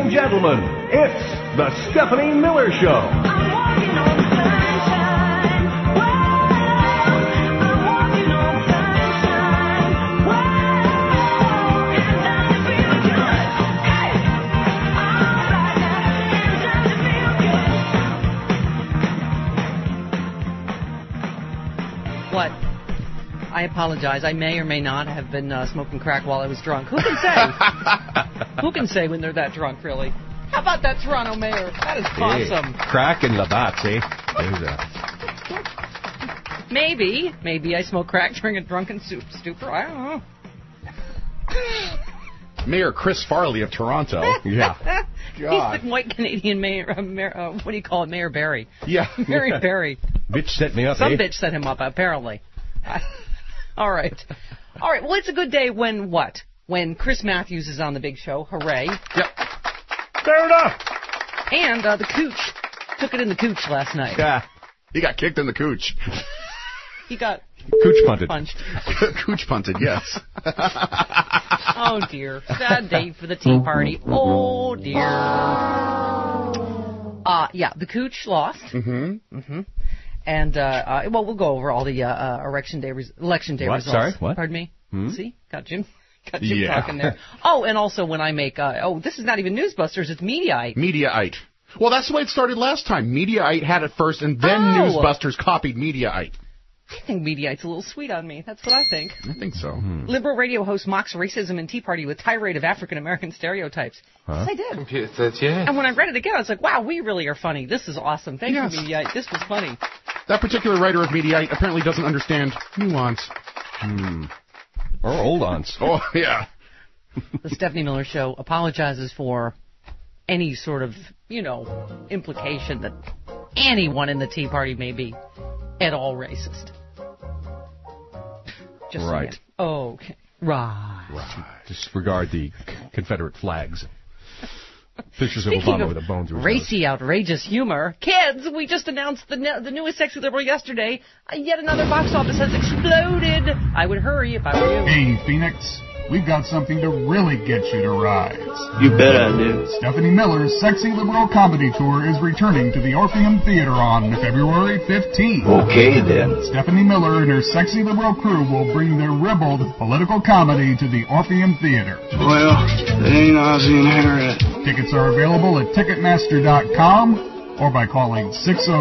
and gentlemen, it's the Stephanie Miller Show. What? I apologize. I may or may not have been smoking crack while I was drunk. Who can say? Who can say when they're that drunk, really? How about that Toronto mayor? That is awesome. Hey, crack and Labatt's, eh? Maybe I smoke crack during a drunken stupor. I don't know. Mayor Chris Farley of Toronto. Yeah. God. He's the white Canadian mayor, what do you call it, Mayor Barry. Yeah. Mary Barry. Bitch set me up, Some bitch set him up, apparently. All right. Well, it's a good day when what? When Chris Matthews is on the big show. Hooray. Yep. Fair enough. And the Cooch took it in the Cooch last night. Yeah. He got kicked in the cooch. He got Cooch punted. Punched. Cooch punted, yes. Oh, dear. Sad day for the Tea Party. Oh, dear. Yeah, the Cooch lost. Mm-hmm. And, well, we'll go over all the election day results. Sorry, what? Pardon me? See? Got Jim Yeah. talking there. Oh, and also when I make, this is not even Newsbusters, it's Mediaite. Mediaite. Well, that's the way it started last time. Mediaite had it first, and then Newsbusters copied Mediaite. I think Mediaite's a little sweet on me. That's what I think. I think so. Liberal radio host mocks racism and Tea Party with tirade of African-American stereotypes. Huh? Yes, I did. And when I read it again, I was like, wow, we really are funny. This is awesome. Thank you, Mediaite. This was funny. That particular writer of Mediaite apparently doesn't understand nuance. Or old aunts. Oh, yeah. The Stephanie Miller Show apologizes for any sort of, implication that anyone in the Tea Party may be at all racist. Just right. Saying. Okay. Right. Disregard the Confederate flags. Pictures of Speaking Obama of with a bone through his racy, outrageous humor. Kids, we just announced the newest Sexy Liberal yesterday. Yet another box office has exploded. I would hurry if I were you. Hey, Phoenix. We've got something to really get you to rise. You bet I do. Stephanie Miller's Sexy Liberal Comedy Tour is returning to the Orpheum Theater on February 15th. Okay, then. Stephanie Miller and her Sexy Liberal crew will bring their ribald political comedy to the Orpheum Theater. Well, it ain't Ozzie and Harriet. Tickets are available at Ticketmaster.com or by calling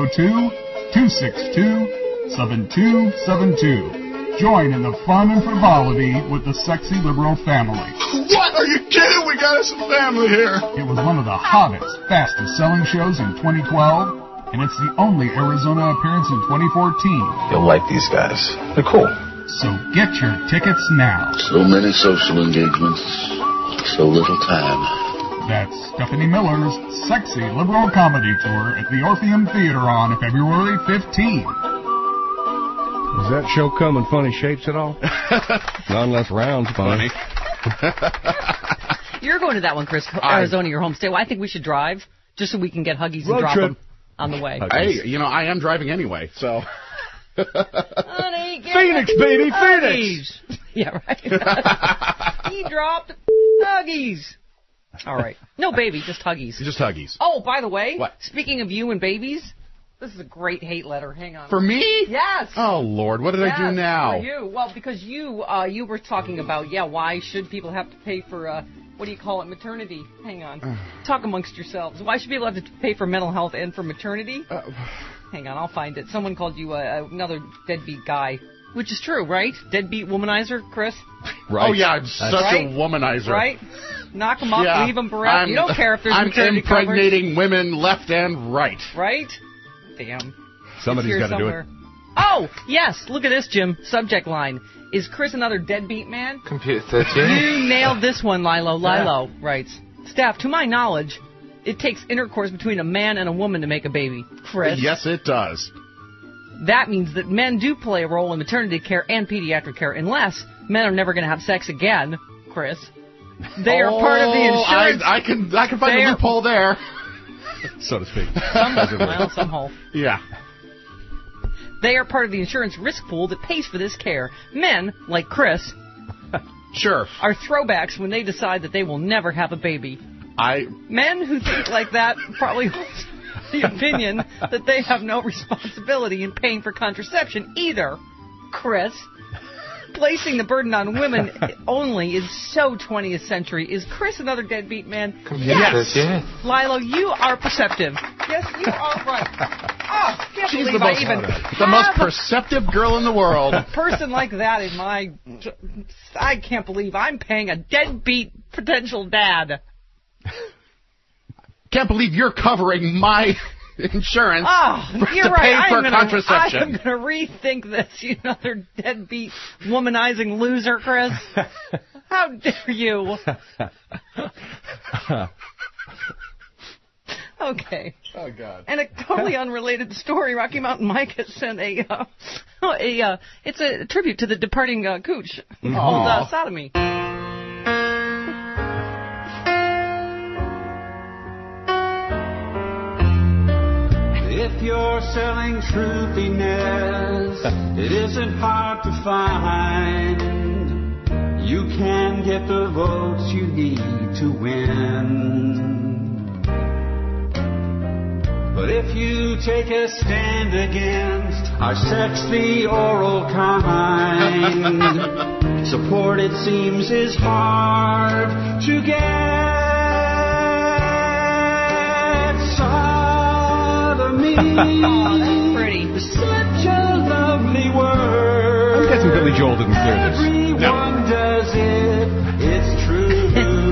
602-262-7272. Join in the fun and frivolity with the Sexy Liberal family. What? Are you kidding? We got us some family here. It was one of the hottest, fastest-selling shows in 2012, and it's the only Arizona appearance in 2014. You'll like these guys. They're cool. So get your tickets now. So many social engagements, so little time. That's Stephanie Miller's Sexy Liberal Comedy Tour at the Orpheum Theater on February 15th. Does that show come in funny shapes at all? Not unless round's funny. You're going to that one, Chris. Arizona, your home state. Well, I think we should drive just so we can get Huggies and drop them on the way. Hey, I am driving anyway, so. Honey, Phoenix, baby, Phoenix! Yeah, right. He dropped Huggies. All right. No baby, just Huggies. Just Huggies. Oh, by the way, what? Speaking of you and babies, this is a great hate letter. Hang on. For me? Yes. Oh, Lord, what did I do now? For you. Well, because you were talking about, why should people have to pay for, what do you call it, maternity? Hang on. Talk amongst yourselves. Why should people have to pay for mental health and for maternity? Hang on, I'll find it. Someone called you another deadbeat guy. Which is true, right? Deadbeat womanizer, Chris? Right. Oh, yeah, I'm such a womanizer. Right? Knock them up, leave them bereft. You don't care if there's maternity coverage. I'm impregnating women left and right. Right? Damn. Somebody's got to do it. Oh, yes. Look at this, Jim. Subject line. Is Chris another deadbeat man? Computer. You nailed this one, Lilo. Lilo writes, Steph, to my knowledge, it takes intercourse between a man and a woman to make a baby. Chris? Yes, it does. That means that men do play a role in maternity care and pediatric care, unless men are never going to have sex again, Chris. They are part of the insurance. I can find a loophole there. So to speak. Some hole. Yeah. They are part of the insurance risk pool that pays for this care. Men, like Chris, sure, are throwbacks when they decide that they will never have a baby. Men who think like that probably hold the opinion that they have no responsibility in paying for contraception either, Chris. Placing the burden on women only is so 20th century. Is Chris another deadbeat man? Yes. Lilo, you are perceptive. Yes, you are right. Oh, can't She's believe the most perceptive girl in the world. A person like that in my... I can't believe I'm paying a deadbeat potential dad. Can't believe you're covering my insurance you're to right. pay for contraception. I'm going to rethink this, you other deadbeat womanizing loser, Chris. How dare you? Okay. Oh, God. And a totally unrelated story, Rocky Mountain Mike has sent it's a tribute to the departing Cooch called Sodomy. If you're selling truthiness, it isn't hard to find. You can get the votes you need to win. But if you take a stand against our sexy oral kind, support, it seems, is hard to get. Oh, that's pretty. Such a lovely word. I'm guessing Billy Joel didn't clear this. Everyone does it. It's true.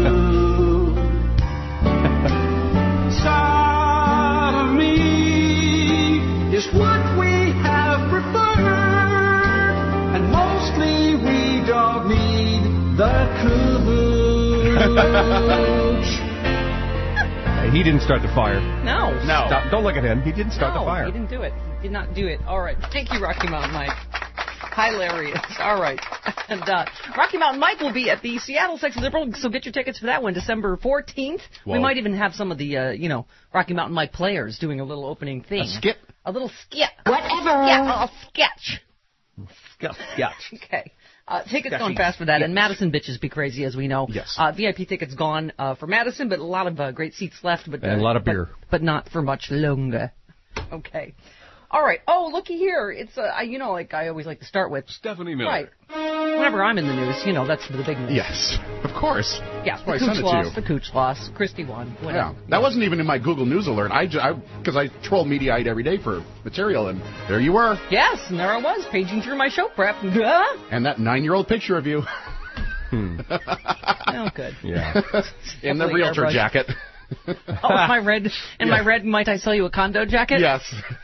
Sodomy is what we have preferred, and mostly we don't need the cooch. He didn't start the fire. No. Stop. Don't look at him. He didn't start the fire. He didn't do it. He did not do it. All right. Thank you, Rocky Mountain Mike. Hilarious. All right. And Rocky Mountain Mike will be at the Seattle Sex Liberal, so get your tickets for that one, December 14th. Whoa. We might even have some of the, Rocky Mountain Mike players doing a little opening thing. A skit? A little skit. Whatever. Yeah, a sketch. Sketch. Okay. Tickets going fast for that, and Madison bitches be crazy, as we know. Yes. VIP tickets gone for Madison, but a lot of great seats left. But and a lot of beer. But not for much longer. Okay. All right. Oh, looky here. It's, like I always like to start with. Stephanie Miller. Right. Whenever I'm in the news, that's the big news. Yes, of course. Yeah, the Cooch lost, the Cooch lost, Christie won. Whatever. Yeah, that wasn't even in my Google News alert. Because I troll Mediaite every day for material, and there you were. Yes, and there I was, paging through my show prep. And that 9-year-old picture of you. Oh, good. Yeah. In the realtor jacket. My red, might I sell you a condo jacket? Yes.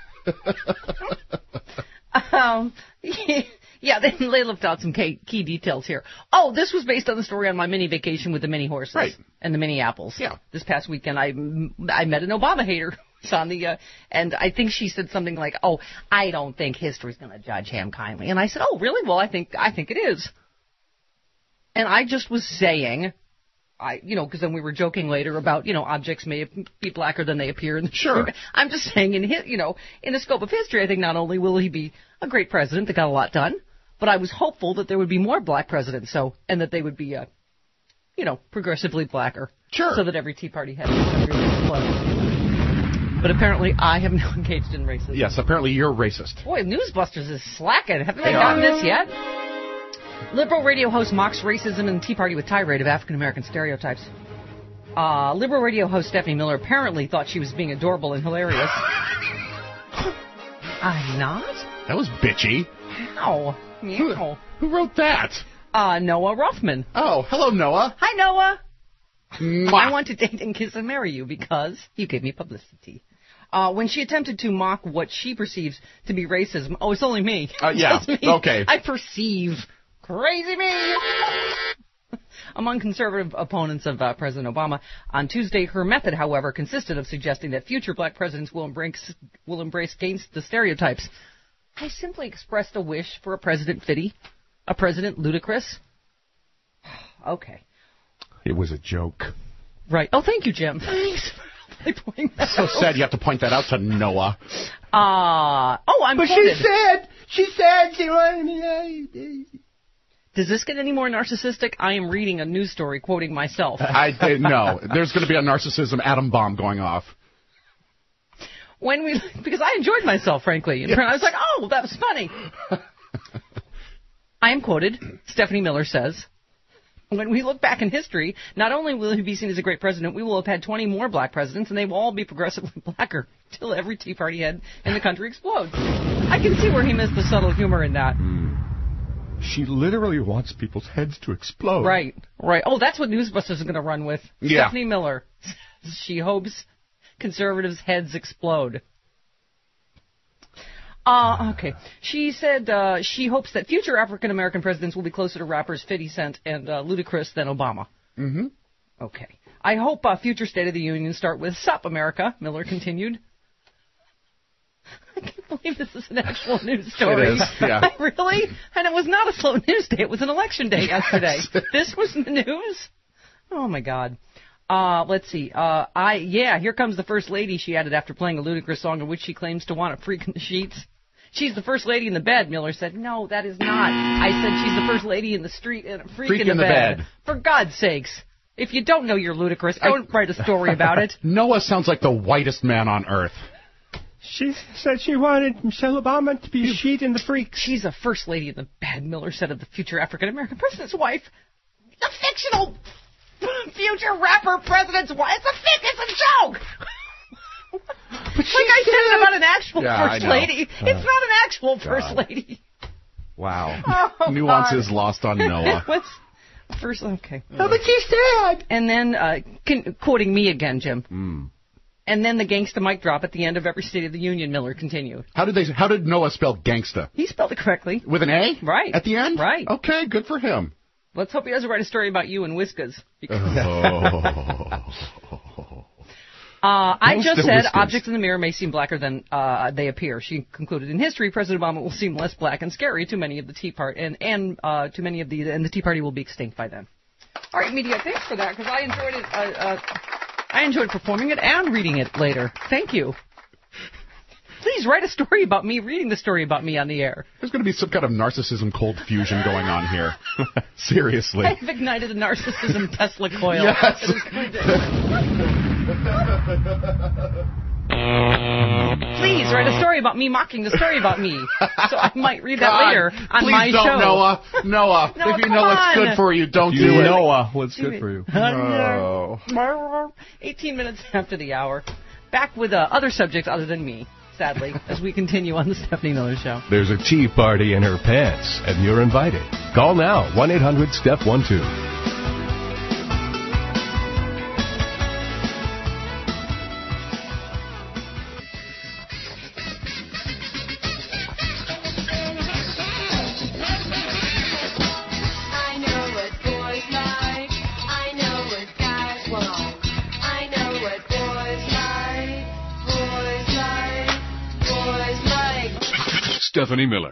Yeah, they left out some key details here. Oh, this was based on the story on my mini vacation with the mini horses and the mini apples. Yeah. This past weekend, I met an Obama hater on the, and I think she said something like, "Oh, I don't think history's going to judge him kindly." And I said, "Oh, really? Well, I think it is." And I just was saying, because then we were joking later about, objects may be blacker than they appear. Sure. I'm just saying, in the scope of history, I think not only will he be a great president that got a lot done, but I was hopeful that there would be more black presidents, and that they would be, progressively blacker. Sure. So that every Tea Party head would explode. But apparently I have now engaged in racism. Yes, apparently you're racist. Boy, Newsbusters is slacking. Haven't they gotten this yet? Liberal radio host mocks racism in Tea Party with tirade of African-American stereotypes. Liberal radio host Stephanie Miller apparently thought she was being adorable and hilarious. I'm not? That was bitchy. How? Meow. Who wrote that? Noah Ruffman. Oh, hello, Noah. Hi, Noah. Mwah. I want to date and kiss and marry you because you gave me publicity. When she attempted to mock what she perceives to be racism, it's only me. Yeah, me. okay. I perceive crazy me. Among conservative opponents of President Obama, on Tuesday, her method, however, consisted of suggesting that future black presidents will embrace against the stereotypes. I simply expressed a wish for a President Fitty, a President Ludicrous. Okay. It was a joke. Right. Oh, thank you, Jim. Thanks for pointing that out. So sad you have to point that out to Noah. I'm But quoted. she said she wanted me. Does this get any more narcissistic? I am reading a news story quoting myself. No. There's going to be a narcissism atom bomb going off. Because I enjoyed myself, frankly. Yes. I was like, oh, that was funny. I am quoted. Stephanie Miller says, when we look back in history, not only will he be seen as a great president, we will have had 20 more black presidents, and they will all be progressively blacker till every Tea Party head in the country explodes. I can see where he missed the subtle humor in that. She literally wants people's heads to explode. Right. Oh, that's what Newsbusters is going to run with. Yeah. Stephanie Miller. She hopes conservatives' heads explode. Okay. She said she hopes that future African-American presidents will be closer to rappers 50 Cent and Ludacris than Obama. Mm-hmm. Okay. I hope future State of the Union start with Sup, America, Miller continued. I can't believe this is an actual news story. It is, yeah. Really? And it was not a slow news day. It was an election day yesterday. This was the news? Oh, my God. Let's see. Here comes the first lady, she added after playing a Ludacris song in which she claims to want a freak in the sheets. She's the first lady in the bed, Miller said. No, that is not. I said she's the first lady in the street and a freak in the bed. For God's sakes. If you don't know you're Ludacris, don't write a story about it. Noah sounds like the whitest man on earth. She said she wanted Michelle Obama to be a sheet in the freak. She's a first lady in the bed, Miller said of the future African-American president's wife. The fictional future rapper president's wife. It's a joke. But like I said about an actual first lady. It's not an actual first lady. Wow. Oh, Nuances lost on Noah. First, okay. Oh, but she's sad. And then, quoting me again, Jim. And then the gangsta mic drop at the end of every State of the Union, Miller continued. How did Noah spell gangsta? He spelled it correctly. With an A? Right. At the end? Right. Okay, good for him. Let's hope he doesn't write a story about you and Whiskas. I just said objects in the mirror may seem blacker than they appear. She concluded, in history, President Obama will seem less black and scary to many of the Tea Party, and to many of the Tea Party will be extinct by then. All right, media, thanks for that, because I enjoyed it. I enjoyed performing it and reading it later. Thank you. Please write a story about me reading the story about me on the air. There's going to be some kind of narcissism cold fusion going on here. Seriously. I've ignited a narcissism Tesla coil. Yes. Please write a story about me mocking the story about me. So I might read that later on my show. Please don't, Noah. If you know what's good for you, don't do it. Noah, what's good for you? No. 18 minutes after the hour. Back with other subjects other than me, sadly, as we continue on the Stephanie Miller Show. There's a tea party in her pants, and you're invited. Call now, 1-800-STEP-12. Stephanie Miller.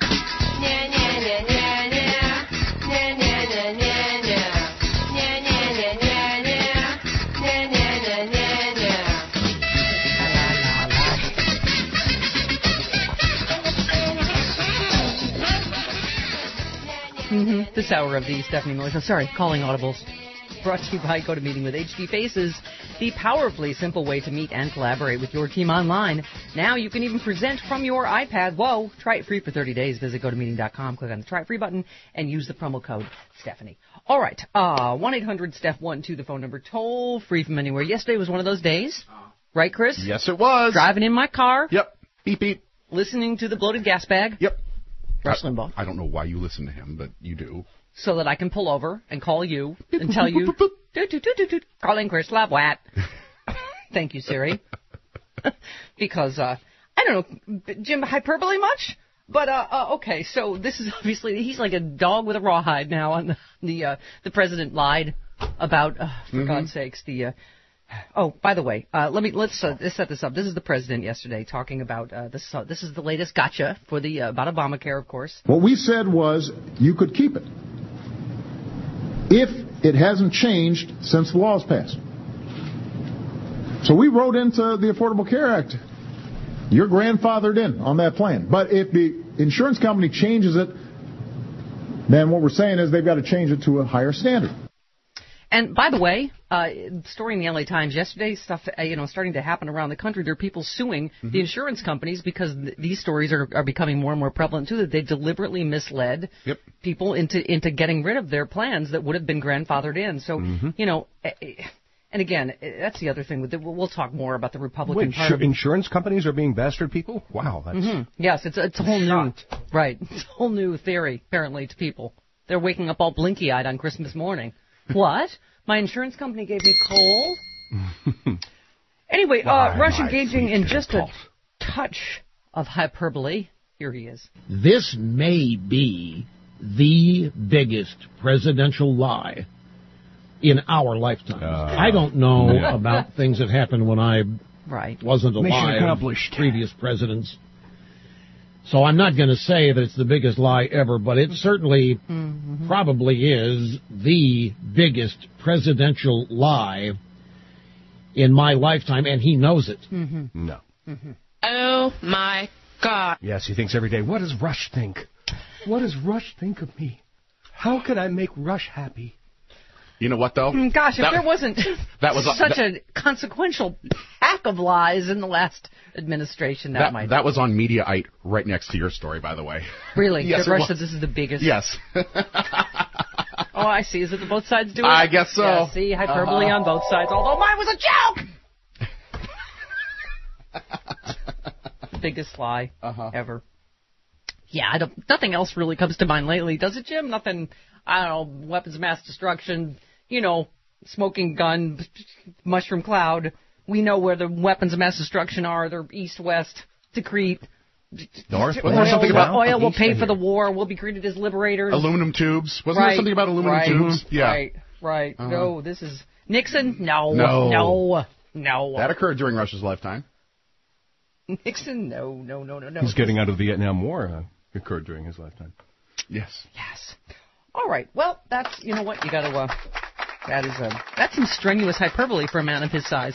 This hour of the Stephanie Miller Show. Sorry, calling audibles. Brought to you by GoToMeeting with HD Faces, the powerfully simple way to meet and collaborate with your team online. Now you can even present from your iPad. Whoa, try it free for 30 days. Visit GoToMeeting.com, click on the Try It Free button, and use the promo code Stephanie. All right, 1-800-STEP-12, the phone number, toll free from anywhere. Yesterday was one of those days, right, Chris? Yes, it was. Driving in my car. Yep. Beep, beep. Listening to the bloated gas bag. Yep. Rush Limbaugh. I don't know why you listen to him, but you do. So that I can pull over and call you and tell you, calling Chris Labwat. Thank you, Siri. Because, I don't know, Jim, hyperbole much? But, okay, so this is obviously, he's like a dog with a rawhide now on the president lied about, for God's sakes, oh, by the way, let's set this up. This is the president yesterday talking about this. This is the latest gotcha for about Obamacare, of course. What we said was you could keep it if it hasn't changed since the law was passed. So we wrote into the Affordable Care Act, you're grandfathered in on that plan. But if the insurance company changes it then what we're saying is they've got to change it to a higher standard. And by the way, story in the LA Times yesterday, stuff starting to happen around the country. There are people suing the insurance companies because these stories are becoming more and more prevalent too. That they deliberately misled people into getting rid of their plans that would have been grandfathered in. So and again, that's the other thing. We'll talk more about the Republican Party. Insurance companies are being bastard people? Wow, that's yes, it's a whole new It's a whole new theory apparently to people. They're waking up all blinky-eyed on Christmas morning. What? My insurance company gave me coal? Anyway, Rush engaging in just a touch of hyperbole. Here he is. This may be the biggest presidential lie in our lifetime. I don't know about things that happened when I wasn't alive, previous presidents. So I'm not going to say that it's the biggest lie ever, but it certainly probably is the biggest presidential lie in my lifetime, and he knows it. No. Oh, my God. Yes, he thinks every day, what does Rush think? What does Rush think of me? How can I make Rush happy? You know what, though? Gosh, if there wasn't such a consequential pack of lies in the last administration, that was on Mediaite right next to your story, by the way. Really? Yes, Rush said this is the biggest? Yes. Oh, I see. Is it the both sides do it? I guess so. Yeah, see, hyperbole on both sides, although mine was a joke! The biggest lie ever. Yeah, nothing else really comes to mind lately, does it, Jim? Nothing, I don't know, weapons of mass destruction, smoking gun, mushroom cloud. We know where the weapons of mass destruction are. They're east, west, Decrete. North. Oil will pay for the war. We'll be greeted as liberators. Aluminum tubes. Wasn't there something about aluminum tubes? Yeah. Right. No, this is Nixon. No. That occurred during Rush's lifetime. Nixon. No. He's getting out of the Vietnam War. Occurred during his lifetime. Yes. All right. Well, that's you got to. That's some strenuous hyperbole for a man of his size.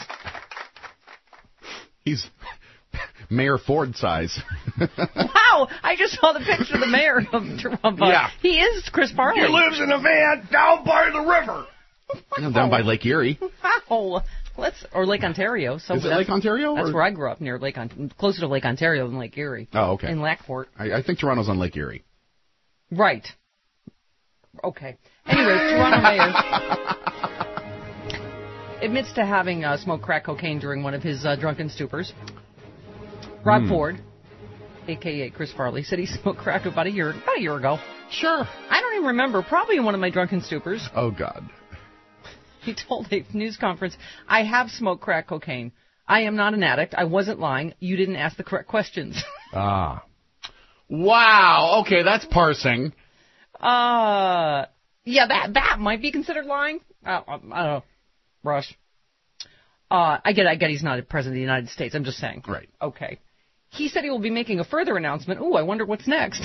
He's Mayor Ford size. Wow! I just saw the picture of the mayor of Trump. Yeah. He is Chris Farley. He lives in a van down by the river. Down by Lake Erie. Wow. Or Lake Ontario. So is it Lake Ontario? That's where I grew up, near closer to Lake Ontario than Lake Erie. Oh, okay. In Lackport. I think Toronto's on Lake Erie. Right. Okay. Anyway, Toronto mayor admits to having smoked crack cocaine during one of his drunken stupors. Rod Ford, a.k.a. Chris Farley, said he smoked crack about a year ago. Sure. I don't even remember. Probably in one of my drunken stupors. Oh, God. He told a news conference, I have smoked crack cocaine. I am not an addict. I wasn't lying. You didn't ask the correct questions. Wow. Okay, that's parsing. Yeah, that might be considered lying. I don't know. Rush. I get he's not a president of the United States. I'm just saying. Right. Okay. He said he will be making a further announcement. Ooh, I wonder what's next.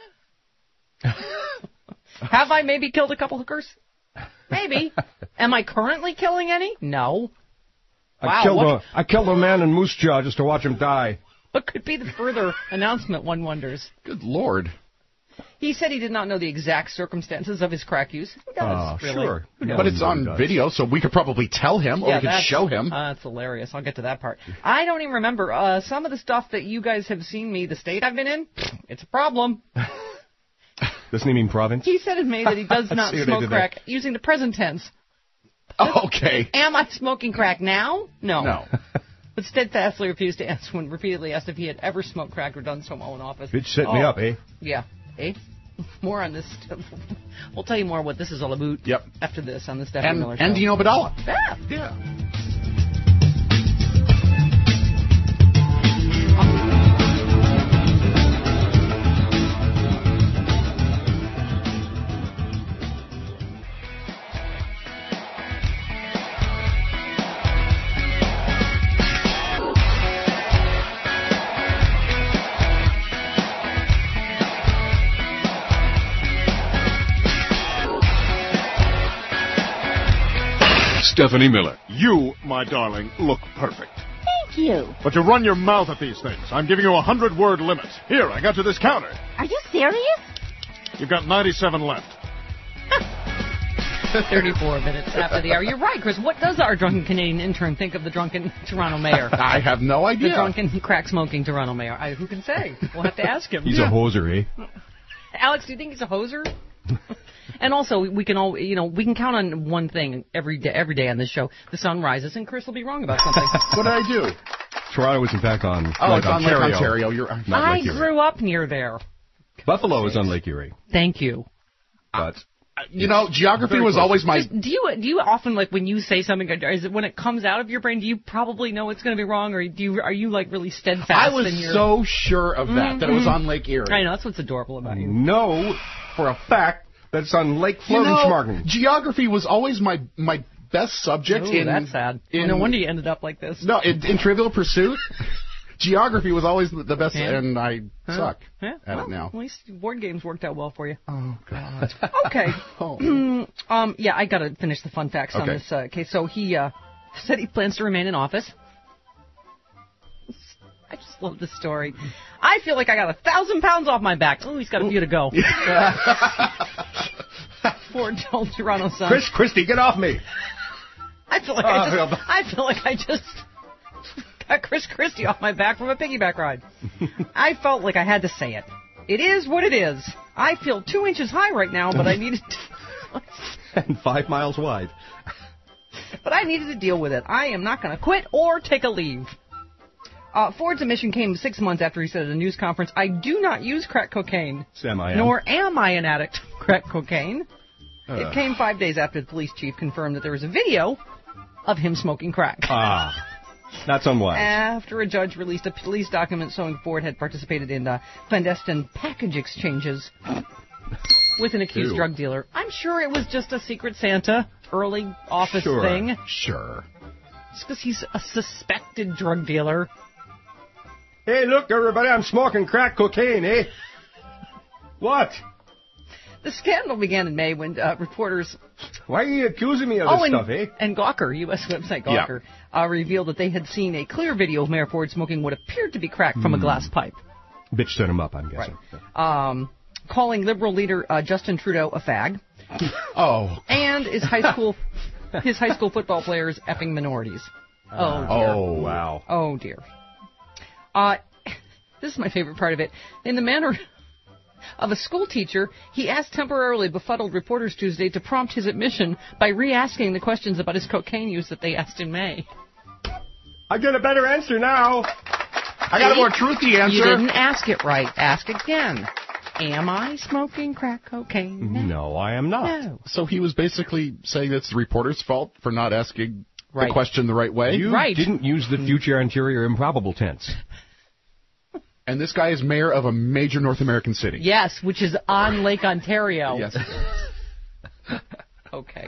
Have I maybe killed a couple hookers? Maybe. Am I currently killing any? No. I killed a man in Moose Jaw just to watch him die. What could be the further announcement, one wonders? Good Lord. He said he did not know the exact circumstances of his crack use. Who does, really? Sure. But it's on video, so we could probably tell him, or we could show him. That's hilarious. I'll get to that part. I don't even remember. Some of the stuff that you guys have seen me, the state I've been in, it's a problem. Doesn't he mean province? He said in May that he does not smoke crack using the present tense. Oh, okay. Am I smoking crack now? No. But steadfastly refused to answer when repeatedly asked if he had ever smoked crack or done so while in office. Bitch set me up, eh? Yeah. Eh? More on this. We'll tell you more what this is all about. Yep. After this on the Stephanie Miller Show. And Dino Badala. Yeah. Stephanie Miller. You, my darling, look perfect. Thank you. But you run your mouth at these things. I'm giving you a 100-word limit. Here, I got you this counter. Are you serious? You've got 97 left. 34 minutes after the hour. You're right, Chris. What does our drunken Canadian intern think of the drunken Toronto mayor? I have no idea. The drunken, crack-smoking Toronto mayor. Who can say? We'll have to ask him. He's a hoser, eh? Alex, do you think he's a hoser? And also, we can we can count on one thing every day on this show. The sun rises, and Chris will be wrong about something. What did I do? Toronto is in fact on Lake Ontario. On Lake Ontario. I grew up near there. Buffalo is on Lake Erie. Thank you. But geography was always my. Do you often, like, when you say something, is it when it comes out of your brain? Do you probably know it's going to be wrong, or are you like really steadfast? I was so sure of that it was on Lake Erie. I know, that's what's adorable about you. No, for a fact that it's on Lake Floating. Geography was always my best subject. Ooh, that's sad. No wonder you ended up like this. No, in Trivial Pursuit. Geography was always the best, and I suck at it now. At least board games worked out well for you. Oh, God. Okay. I got to finish the fun facts on this case. So he said he plans to remain in office. I just love this story. I feel like I got 1,000 pounds off my back. Oh, he's got a few to go. Ford told Toronto Sun. Chris Christie, get off me. I feel like I just got Chris Christie off my back from a piggyback ride. I felt like I had to say it. It is what it is. I feel 2 inches high right now, but I needed to... And 5 miles wide. But I needed to deal with it. I am not going to quit or take a leave. Ford's admission came 6 months after he said at a news conference, I do not use crack cocaine. Sam, I am. Nor am I an addict of crack cocaine. It came 5 days after the police chief confirmed that there was a video of him smoking crack. That's unwise. After a judge released a police document showing Ford had participated in clandestine package exchanges with an accused drug dealer. I'm sure it was just a Secret Santa early office thing. Sure. It's because he's a suspected drug dealer. Hey, look, everybody, I'm smoking crack cocaine, eh? What? The scandal began in May when reporters... Why are you accusing me of this stuff, eh? And Gawker, U.S. website Gawker, revealed that they had seen a clear video of Mayor Ford smoking what appeared to be crack from a glass pipe. Bitch set him up, I'm guessing. Right. Calling Liberal leader Justin Trudeau a fag. And his high school football players effing minorities. Oh, dear. Oh, wow. Oh, dear. This is my favorite part of it. In the manner of a school teacher, he asked temporarily befuddled reporters Tuesday to prompt his admission by re-asking the questions about his cocaine use that they asked in May. I get a better answer now. I got a more truthy answer. You didn't ask it right. Ask again. Am I smoking crack cocaine? No, I am not. No. So he was basically saying it's the reporter's fault for not asking the question the right way? You didn't use the future anterior improbable tense. And this guy is mayor of a major North American city. Yes, which is on Lake Ontario. Yes. Okay.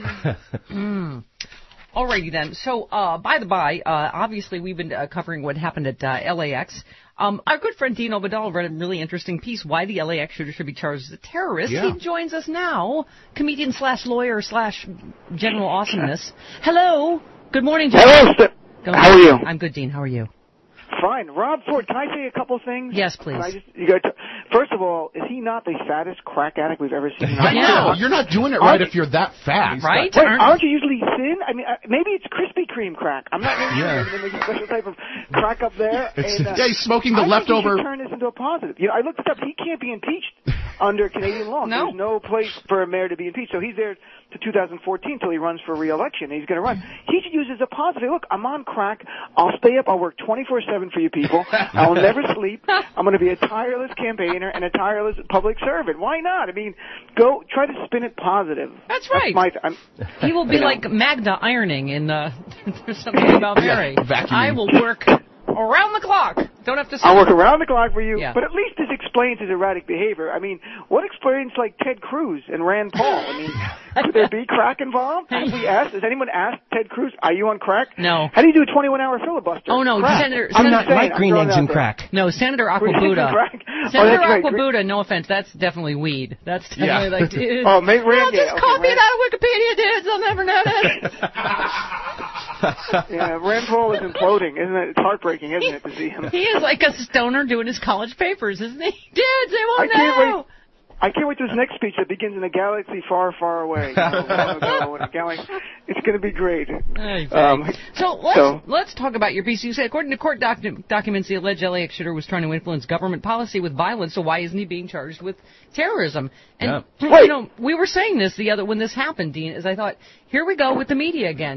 Alrighty then. So, by the by, obviously we've been covering what happened at LAX. Our good friend Dean Obadal read a really interesting piece, Why the LAX Shooter Should Be Charged as a Terrorist. Yeah. He joins us now, comedian / lawyer / general awesomeness. Hello. Good morning, Dean. Hello, how are you? I'm good, Dean. How are you? Fine. Rob Ford, can I say a couple things? Yes, please. First of all, is he not the fattest crack addict we've ever seen? I know. You're not doing it right if you're that fat. Right? Wait, aren't you usually thin? I mean, maybe it's Krispy Kreme crack. I'm not really sure. There's a special type of crack up there. He's smoking the leftover. I think he should turn this into a positive. You know, I looked it up. He can't be impeached under Canadian law. No. There's no place for a mayor to be impeached. So he's there to 2014 till he runs for re-election. He's going to run. He should use it as a positive. Look, I'm on crack. I'll stay up. I'll work 24/7 for you people. I'll never sleep. I'm going to be a tireless campaigner and a tireless public servant. Why not? I mean, go try to spin it positive. That's right. He will be like Magda ironing in There's Something About Mary. I will work around the clock. Don't have to sleep. I'll work around the clock for you. Yeah. But at least this explains his erratic behavior. I mean, what explains like Ted Cruz and Rand Paul? I mean, could there be crack involved? Has anyone asked Ted Cruz, are you on crack? No. How do you do a 21-hour filibuster? Oh, no. Senator, I'm not like green eggs and crack. No, Senator Aquabuda. Senator Aquabuda, no offense, that's definitely weed. That's definitely like, dude. Oh, make Rand. Just copy it out of Wikipedia, dudes. I'll never know that. Yeah, Rand Paul is imploding, isn't it? It's heartbreaking, isn't it, to see him? He is like a stoner doing his college papers, isn't he? Dudes, they won't know. I can't wait to his next speech that begins in a galaxy far, far away. It's going to be great. Let's talk about your piece. You say, according to court documents, the alleged LAX shooter was trying to influence government policy with violence, so why isn't he being charged with terrorism? And, we were saying this when this happened, Dean, as I thought, here we go with the media again.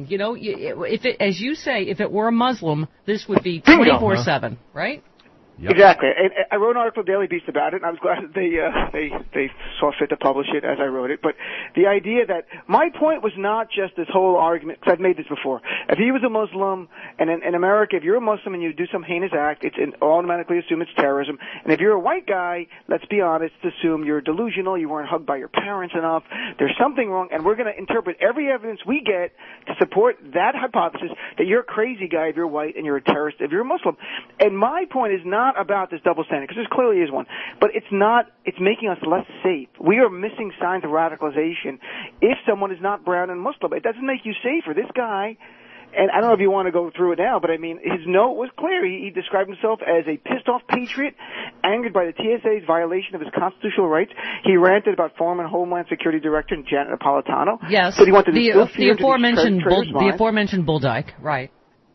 As you say, if it were a Muslim, this would be 24/7, right? Yep. Exactly. And I wrote an article in Daily Beast about it, and I was glad that they saw fit to publish it as I wrote it. But the idea that my point was not just this whole argument, because I've made this before. If he was a Muslim, and in America, if you're a Muslim and you do some heinous act, it's automatically assume it's terrorism. And if you're a white guy, let's be honest, assume you're delusional, you weren't hugged by your parents enough, there's something wrong, and we're going to interpret every evidence we get to support that hypothesis that you're a crazy guy if you're white and you're a terrorist if you're a Muslim. And my point is not about this double standard, because there clearly is one, but it's making us less safe. We are missing signs of radicalization if someone is not brown and Muslim. It doesn't make you safer. This guy, and I don't know if you want to go through it now, but I mean, his note was clear. He described himself as a pissed-off patriot, angered by the TSA's violation of his constitutional rights. He ranted about former Homeland Security Director Janet Napolitano. Yes, said he wanted to the aforementioned Bull Dyke, right.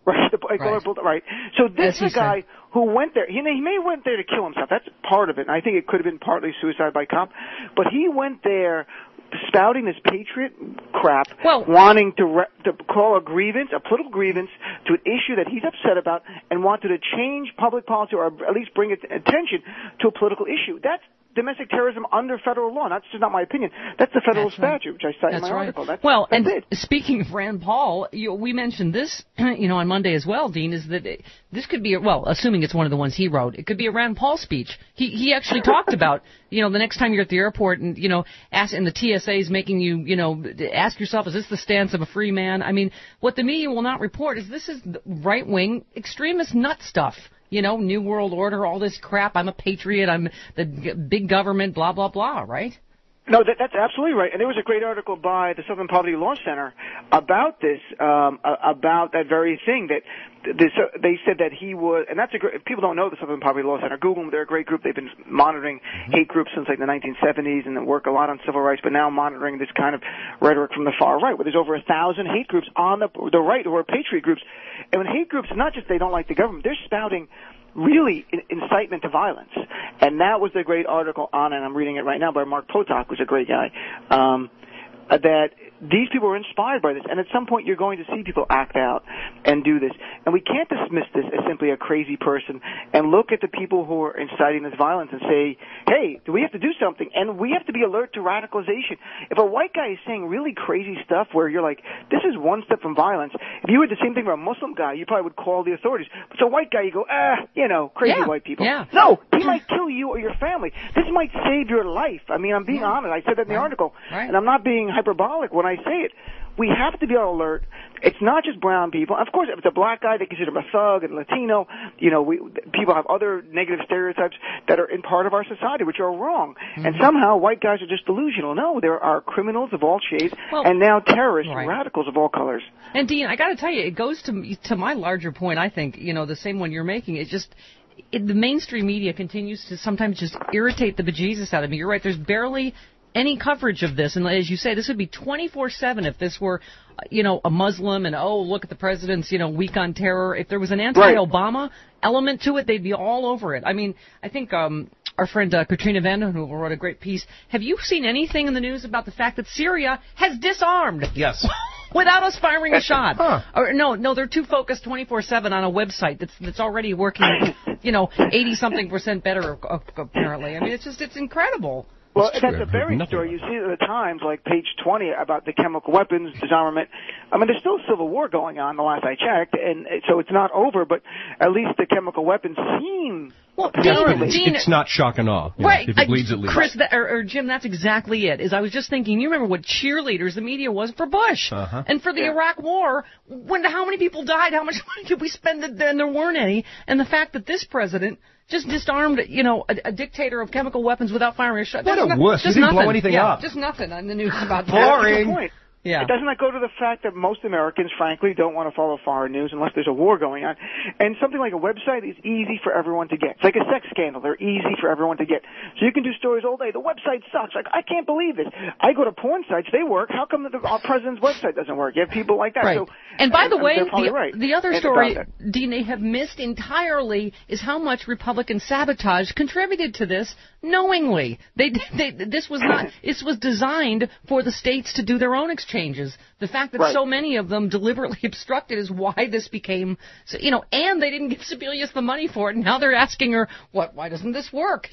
Right. So this is a guy who went there. He may have went there to kill himself. That's part of it. And I think it could have been partly suicide by cop. But he went there spouting this patriot crap, wanting to call a political grievance to an issue that he's upset about, and wanted to change public policy or at least bring attention to a political issue. That's domestic terrorism under federal law. That's just not my opinion. That's the federal statute, which I cite in my article. That's it. Speaking of Rand Paul, we mentioned this, on Monday as well, Dean, is that this could be, assuming it's one of the ones he wrote, it could be a Rand Paul speech. He actually talked about, the next time you're at the airport and, and the TSA is making you, ask yourself, is this the stance of a free man? I mean, what the media will not report is this is right-wing extremist nut stuff. New World Order, all this crap. I'm a patriot. I'm the big government, blah, blah, blah, right? No, that's absolutely right. And there was a great article by the Southern Poverty Law Center about this, about that very thing. That they said that he was, and that's people don't know the Southern Poverty Law Center. Google them; they're a great group. They've been monitoring hate groups since like the 1970s, and they work a lot on civil rights. But now monitoring this kind of rhetoric from the far right, where there's over 1,000 hate groups on the right who are patriot groups. And when hate groups, not just they don't like the government, they're spouting really incitement to violence. And that was the great article on, and I'm reading it right now, by Mark Potok, who's a great guy, that these people are inspired by this. And at some point you're going to see people act out and do this. And we can't dismiss this as simply a crazy person and look at the people who are inciting this violence and say, hey, do we have to do something? And we have to be alert to radicalization. If a white guy is saying really crazy stuff where you're like, this is one step from violence, if you were the same thing for a Muslim guy, you probably would call the authorities. But so a white guy, you go, crazy white people. Yeah. No, he might kill you or your family. This might save your life. I mean, I'm being honest. I said that in the article. Right. And I'm not being hyperbolic when I say it. We have to be on alert. It's not just brown people. Of course, if it's a black guy, they consider him a thug and Latino. People have other negative stereotypes that are in part of our society, which are wrong. Mm-hmm. And somehow white guys are just delusional. No, there are criminals of all shades, and now terrorists, radicals of all colors. And Dean, I got to tell you, it goes to my larger point. I think the same one you're making. The mainstream media continues to sometimes just irritate the bejesus out of me. You're right. There's barely any coverage of this, and as you say, this would be 24/7 if this were, a Muslim, and look at the president's, week on terror. If there was an anti-Obama element to it, they'd be all over it. I mean, I think our friend Katrina Vanden Heuvel wrote a great piece. Have you seen anything in the news about the fact that Syria has disarmed? Yes. Without us firing a shot. Huh. Or no, they're too focused 24/7 on a website that's already working, 80-something% better apparently. I mean, it's incredible. Well, that's a very story. You see it in the Times, like page 20, about the chemical weapons disarmament. I mean, there's still a civil war going on, the last I checked, and so it's not over, but at least the chemical weapons seem... Well, Dean, it's not shock and awe. Right. If it bleeds, it leads. Chris, or Jim, that's exactly it. I was just thinking, you remember what cheerleaders the media was for Bush. Uh-huh. And for the Iraq War, how many people died, how much money did we spend, and there weren't any. And the fact that this president just disarmed, a dictator of chemical weapons without firing a shot. What a wuss. He didn't blow anything up. Just nothing on the news about that. Boring. Yeah. Doesn't that go to the fact that most Americans, frankly, don't want to follow foreign news unless there's a war going on? And something like a website is easy for everyone to get. It's like a sex scandal. They're easy for everyone to get. So you can do stories all day. The website sucks. Like, I can't believe this. I go to porn sites. They work. How come our president's website doesn't work? You have people like that. Right. So, and by the way, right. the other story, Dean, they have missed entirely is how much Republican sabotage contributed to this knowingly. This was designed for the states to do their own exchanges. The fact that so many of them deliberately obstructed is why this became, and they didn't give Sebelius the money for it. And now they're asking her, why doesn't this work?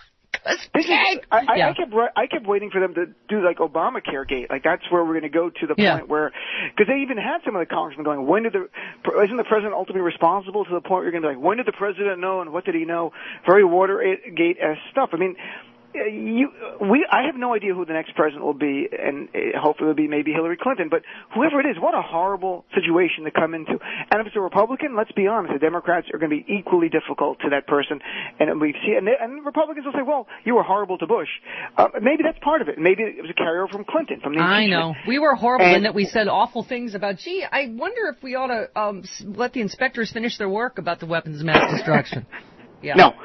I kept waiting for them to do like Obamacare gate. Like that's where we're going to go to the point where, because they even had some of the congressmen going, isn't the president ultimately responsible, to the point where you're going to be like, when did the president know and what did he know? Very Watergate-esque stuff. I mean, I have no idea who the next president will be, and hopefully it'll be maybe Hillary Clinton, but whoever it is, what a horrible situation to come into. And if it's a Republican, let's be honest, the Democrats are going to be equally difficult to that person, and we see, and Republicans will say, well, you were horrible to Bush. Maybe that's part of it. Maybe it was a carryover from Clinton. From the I know. We were horrible in that we said awful things about, I wonder if we ought to let the inspectors finish their work about the weapons of mass destruction. Yeah. No.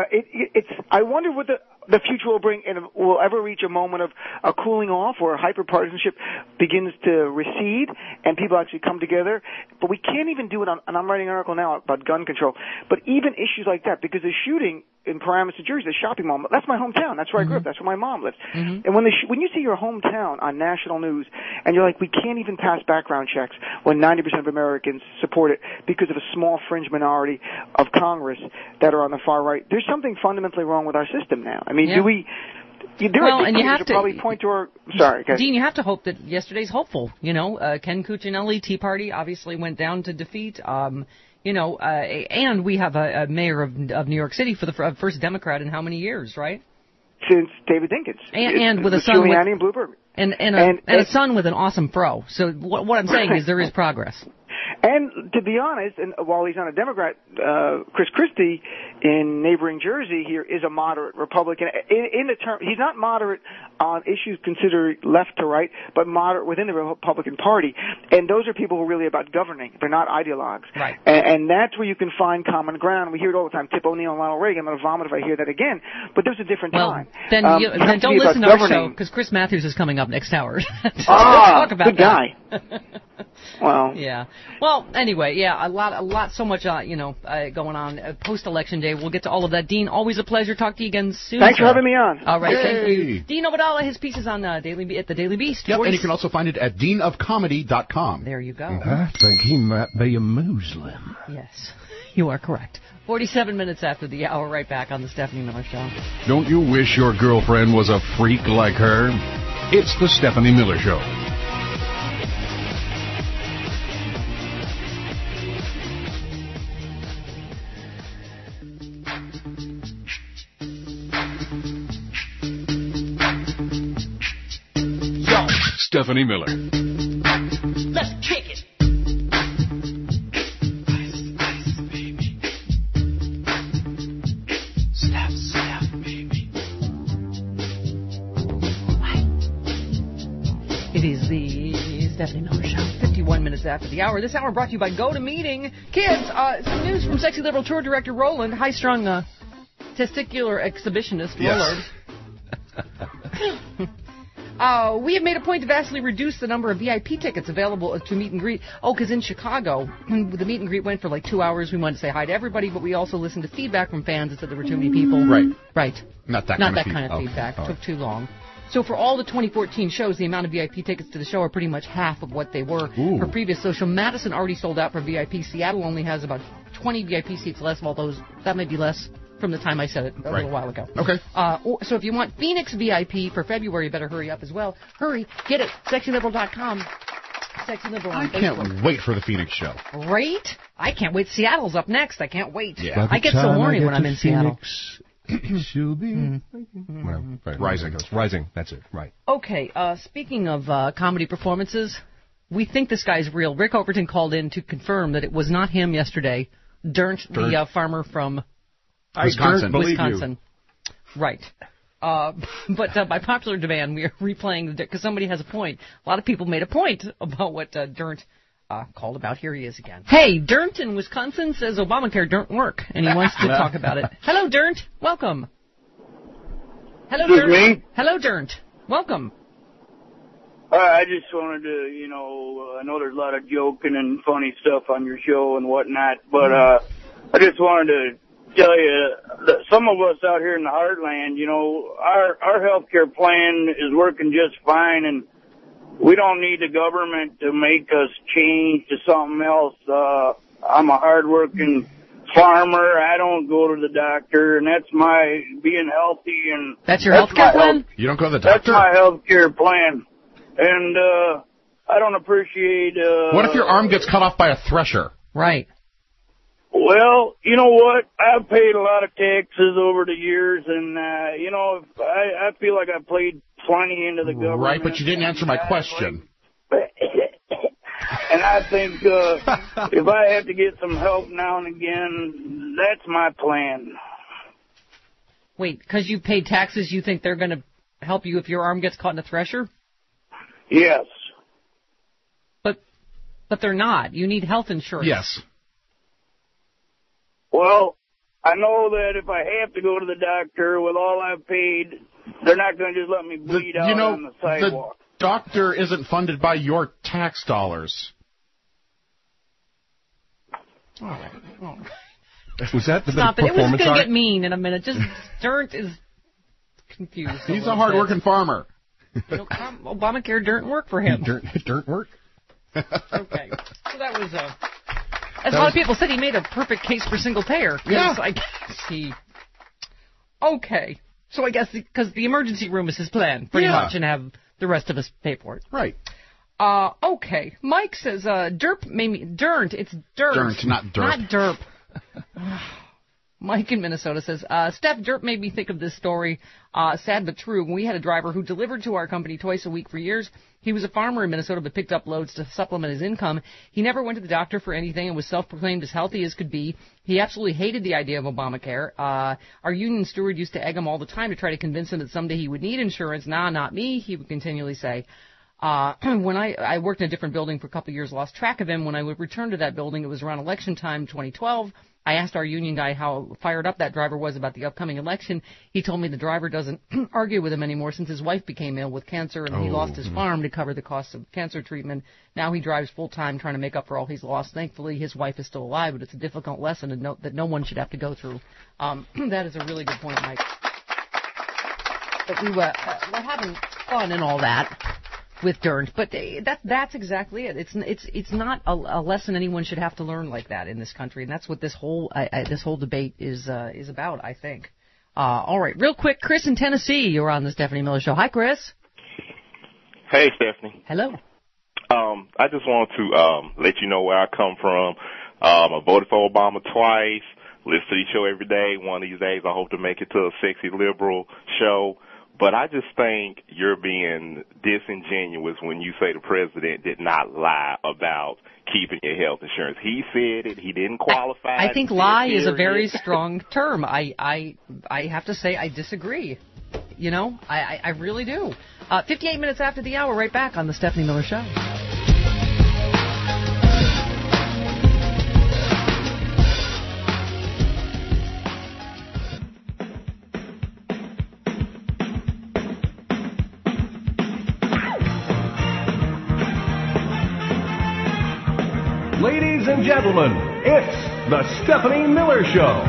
I wonder what the future will bring, and will ever reach a moment of a cooling off where hyper-partisanship begins to recede and people actually come together. But we can't even do it and I'm writing an article now about gun control, but even issues like that, because the shooting in Paramus, New Jersey, the shopping mall, that's my hometown. That's where I grew up. That's where my mom lives. And when you see your hometown on national news and you're like, we can't even pass background checks when 90% of Americans support it because of a small fringe minority of Congress that are on the far right, there's something fundamentally wrong with our system now. I mean, do we... and you have to probably point to our... Sorry, okay. Dean, you have to hope that yesterday's hopeful. Ken Cuccinelli, Tea Party, obviously went down to defeat. And we have a mayor of New York City for the first Democrat in how many years, right? Since David Dinkins. And with a son Giuliani and Bloomberg. And a son with an awesome fro. So what I'm saying is there is progress. And to be honest, and while he's not a Democrat, Chris Christie in neighboring Jersey here is a moderate Republican. In the term, he's not moderate on issues considered left to right, but moderate within the Republican Party. And those are people who are really about governing. They're not ideologues. Right. And that's where you can find common ground. We hear it all the time. Tip O'Neill and Ronald Reagan. I'm going to vomit if I hear that again. But there's a different time. Then don't listen to our show, because Chris Matthews is coming up next hour. Talk about good guy. Well, yeah. Well, anyway, a lot, so much, going on post-election day. We'll get to all of that. Dean, always a pleasure. Talk to you again soon. Thanks for having me on. All right, thank you. Dean Obeidallah, his pieces on at the Daily Beast. Yep, and you can also find it at deanofcomedy.com. There you go. I think he might be a Muslim. Yes, you are correct. 47 minutes after the hour, right back on the Stephanie Miller Show. Don't you wish your girlfriend was a freak like her? It's the Stephanie Miller Show. Stephanie Miller. Let's kick it. Ice, baby. Slap, baby. It is the Stephanie Miller Show. 51 minutes after the hour. This hour brought to you by GoToMeeting. Kids, some news from Sexy Liberal Tour Director Roland, high-strung testicular exhibitionist Roland. We have made a point to vastly reduce the number of VIP tickets available to meet and greet. Oh, because in Chicago, the meet and greet went for like 2 hours. We wanted to say hi to everybody, but we also listened to feedback from fans that said there were too many people. Right. Not that kind of feedback. It took too long. So for all the 2014 shows, the amount of VIP tickets to the show are pretty much half of what they were for previous. So Madison already sold out for VIP. Seattle only has about 20 VIP seats less, although that may be less from the time I said it a little while ago. Okay. So if you want Phoenix VIP for February, you better hurry up as well. Hurry, get it, sexyliberal.com. Sexy Liberal on Facebook. I can't wait for the Phoenix show. Right? I can't wait. Seattle's up next. I can't wait. Yeah. I get so horny when I'm in Seattle. She'll be rising. That's it. Right. Okay. Speaking of comedy performances, we think this guy's real. Rick Overton called in to confirm that it was not him yesterday. Dirnt. The farmer from Wisconsin. Wisconsin. Right. But by popular demand, we are replaying because somebody has a point. A lot of people made a point about what Dirnt called about. Here he is again. Hey, Dirnt in Wisconsin says Obamacare don't work, and he wants to talk about it. Hello, Dirnt. Welcome. Hello, Excuse Dirnt. me? Hello, Dirnt. Welcome. I just wanted to, I know there's a lot of joking and funny stuff on your show and whatnot, but I just wanted to tell you that some of us out here in the heartland, our health care plan is working just fine, and we don't need the government to make us change to something else. I'm a hardworking farmer. I don't go to the doctor, and that's my being healthy. And that's your health care plan? You don't go to the doctor? That's my health care plan. And I don't appreciate... what if your arm gets cut off by a thresher? Right. Well, you know what? I've paid a lot of taxes over the years, and, I feel like I paid plenty into the government. Right, but you didn't answer my question. And I think if I have to get some help now and again, that's my plan. Wait, because you paid taxes, you think they're going to help you if your arm gets caught in a thresher? Yes. But they're not. You need health insurance. Yes. Well, I know that if I have to go to the doctor with all I've paid, they're not going to just let me bleed out on the sidewalk. The doctor isn't funded by your tax dollars. All right. Was that the Stop it. It was performance going to art? get mean in a minute. Just Dirnt is confused. He's a hard-working farmer. Obamacare didn't work for him. Didn't work? Okay. So that was as a lot of people said, he made a perfect case for single payer. Yeah. I guess he... Okay. So I guess because the emergency room is his plan, pretty much, and have the rest of us pay for it. Right. Okay. Mike says, Derp made me... Dirnt. It's Dirt. Dirnt, not Derp. Not Derp. Mike in Minnesota says, Steph, Derp made me think of this story. Sad but true. We had a driver who delivered to our company twice a week for years. He was a farmer in Minnesota but picked up loads to supplement his income. He never went to the doctor for anything and was self-proclaimed as healthy as could be. He absolutely hated the idea of Obamacare. Our union steward used to egg him all the time to try to convince him that someday he would need insurance. Nah, not me, he would continually say. When I worked in a different building for a couple of years, lost track of him. When I would return to that building, it was around election time, 2012. I asked our union guy how fired up that driver was about the upcoming election. He told me the driver doesn't argue with him anymore since his wife became ill with cancer and he lost his farm to cover the cost of cancer treatment. Now he drives full-time trying to make up for all he's lost. Thankfully, his wife is still alive, but it's a difficult lesson to note that no one should have to go through. That is a really good point, Mike. But we're having fun and all that with Dirnt, but that's exactly it. It's not a lesson anyone should have to learn like that in this country, and that's what this whole debate is about, I think. All right, real quick, Chris in Tennessee, you're on the Stephanie Miller Show. Hi, Chris. Hey, Stephanie. Hello. I just want to let you know where I come from. I voted for Obama twice. Listen to the show every day. One of these days, I hope to make it to a sexy liberal show. But I just think you're being disingenuous when you say the president did not lie about keeping your health insurance. He said it. He didn't qualify. I think lie is a very strong term. I have to say I disagree. You know, I really do. 58 minutes after the hour, right back on the Stephanie Miller Show. Ladies and gentlemen, it's the Stephanie Miller Show.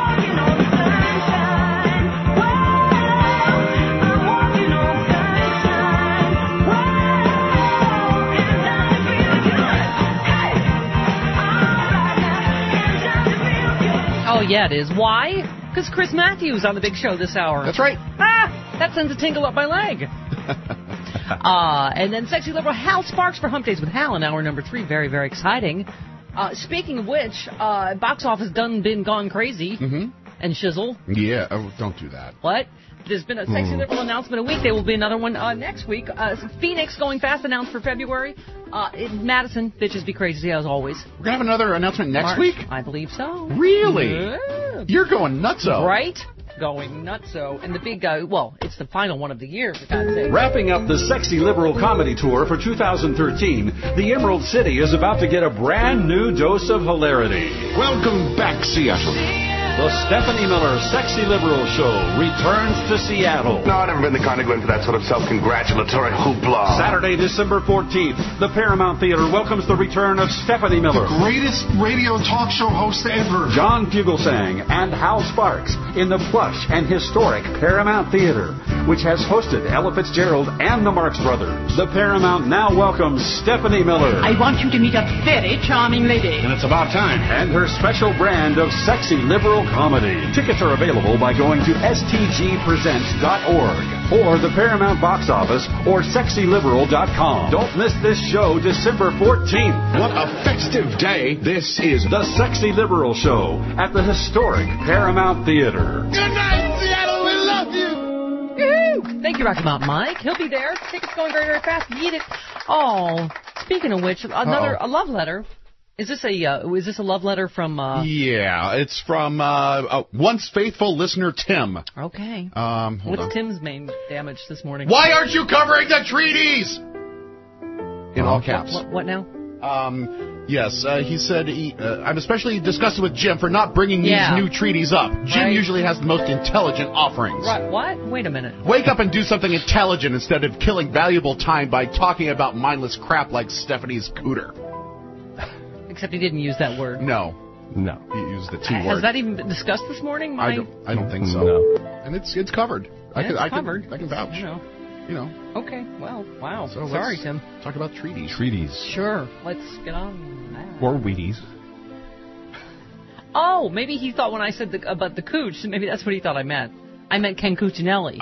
Oh, yeah, it is. Why? Because Chris Matthews on the big show this hour. That's right. That sends a tingle up my leg. And then Sexy Liberal Hal Sparks for Hump Days with Hal in hour number 3. Very, very exciting. Speaking of which, box office done been gone crazy. Mm-hmm. And shizzle. Yeah, don't do that. What? There's been a Sexy Liberal announcement a week. There will be another one next week. Phoenix Going Fast announced for February. Madison, bitches be crazy as always. We're going to have another announcement next week? I believe so. Really? Yeah. You're going nutso. Right? going nutso. And the big guy, it's the final one of the year, for God's sake. Wrapping up the Sexy Liberal Comedy Tour for 2013, the Emerald City is about to get a brand new dose of hilarity. Welcome back, Seattle. The Stephanie Miller Sexy Liberal Show returns to Seattle. No, I've never been the kind of go in for that sort of self-congratulatory hoopla. Saturday, December 14th, the Paramount Theater welcomes the return of Stephanie Miller. The greatest radio talk show host ever. John Fugelsang and Hal Sparks in the plush and historic Paramount Theater, which has hosted Ella Fitzgerald and the Marx Brothers. The Paramount now welcomes Stephanie Miller. I want you to meet a very charming lady. And it's about time. And her special brand of sexy liberal comedy. Tickets are available by going to stgpresents.org or the Paramount box office or sexyliberal.com. Don't miss this show December 14th. What a festive day this is. The Sexy Liberal Show at the historic Paramount Theater. Good night, Seattle. We love you. Woo-hoo! Thank you, Rocky Mountain Mike. He'll be there. Tickets going very, very fast. Get it. Oh, speaking of which, a love letter. Is this a love letter from... Yeah, it's from once faithful listener Tim. Okay. What's Tim's main damage this morning? Why aren't you covering the treaties? In all caps. What now? Yes, he said, I'm especially disgusted with Jim for not bringing these new treaties up. Jim usually has the most intelligent offerings. Right, what? Wait a minute. Wake up and do something intelligent instead of killing valuable time by talking about mindless crap like Stephanie's cooter. Except he didn't use that word. No. He used the T word. Has that even been discussed this morning? I don't think so. No. And it's covered. Yeah, I can vouch. You know. Okay. Well, wow. So sorry, Tim. Talk about treaties. Sure. Let's get on that. Or Wheaties. Oh, maybe he thought when I said about the cooch, maybe that's what he thought I meant. I meant Ken Cuccinelli.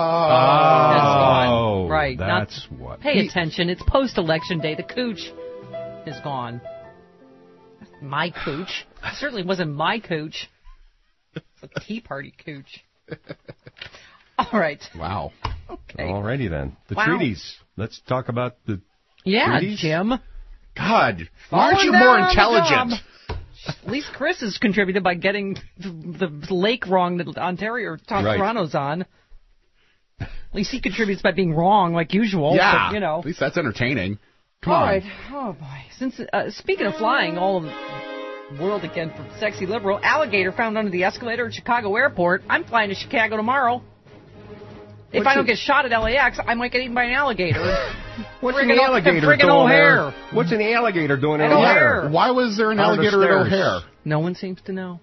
Oh, right. That's what. Pay attention. It's post-election day. The cooch is gone. My cooch. It certainly wasn't my cooch. It's a Tea Party cooch. All right. Wow. Okay. Alrighty then. The treaties. Let's talk about the treaties. Jim. God, why aren't you more intelligent? At least Chris has contributed by getting the lake wrong that Ontario or Toronto's on. At least he contributes by being wrong, like usual. Yeah. But, At least that's entertaining. Come on. All right. Oh, boy. Since speaking of flying all of the world again for Sexy Liberal, alligator found under the escalator at Chicago Airport. I'm flying to Chicago tomorrow. If I don't get shot at LAX, I might get eaten by an alligator. What's an alligator doing O'Hare? What's an alligator doing at O'Hare? Why was there an alligator at O'Hare? No one seems to know.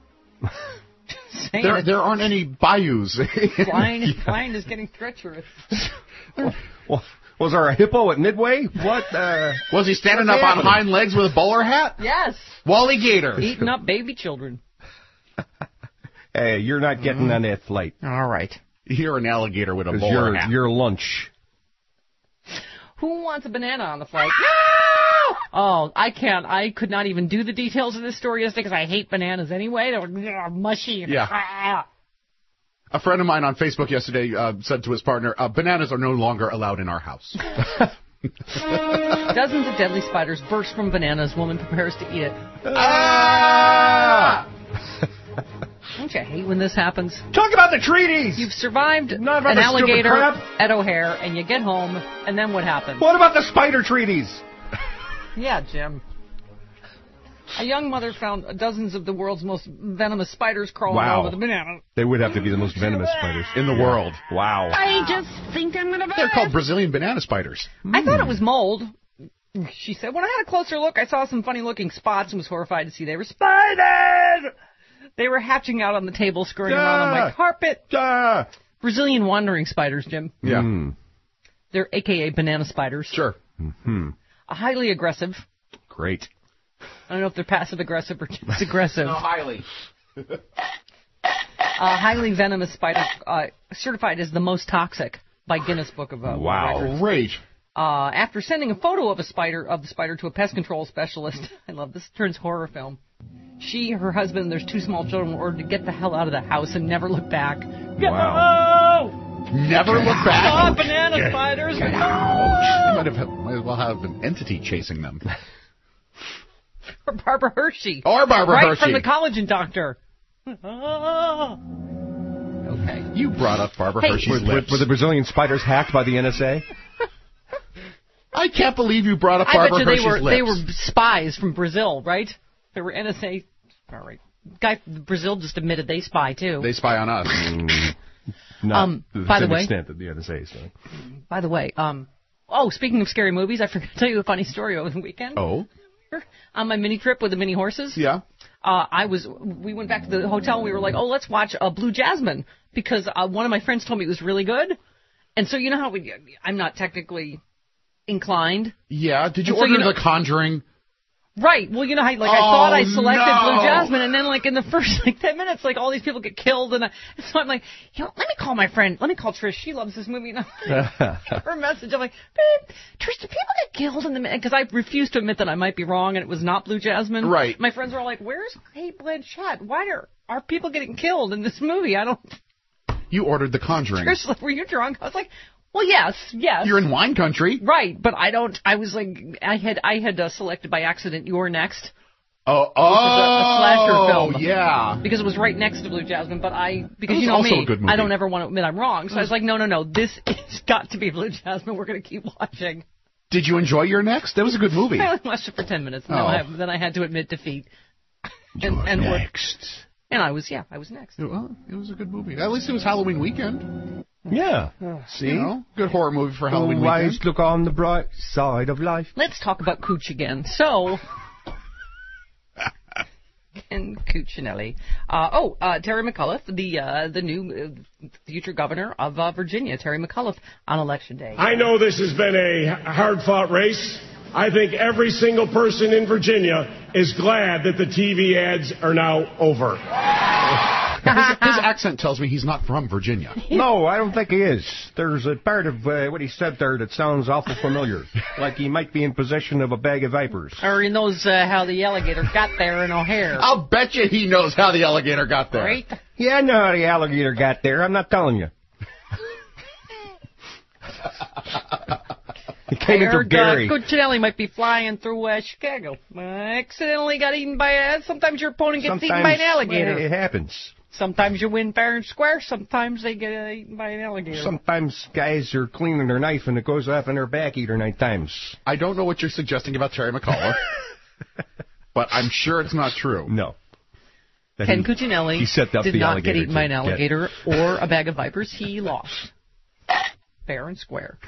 There aren't any bayous. Flying is getting treacherous. Well, was there a hippo at Midway? What? Was he standing up on hind legs with a bowler hat? Yes. Wally Gator. Eating up baby children. Hey, you're not getting on that flight. All right. You're an alligator with a bowler hat. Your lunch. Who wants a banana on the flight? No! Oh, I can't. I could not even do the details of this story yesterday because I hate bananas anyway. They were mushy. Yeah. A friend of mine on Facebook yesterday said to his partner, bananas are no longer allowed in our house. Dozens of deadly spiders burst from bananas. Woman prepares to eat it. Don't you hate when this happens? Talk about the treaties! You've survived an alligator at O'Hare, and you get home, and then what happens? What about the spider treaties? Yeah, Jim. A young mother found dozens of the world's most venomous spiders crawling around with a banana. They would have to be the most venomous spiders in the world. Wow. I just think I'm going to They're called Brazilian banana spiders. I thought it was mold. She said, when I had a closer look, I saw some funny-looking spots and was horrified to see they were spiders! They were hatching out on the table, scurrying around on my carpet. Brazilian wandering spiders, Jim. Yeah. They're a.k.a. banana spiders. Sure. Mm-hmm. Highly aggressive. Great. I don't know if they're passive-aggressive or just aggressive. No, highly. Highly venomous spider, certified as the most toxic by Guinness Book of World Records. Great. After sending a photo of the spider to a pest control specialist, I love this, turns horror film. She, her husband, and their 2 small children were ordered to get the hell out of the house and never look back. Wow. Never look back. Stop, banana spiders. They might as well have an entity chasing them. Or Barbara Hershey. Hershey. Right from the collagen doctor. Okay. You brought up Barbara Hershey's lips. Were the Brazilian spiders hacked by the NSA? I can't believe you brought up Barbara Hershey's lips. They were spies from Brazil, right? They were NSA. All right. Brazil just admitted they spy, too. They spy on us. Not to by the way, extent that the NSA is doing. By the way, speaking of scary movies, I forgot to tell you a funny story over the weekend. Oh? On my mini trip with the mini horses. Yeah. We went back to the hotel and we were like, let's watch Blue Jasmine because one of my friends told me it was really good. And so you know how I'm not technically inclined. Yeah. Did you order The Conjuring? Right. Well, you know how I thought I selected Blue Jasmine, and then in the first 10 minutes, all these people get killed, and so I'm like, let me call my friend. Let me call Trish. She loves this movie. And her message. I'm like, babe, Trish, do people get killed in the minute? Because I refused to admit that I might be wrong, and it was not Blue Jasmine. Right. My friends were all like, where's Cate Blanchett? Why are people getting killed in this movie? I don't. You ordered The Conjuring. Trish, were you drunk? I was like, well, yes. You're in wine country. Right, but I was like, I had selected by accident You're Next. Oh, which is a slasher film. Yeah. Because it was right next to Blue Jasmine, but because you know me, I don't ever want to admit I'm wrong. So I was like, no, this has got to be Blue Jasmine. We're going to keep watching. Did you enjoy You're Next? That was a good movie. I only watched it for 10 minutes. And then I had to admit defeat. and next. And I was next. Well, it was a good movie. At least it was Halloween weekend. Yeah. See? Good horror movie for Halloween weekend. Always look on the bright side of life. Let's talk about Cooch again. So, and Cuccinelli. Terry McAuliffe, the new future governor of Virginia, Terry McAuliffe, on Election Day. I know this has been a hard-fought race. I think every single person in Virginia is glad that the TV ads are now over. His accent tells me he's not from Virginia. No, I don't think he is. There's a part of what he said there that sounds awful familiar. Like he might be in possession of a bag of vipers. Or he knows how the alligator got there in O'Hare. I'll bet you he knows how the alligator got there. Right? Yeah, I know how the alligator got there. I'm not telling you. I heard Cuccinelli might be flying through Chicago. Accidentally got eaten by sometimes your opponent gets eaten by an alligator. It happens. Sometimes you win fair and square. Sometimes they get eaten by an alligator. Sometimes guys are cleaning their knife and it goes off in their back 8 or 9 times. I don't know what you're suggesting about Terry McAuliffe, but I'm sure it's not true. No. Ken Cuccinelli did not get eaten by an alligator or a bag of vipers. He lost. Fair and square.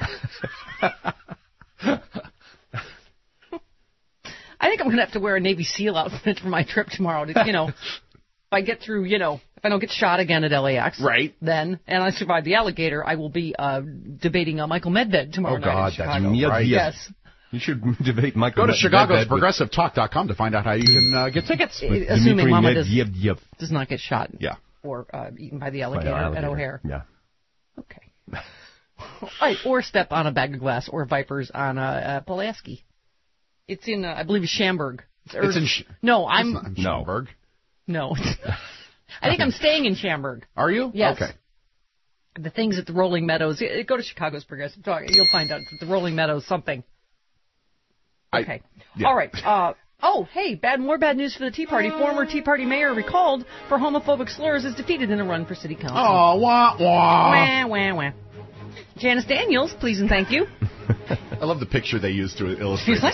I think I'm going to have to wear a Navy SEAL outfit for my trip tomorrow. To, if I get through, if I don't get shot again at LAX, right? Then, and I survive the alligator, I will be debating Michael Medved tomorrow night in Chicago. That's right. Yes. You should debate Michael. Go to ChicagosProgressiveTalk.com to find out how you can get tickets. Assuming Mama does not get shot. Yeah. Or eaten by the alligator at O'Hare. Yeah. Okay. Right, or step on a bag of glass or vipers on Pulaski. It's in, I believe, Schaumburg. It's in Schaumburg. No. I think I'm staying in Schaumburg. Are you? Yes. Okay. The things at the Rolling Meadows. Go to Chicago's Progressive Talk. You'll find out. The Rolling Meadows something. Okay. All right. Hey, more bad news for the Tea Party. Former Tea Party mayor recalled for homophobic slurs is defeated in a run for city council. Oh, wah, wah. Wah, wah, wah. Janice Daniels, please and thank you. I love the picture they used to illustrate. She's like,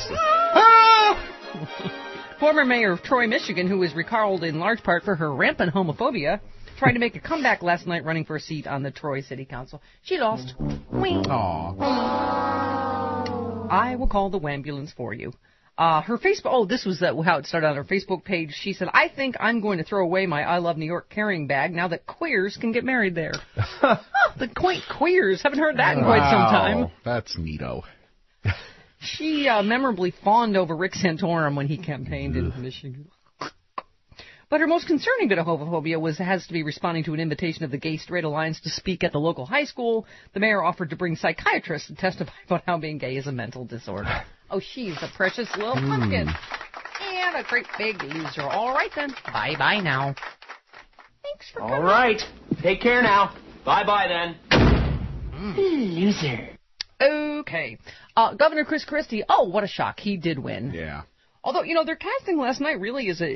Former mayor of Troy, Michigan, who was recalled in large part for her rampant homophobia, tried to make a comeback last night running for a seat on the Troy City Council. She lost. Aww. I will call the wambulance for you. Her Facebook, this was how it started on her Facebook page. She said, I think I'm going to throw away my I Love New York carrying bag now that queers can get married there. The quaint queers. Haven't heard that in quite some time. That's neato. She memorably fawned over Rick Santorum when he campaigned in Michigan. But her most concerning bit of homophobia has to be responding to an invitation of the Gay Straight Alliance to speak at the local high school. The mayor offered to bring psychiatrists to testify about how being gay is a mental disorder. Oh, she's a precious little pumpkin. And a great big loser. All right, then. Bye-bye now. Thanks for coming. All right. Take care now. Bye-bye, then. Loser. Okay. Governor Chris Christie, what a shock. He did win. Yeah. Although, their casting last night really is a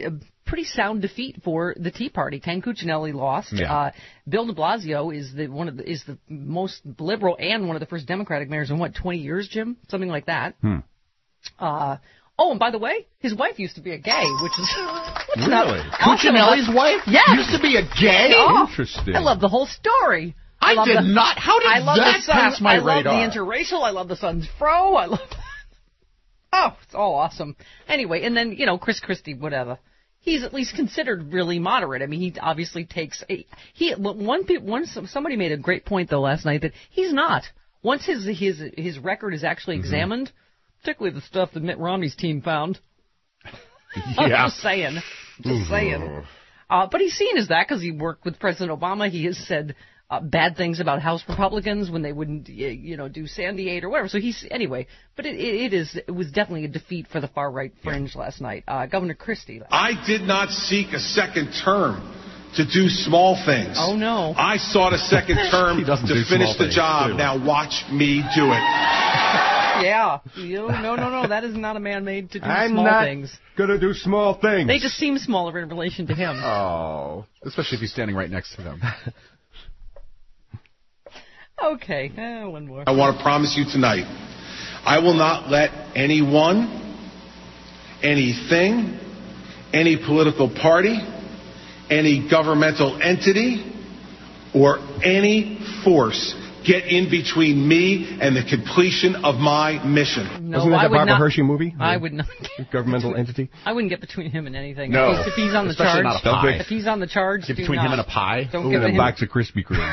pretty sound defeat for the Tea Party. Ken Cuccinelli lost. Yeah. Bill de Blasio is the most liberal and one of the first Democratic mayors in 20 years, Jim? Something like that. And by the way, his wife used to be a gay, which is really Cuccinelli's wife. Yes. Used to be a gay. Oh, interesting. I love the whole story. I did not. How did that pass my radar? I love the interracial. I love the son's fro. I love. Oh, it's all awesome. Anyway, and then Chris Christie, whatever. He's at least considered really moderate. I mean, he obviously takes somebody made a great point though last night that he's not. Once his record is actually examined, particularly the stuff that Mitt Romney's team found. Yeah. I'm just saying. But he's seen as that because he worked with President Obama. He has said bad things about House Republicans when they wouldn't, do Sandy 8 or whatever. So but it was definitely a defeat for the far right fringe last night. Governor Christie. I did not seek a second term to do small things. Oh no! I sought a second term to finish the job. Now watch me do it. Yeah. No. That is not a man made to do I'm small not things. Gonna do small things. They just seem smaller in relation to him. Oh, especially if he's standing right next to them. Okay, one more. I want to promise you tonight, I will not let anyone, anything, any political party, any governmental entity, or any force get in between me and the completion of my mission. No, Wasn't that a Barbara Hershey movie? I would not. Governmental entity? I wouldn't get between him and anything. No. If he's on the Especially charge. not a pie. If he's on the charge, get between him and a pie. Don't give him a box of Krispy Kremes.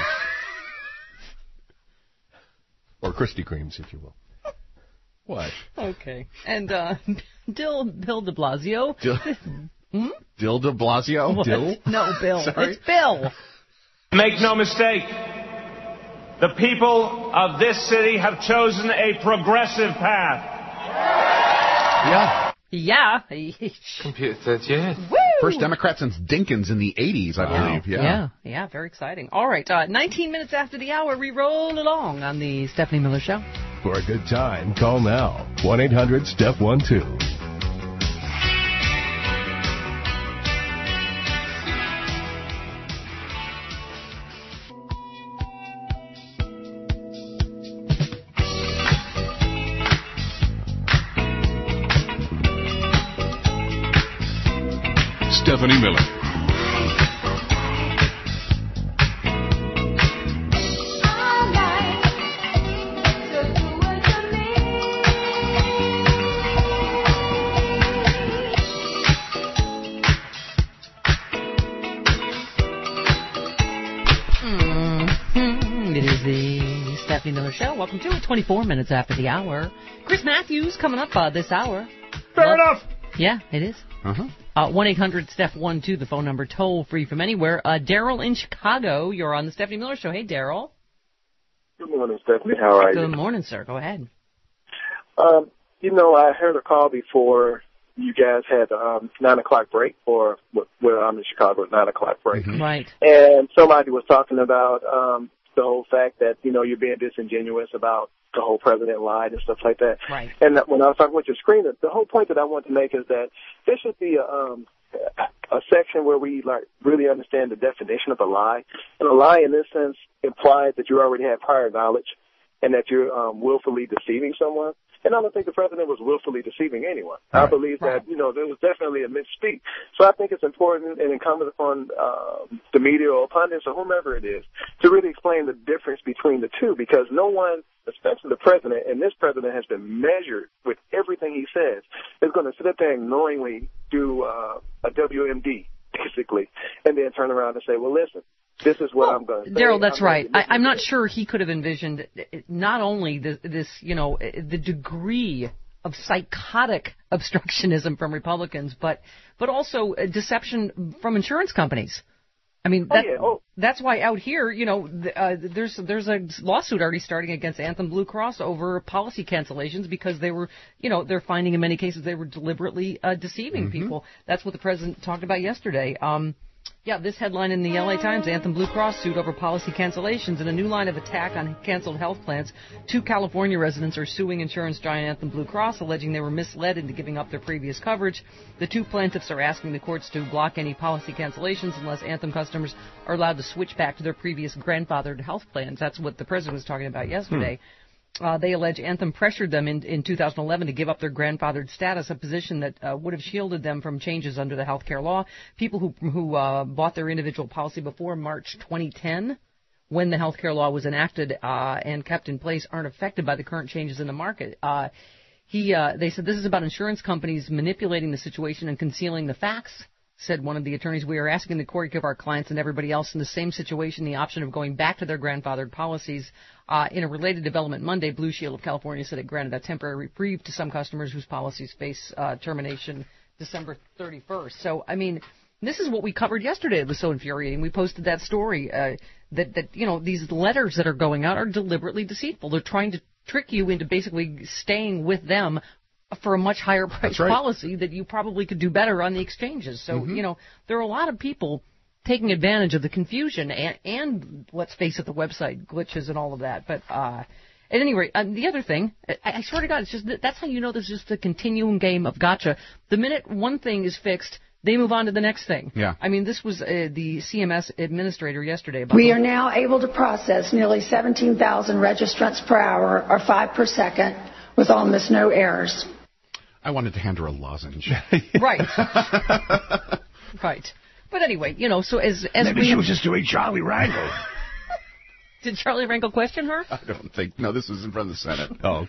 Or Krispy Kremes, if you will. What? Okay. And Bill de Blasio. Dill de Blasio? What? Dill? No, Bill. Sorry? It's Bill. Make no mistake, the people of this city have chosen a progressive path. Yeah. Computer said yes. Woo! First Democrat since Dinkins in the 80s, I believe. Yeah, very exciting. All right, 19 minutes after the hour, we roll along on the Stephanie Miller Show. For a good time, call now. 1-800-STEP-12. Stephanie Miller. It is the Stephanie Miller Show. Welcome to it. 24 minutes after the hour. Chris Matthews coming up this hour. Fair enough. Yeah, it is. 1-800-STEP-12, the phone number, toll free from anywhere. Daryl in Chicago, you're on the Stephanie Miller Show. Hey, Daryl. Good morning, Stephanie. How are you? Good morning, sir. Go ahead. I heard a call before you guys had 9 o'clock break, or where I'm in Chicago, 9 o'clock break. Mm-hmm. Right. And somebody was talking about the whole fact that, you're being disingenuous about the whole president lied and stuff like that. Right. And when I was talking with your screen, the whole point that I want to make is that there should be a section where we really understand the definition of a lie. And a lie in this sense implies that you already have prior knowledge and that you're willfully deceiving someone. And I don't think the president was willfully deceiving anyone. Right. I believe that, there was definitely a misspeak. So I think it's important and incumbent upon the media or pundits or whomever it is to really explain the difference between the two, because no one, especially the president, and this president has been measured with everything he says, is going to sit up there and knowingly do a WMD, basically, and then turn around and say, well, listen, this is what I'm going to say. Daryl, that's right. I'm not sure he could have envisioned not only this, the degree of psychotic obstructionism from Republicans, but also deception from insurance companies. I mean, that's why out here, there's a lawsuit already starting against Anthem Blue Cross over policy cancellations because they were, they're finding in many cases they were deliberately deceiving people. That's what the president talked about yesterday. Yeah, this headline in the LA Times, Anthem Blue Cross sued over policy cancellations. In a new line of attack on canceled health plans, 2 California residents are suing insurance giant Anthem Blue Cross, alleging they were misled into giving up their previous coverage. The 2 plaintiffs are asking the courts to block any policy cancellations unless Anthem customers are allowed to switch back to their previous grandfathered health plans. That's what the president was talking about yesterday. They allege Anthem pressured them in 2011 to give up their grandfathered status, a position that would have shielded them from changes under the health care law. People who bought their individual policy before March 2010, when the health care law was enacted and kept in place, aren't affected by the current changes in the market. They said this is about insurance companies manipulating the situation and concealing the facts. Said one of the attorneys, we are asking the court to give our clients and everybody else in the same situation the option of going back to their grandfathered policies. In a related development Monday, Blue Shield of California said it granted a temporary reprieve to some customers whose policies face termination December 31st. So, I mean, this is what we covered yesterday. It was so infuriating. We posted that story that these letters that are going out are deliberately deceitful. They're trying to trick you into basically staying with them for a much higher price policy that you probably could do better on the exchanges. So, there are a lot of people taking advantage of the confusion and let's face it, the website glitches and all of that. But at any rate, the other thing, I swear to God, it's just that's how you know there's just a continuing game of gotcha. The minute one thing is fixed, they move on to the next thing. Yeah. I mean, this was the CMS administrator yesterday. We are now able to process nearly 17,000 registrants per hour, or 5 per second, with almost no errors. I wanted to hand her a lozenge. Right. Right. But anyway, so as maybe she was just doing Charlie Rangel. Did Charlie Rangel question her? I don't think. No, this was in front of the Senate. Oh,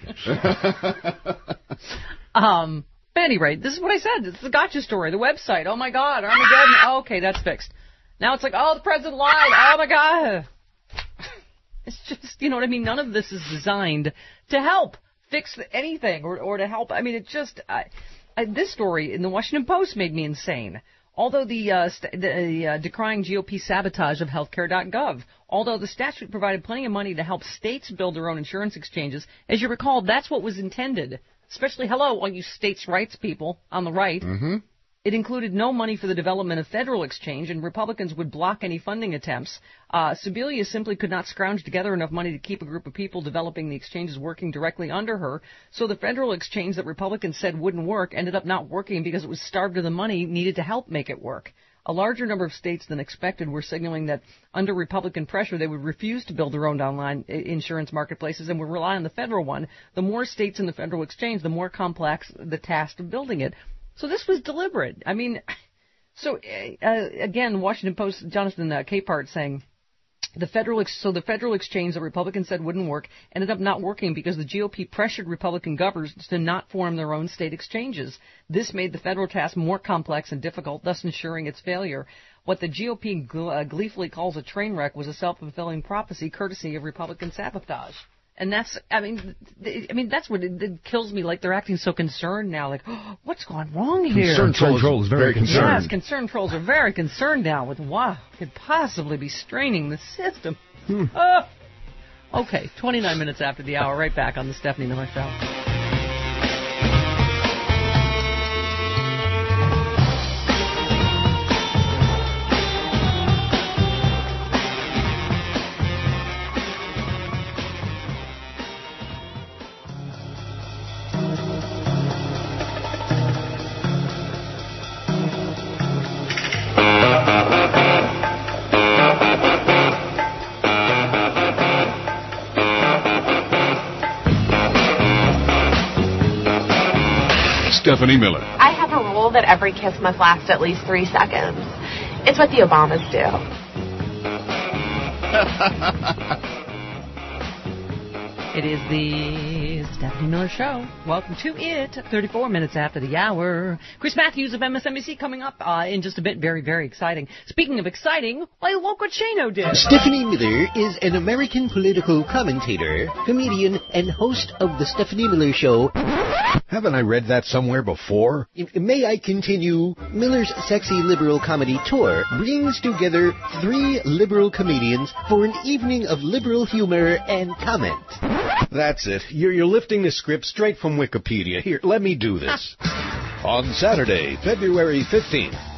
okay. But anyway, this is what I said. It's the gotcha story. The website. Oh, my God. Armageddon. Oh, okay, that's fixed. Now it's like, oh, the president lied. Oh, my God. It's just, you know what I mean? None of this is designed to help fix anything or to help. I mean, it just, this story in the Washington Post made me insane. Although the decrying GOP sabotage of healthcare.gov. Although the statute provided plenty of money to help states build their own insurance exchanges, as you recall, that's what was intended. Especially, hello, all you states' rights people on the right. Mm-hmm. It included no money for the development of federal exchange, and Republicans would block any funding attempts. Sebelius simply could not scrounge together enough money to keep a group of people developing the exchanges working directly under her. So the federal exchange that Republicans said wouldn't work ended up not working because it was starved of the money needed to help make it work. A larger number of states than expected were signaling that under Republican pressure they would refuse to build their own online insurance marketplaces and would rely on the federal one. The more states in the federal exchange, the more complex the task of building it. So this was deliberate. I mean, so again, Washington Post, Jonathan Capehart saying the federal exchange that Republicans said wouldn't work ended up not working because the GOP pressured Republican governors to not form their own state exchanges. This made the federal task more complex and difficult, thus ensuring its failure. What the GOP gleefully calls a train wreck was a self-fulfilling prophecy courtesy of Republican sabotage. And that's, I mean, that's what it kills me. Like, they're acting so concerned now. Like, oh, what's going wrong here? Concerned trolls very concerned. Yes, concerned trolls are very concerned now with what could possibly be straining the system. Okay, 29 minutes after the hour, right back on the Stephanie Miller Show. Stephanie Miller. I have a rule that every kiss must last at least 3 seconds. It's what the Obamas do. It is the Stephanie Miller Show. Welcome to it. 34 minutes after the hour. Chris Matthews of MSNBC coming up in just a bit. Very, very exciting. Speaking of exciting, look what Shano did. Stephanie Miller is an American political commentator, comedian, and host of the Stephanie Miller Show. Haven't I read that somewhere before? May I continue? Miller's Sexy Liberal Comedy Tour brings together 3 liberal comedians for an evening of liberal humor and comment. That's it. You're lifting the script straight from Wikipedia. Here, let me do this. On Saturday, February 15th,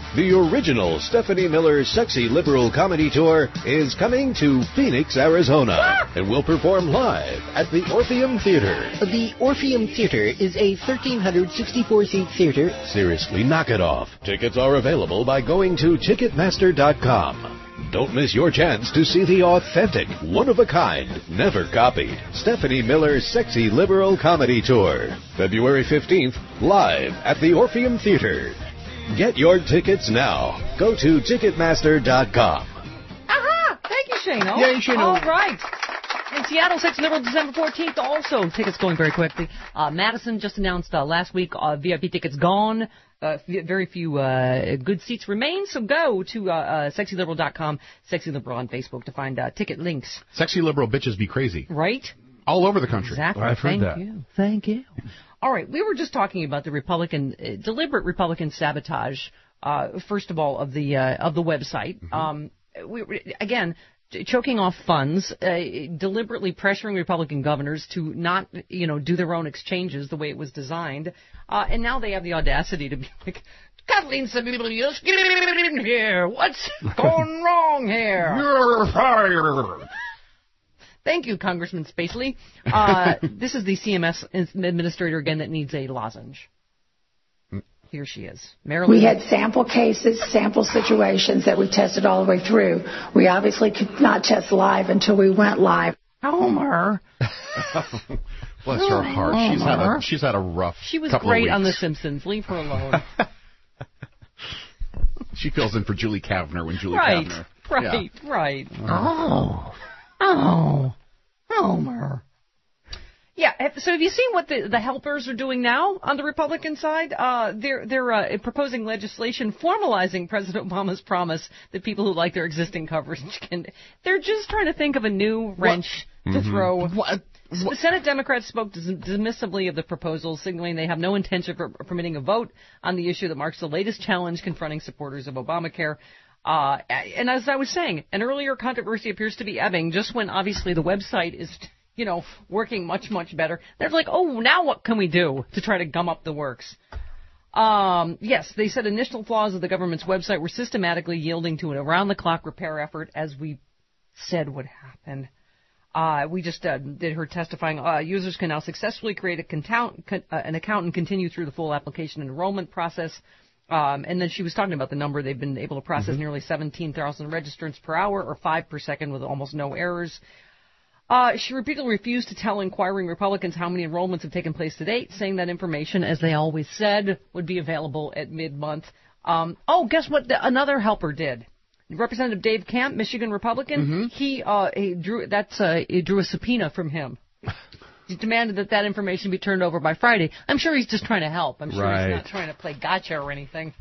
The original Stephanie Miller Sexy Liberal Comedy Tour is coming to Phoenix, Arizona, and will perform live at the Orpheum Theater. The Orpheum Theater is a 1,364-seat theater. Seriously, knock it off. Tickets are available by going to Ticketmaster.com. Don't miss your chance to see the authentic, one-of-a-kind, never copied Stephanie Miller Sexy Liberal Comedy Tour. February 15th, live at the Orpheum Theater. Get your tickets now. Go to Ticketmaster.com. Aha! Thank you, Shano. Yay, Shano. All right. In Seattle, Sexy Liberal, December 14th. Also, tickets going very quickly. Madison just announced last week, VIP tickets gone. Very few good seats remain, so go to sexyliberal.com, Sexy Liberal on Facebook to find ticket links. Sexy liberal bitches be crazy. Right? All over the country. Exactly. I've heard that. Thank you. All right, we were just talking about the deliberate Republican sabotage, first of all, of the website. Again, choking off funds, deliberately pressuring Republican governors to not, do their own exchanges the way it was designed. And now they have the audacity to be like, Kathleen Sebelius, get in here. What's going wrong here? You're fired. Thank you, Congressman Spacely. This is the CMS administrator again that needs a lozenge. Here she is. Marilyn. We had sample cases, sample situations that we tested all the way through. We obviously could not test live until we went live. Homer. Bless her heart. She's had a rough She was couple great of weeks. on The Simpsons. Leave her alone. She fills in for Julie Kavner when Julie Right. Kavner. Right. Oh, Homer. Yeah, so have you seen what the helpers are doing now on the Republican side? They're proposing legislation formalizing President Obama's promise that people who like their existing coverage can... They're just trying to think of a new wrench to throw. The Senate Democrats spoke dismissively of the proposal, signaling they have no intention of permitting a vote on the issue that marks the latest challenge confronting supporters of Obamacare. And as I was saying, an earlier controversy appears to be ebbing just when obviously the website is, working much, much better. They're like, oh, now what can we do to try to gum up the works? Yes, they said initial flaws of the government's website were systematically yielding to an around-the-clock repair effort, as we said would happen. We just did her testifying. Users can now successfully create an account and continue through the full application and enrollment process. And then she was talking about the number. They've been able to process nearly 17,000 registrants per hour, or 5 per second, with almost no errors. She repeatedly refused to tell inquiring Republicans how many enrollments have taken place to date, saying that information, as they always said, would be available at mid-month. Guess what another helper did? Representative Dave Camp, Michigan Republican, he drew a subpoena from him. He demanded that information be turned over by Friday. I'm sure he's just trying to help. I'm sure he's not trying to play gotcha or anything.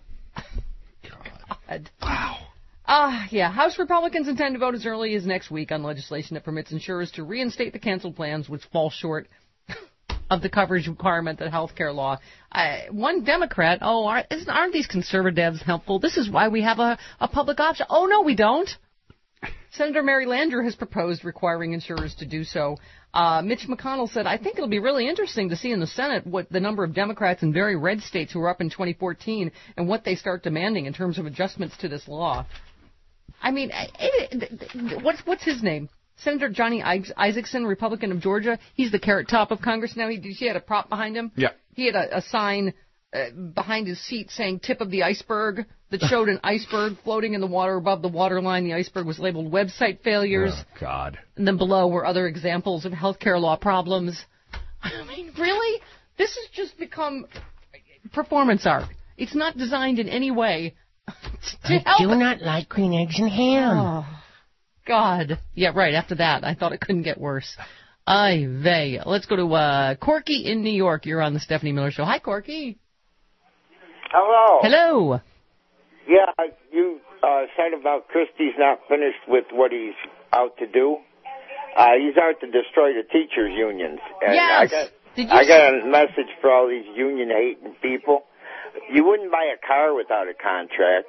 God. Wow. House Republicans intend to vote as early as next week on legislation that permits insurers to reinstate the canceled plans which fall short of the coverage requirement that health care law. One Democrat, aren't these conservatives helpful? This is why we have a public option. Oh, no, we don't. Senator Mary Landrieu has proposed requiring insurers to do so. Mitch McConnell said, I think it'll be really interesting to see in the Senate what the number of Democrats in very red states who were up in 2014 and what they start demanding in terms of adjustments to this law. I mean, what's his name? Senator Johnny Isaacson, Republican of Georgia. He's the carrot top of Congress now. He had a prop behind him. Yeah. He had a sign behind his seat saying tip of the iceberg that showed an iceberg floating in the water above the waterline. The iceberg was labeled website failures. Oh, God. And then below were other examples of healthcare law problems. I mean, really? This has just become performance art. It's not designed in any way to help. I do not like green eggs and ham. Oh, God. Yeah, right. After that, I thought it couldn't get worse. Ay vey. Let's go to Corky in New York. You're on the Stephanie Miller Show. Hi, Corky. Hello. Hello. Yeah, you said about Christie's not finished with what he's out to do. He's out to destroy the teachers' unions. And yes. I got a message for all these union-hating people. You wouldn't buy a car without a contract.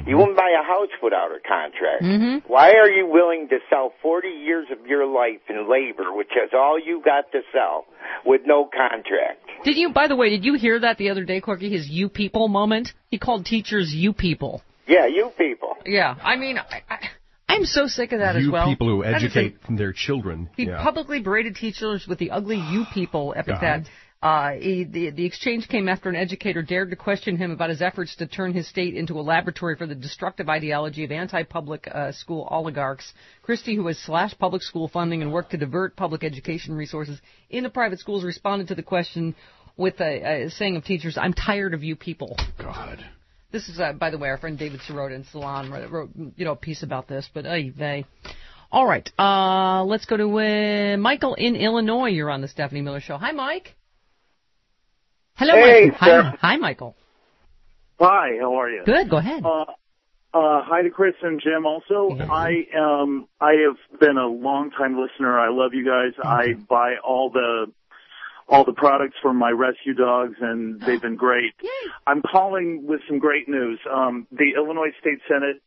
You wouldn't buy a house without a contract. Mm-hmm. Why are you willing to sell 40 years of your life in labor, which is all you got to sell, with no contract? By the way, did you hear that the other day, Corky, his you people moment? He called teachers you people. Yeah, you people. Yeah, I mean, I'm so sick of that as well. You people who educate their children. He publicly berated teachers with the ugly you people epithet. The exchange came after an educator dared to question him about his efforts to turn his state into a laboratory for the destructive ideology of anti-public school oligarchs. Christie, who has slashed public school funding and worked to divert public education resources into private schools, responded to the question with a saying of teachers, "I'm tired of you people." God. This is, by the way, our friend David Sirota in Salon wrote a piece about this, but they. All right, let's go to Michael in Illinois. You're on the Stephanie Miller Show. Hi, Mike. Hello, hey, Mike. Hi, Michael. Hi, how are you? Good, go ahead. Hi to Chris and Jim also. I have been a long-time listener. I love you guys. I buy all the products from my rescue dogs, and they've been great. Yay. I'm calling with some great news. The Illinois State Senate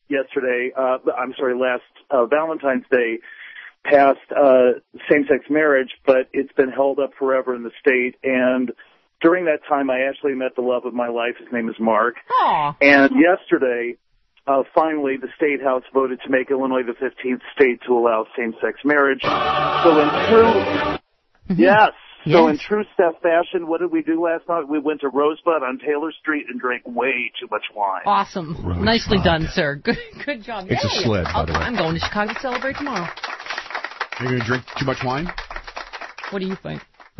last Valentine's Day passed same-sex marriage, but it's been held up forever in the state, and during that time, I actually met the love of my life. His name is Mark. Aww. And yesterday, finally, the State House voted to make Illinois the 15th state to allow same-sex marriage. So in true Steph fashion, what did we do last night? We went to Rosebud on Taylor Street and drank way too much wine. Awesome. Rosebud. Nicely done, sir. Good job. It's a sled, by the way. I'm going to Chicago to celebrate tomorrow. You're going to drink too much wine? What do you think?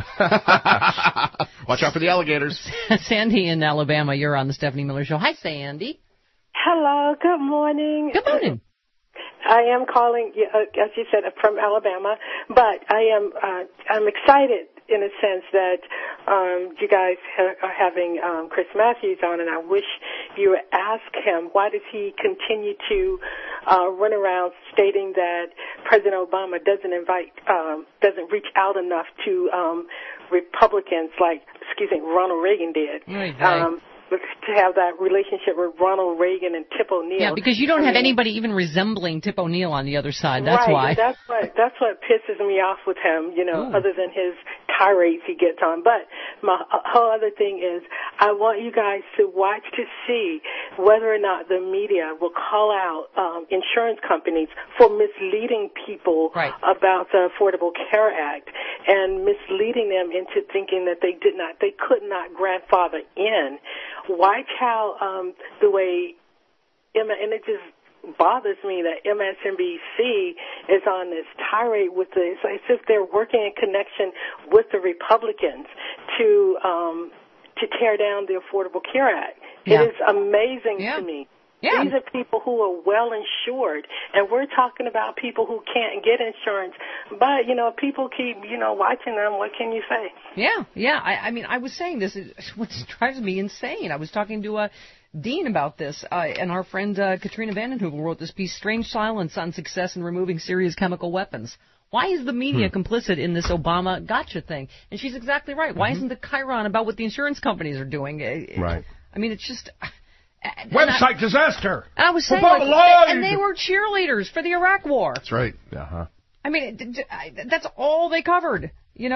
Watch out for the alligators. Sandy in Alabama, you're on the Stephanie Miller Show. Hi, Sandy. Hello, good morning. Good morning. I am calling, as you said, from Alabama, but I'm excited in a sense that you guys are having Chris Matthews on, and I wish you would ask him why does he continue to run around stating that President Obama doesn't reach out enough to Republicans like, Ronald Reagan did. Right. To have that relationship with Ronald Reagan and Tip O'Neill. Yeah, because you don't have anybody even resembling Tip O'Neill on the other side. That's why. That's what pisses me off with him, other than his tirades he gets on. But my whole other thing is I want you guys to watch to see whether or not the media will call out insurance companies for misleading people about the Affordable Care Act and misleading them into thinking that they could not grandfather in. Watch how the way and it just bothers me that MSNBC is on this tirade with this. It's as if they're working in connection with the Republicans to tear down the Affordable Care Act. Yeah. It is amazing to me. Yeah. These are people who are well insured, and we're talking about people who can't get insurance. But, people keep, watching them. What can you say? Yeah. I mean, I was saying this is what drives me insane. I was talking to Dean about this, and our friend Katrina Vanden Heuvel wrote this piece, Strange Silence on Success in Removing Syria's Chemical Weapons. Why is the media complicit in this Obama gotcha thing? And she's exactly right. Why isn't the Chiron about what the insurance companies are doing? Right. I mean, it's just... Website disaster. And I was saying, and they were cheerleaders for the Iraq War. That's right. Uh-huh. I mean, that's all they covered.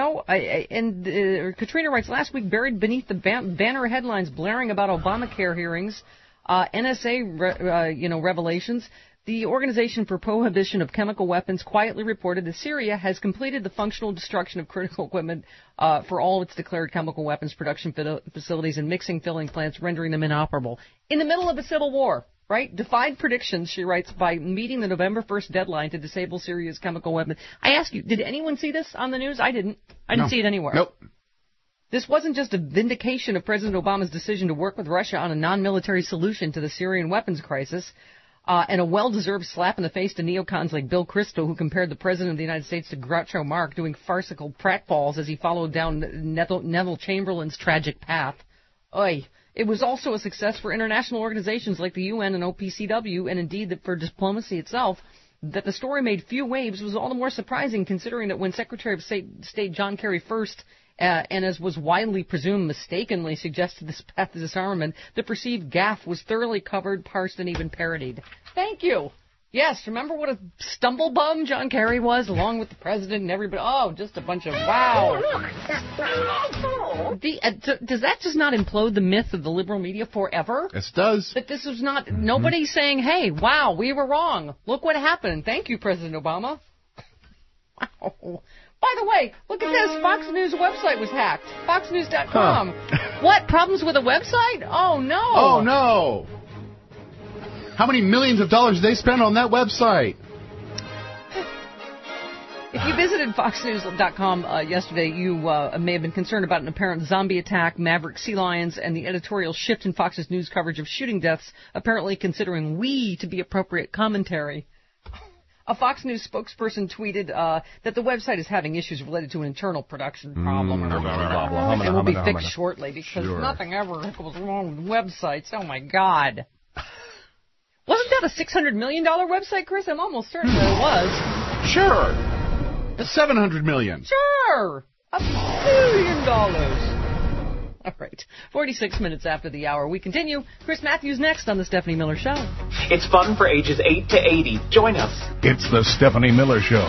Katrina writes, last week, buried beneath the banner headlines blaring about Obamacare hearings, NSA, revelations, the Organization for Prohibition of Chemical Weapons quietly reported that Syria has completed the functional destruction of critical equipment for all its declared chemical weapons production facilities and mixing filling plants, rendering them inoperable. In the middle of a civil war, right? Defied predictions, she writes, by meeting the November 1st deadline to disable Syria's chemical weapons. I ask you, did anyone see this on the news? I didn't. I didn't see it anywhere. Nope. This wasn't just a vindication of President Obama's decision to work with Russia on a non-military solution to the Syrian weapons crisis. And a well-deserved slap in the face to neocons like Bill Kristol, who compared the President of the United States to Groucho Marx, doing farcical pratfalls as he followed down Neville Chamberlain's tragic path. Oy. It was also a success for international organizations like the UN and OPCW, and indeed for diplomacy itself. That the story made few waves was all the more surprising, considering that when Secretary of State John Kerry first and as was widely presumed, mistakenly suggested this path to disarmament, the perceived gaffe was thoroughly covered, parsed, and even parodied. Thank you. Yes, remember what a stumblebum John Kerry was, along with the president and everybody? Oh, just a bunch of wow. Oh, look. Does that just not implode the myth of the liberal media forever? It does. That this was not, nobody's saying, hey, wow, we were wrong. Look what happened. Thank you, President Obama. Wow. By the way, look at this. Fox News website was hacked. FoxNews.com. What? Problems with a website? Oh, no. Oh, no. How many millions of dollars did they spend on that website? If you visited FoxNews.com yesterday, you may have been concerned about an apparent zombie attack, maverick sea lions, and the editorial shift in Fox's news coverage of shooting deaths, apparently considering "we" to be appropriate commentary. A Fox News spokesperson tweeted that the website is having issues related to an internal production problem and will be fixed shortly because nothing ever goes wrong with websites. Oh, my God. Wasn't that a $600 million website, Chris? I'm almost certain that it was. Sure. It's $700 million. Sure. $1 billion. All right. 46 minutes after the hour. We continue. Chris Matthews next on The Stephanie Miller Show. It's fun for ages 8 to 80. Join us. It's The Stephanie Miller Show.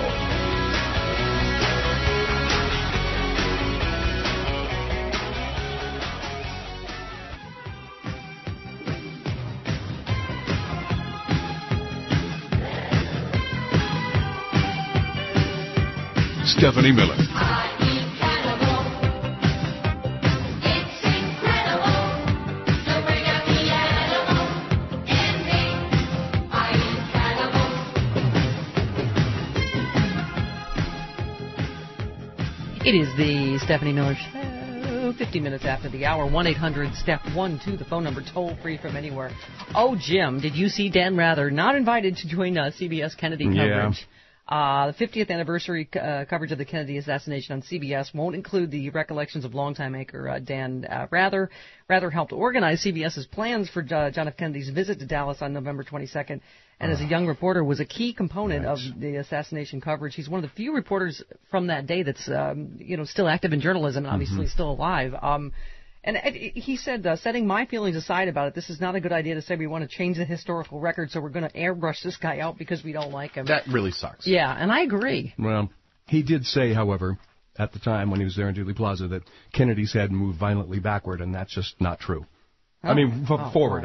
Stephanie Miller. It is the Stephanie Miller Show, 50 minutes after the hour, 1-800-STEP-12, the phone number, toll-free from anywhere. Oh, Jim, did you see Dan Rather not invited to join CBS Kennedy coverage? The 50th anniversary coverage of the Kennedy assassination on CBS won't include the recollections of longtime anchor Dan Rather. Rather helped organize CBS's plans for John F. Kennedy's visit to Dallas on November 22nd, and as a young reporter was a key component of the assassination coverage. He's one of the few reporters from that day that's still active in journalism and obviously still alive. And he said, setting my feelings aside about it, this is not a good idea to say we want to change the historical record, so we're going to airbrush this guy out because we don't like him. That really sucks. Yeah, and I agree. Well, he did say, however, at the time when he was there in Dealey Plaza, that Kennedy's head moved violently backward, and that's just not true. Oh. Forward.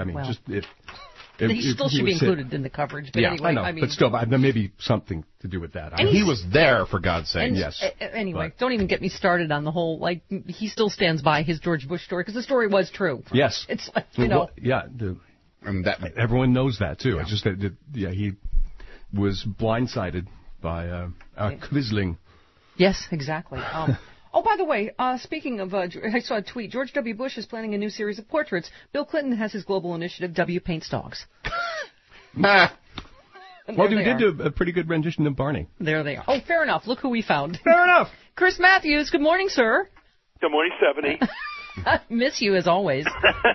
He still should be included in the coverage. But anyway, I know, but still, there may be something to do with that. And he was there, for God's sake. Yes. Anyway, don't even get me started on the whole, he still stands by his George Bush story, because the story was true. Yes. It's like, everyone knows that, too. Yeah. It's just that, he was blindsided by a Quisling. Yes, exactly. Oh, by the way, speaking of, I saw a tweet. George W. Bush is planning a new series of portraits. Bill Clinton has his global initiative, W Paints Dogs. Well, we did do a pretty good rendition of Barney. There they are. Oh, fair enough. Look who we found. Fair enough. Chris Matthews, good morning, sir. Good morning, Stephanie. Miss you as always.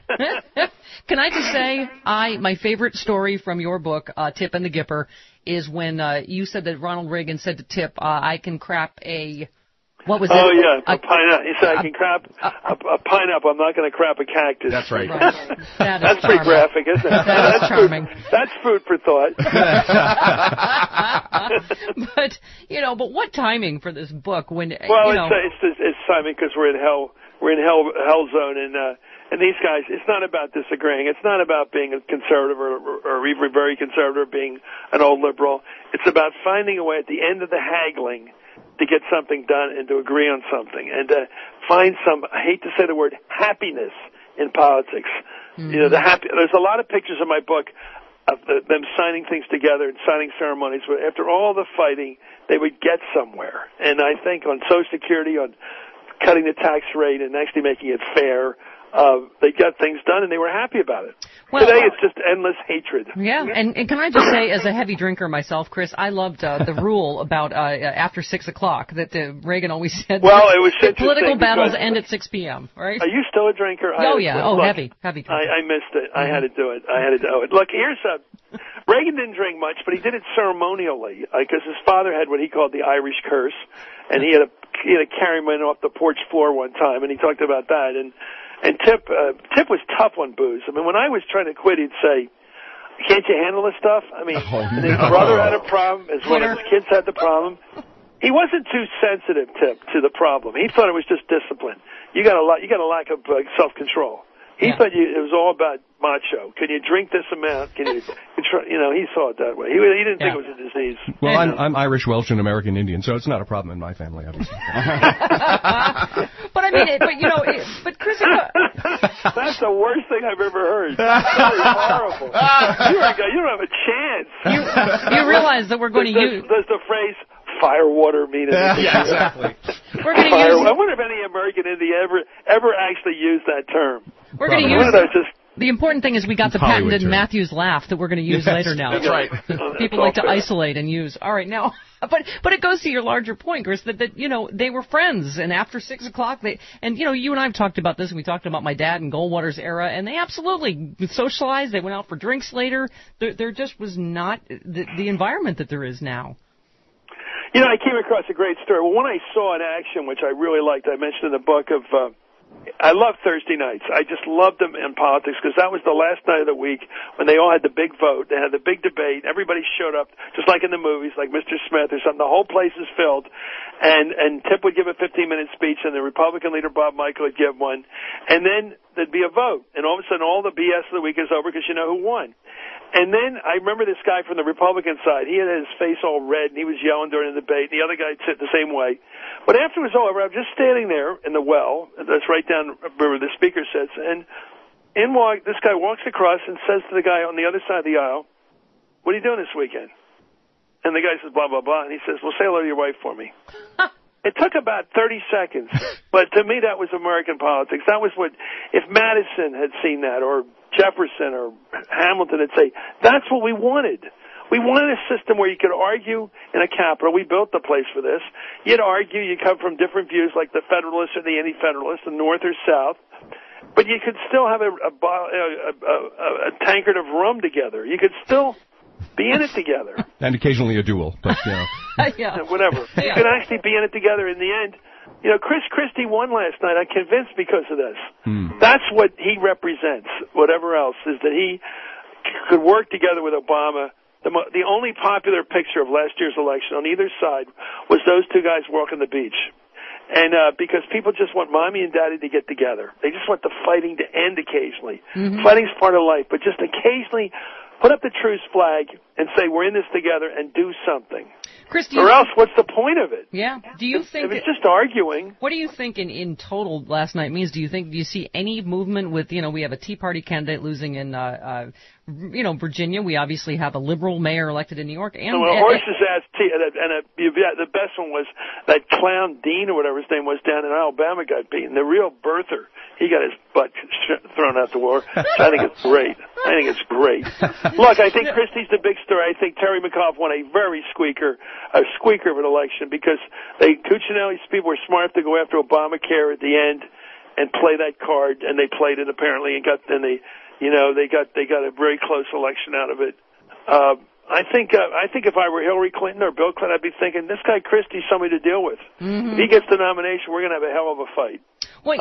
Can I just say, my favorite story from your book, Tip and the Gipper, is when you said that Ronald Reagan said to Tip, I can crap a... What was it? Oh, yeah, a pineapple. He said, I can crap a pineapple. I'm not going to crap a cactus. That's right. That's pretty graphic, isn't it? That's charming. That's food for thought. But what timing for this book? When it's timing because we're in hell zone, and these guys. It's not about disagreeing. It's not about being a conservative or even very conservative, or being an old liberal. It's about finding a way at the end of the haggling to get something done and to agree on something and to find some, I hate to say the word, happiness in politics. Mm-hmm. There's a lot of pictures in my book of them signing things together and signing ceremonies, but after all the fighting, they would get somewhere. And I think on Social Security, on cutting the tax rate and actually making it fair, they got things done and they were happy about it. Well, today it's just endless hatred. Yeah, and can I just say, as a heavy drinker myself, Chris, I loved the rule about after 6 o'clock that Reagan always said. Well, it was that political battles end at 6 p.m. Right? Are you still a drinker? Oh Look, heavy drinker. I missed it. I had to do it. Look, Reagan didn't drink much, but he did it ceremonially because his father had what he called the Irish curse, and he had to carry him off the porch floor one time, and he talked about that. And Tip was tough on booze. I mean, when I was trying to quit, he'd say, "Can't you handle this stuff?" I mean, his brother had a problem, as one of his kids had the problem. He wasn't too sensitive, Tip, to the problem. He thought it was just discipline. You got a lack of self-control. He thought it was all about macho. Can you drink this amount? Can you he saw it that way. He didn't think it was a disease. Well, I'm Irish, Welsh, and American Indian, so it's not a problem in my family, obviously. But I mean, but Chris, that's the worst thing I've ever heard. That's really horrible. You don't have a chance. You realize that we're going to use. Does the phrase firewater mean anything? Yeah, exactly. We're going to use. I wonder if any American Indian ever actually used that term. We're going to use. The important thing is we got the patented Matthews laugh that we're going to use later now. That's right. People like to isolate and use. All right, now, but it goes to your larger point, Chris, that they were friends, and after 6 o'clock, you and I have talked about this, and we talked about my dad and Goldwater's era, and they absolutely socialized. They went out for drinks later. There just was not the environment that there is now. I came across a great story. Well, when I saw in action, which I really liked, I mentioned in the book of. I love Thursday nights. I just loved them in politics because that was the last night of the week when they all had the big vote. They had the big debate. Everybody showed up, just like in the movies, like Mr. Smith or something. The whole place is filled. And Tip would give a 15-minute speech, and the Republican leader, Bob Michael, would give one. And then there'd be a vote. And all of a sudden, all the BS of the week is over because you know who won. And then I remember this guy from the Republican side. He had his face all red, and he was yelling during the debate, and the other guy would sit the same way. But after it was all over, I'm just standing there in the well, that's right down where the speaker sits, and this guy walks across and says to the guy on the other side of the aisle, "What are you doing this weekend?" And the guy says, blah, blah, blah, and he says, "Well, say hello to your wife for me." It took about 30 seconds, but to me that was American politics. That was what, if Madison had seen that, or Jefferson or Hamilton would say, that's what we wanted. We wanted a system where you could argue in a Capitol. We built the place for this. You'd argue. You come from different views, like the Federalists or the Anti-Federalists, the North or South. But you could still have a tankard of rum together. You could still be in it together. And occasionally a duel, but whatever. Yeah. You could actually be in it together in the end. Chris Christie won last night. I'm convinced because of this. That's what he represents. Whatever else is that he could work together with Obama. The only popular picture of last year's election on either side was those two guys walking the beach. And because people just want mommy and daddy to get together. They just want the fighting to end occasionally. Fighting's part of life, but just occasionally put up the truce flag and say we're in this together and do something. Chris, or else, what's the point of it? Yeah. Do you think it's just arguing? What do you think in total last night means? Do you see any movement with we have a Tea Party candidate losing in Virginia. We obviously have a liberal mayor elected in New York. And horse's ass tea, the best one was that clown Dean or whatever his name was down in Alabama got beaten. The real birther, he got his butt thrown out the war. I think it's great. Look, I think Christie's the big story. I think Terry McAuliffe won a very squeaker of an election because Cuccinelli's people were smart to go after Obamacare at the end and play that card, and they played it apparently and they got a very close election out of it. I think if I were Hillary Clinton or Bill Clinton, I'd be thinking this guy Christie's somebody to deal with. If he gets the nomination, we're going to have a hell of a fight. Well,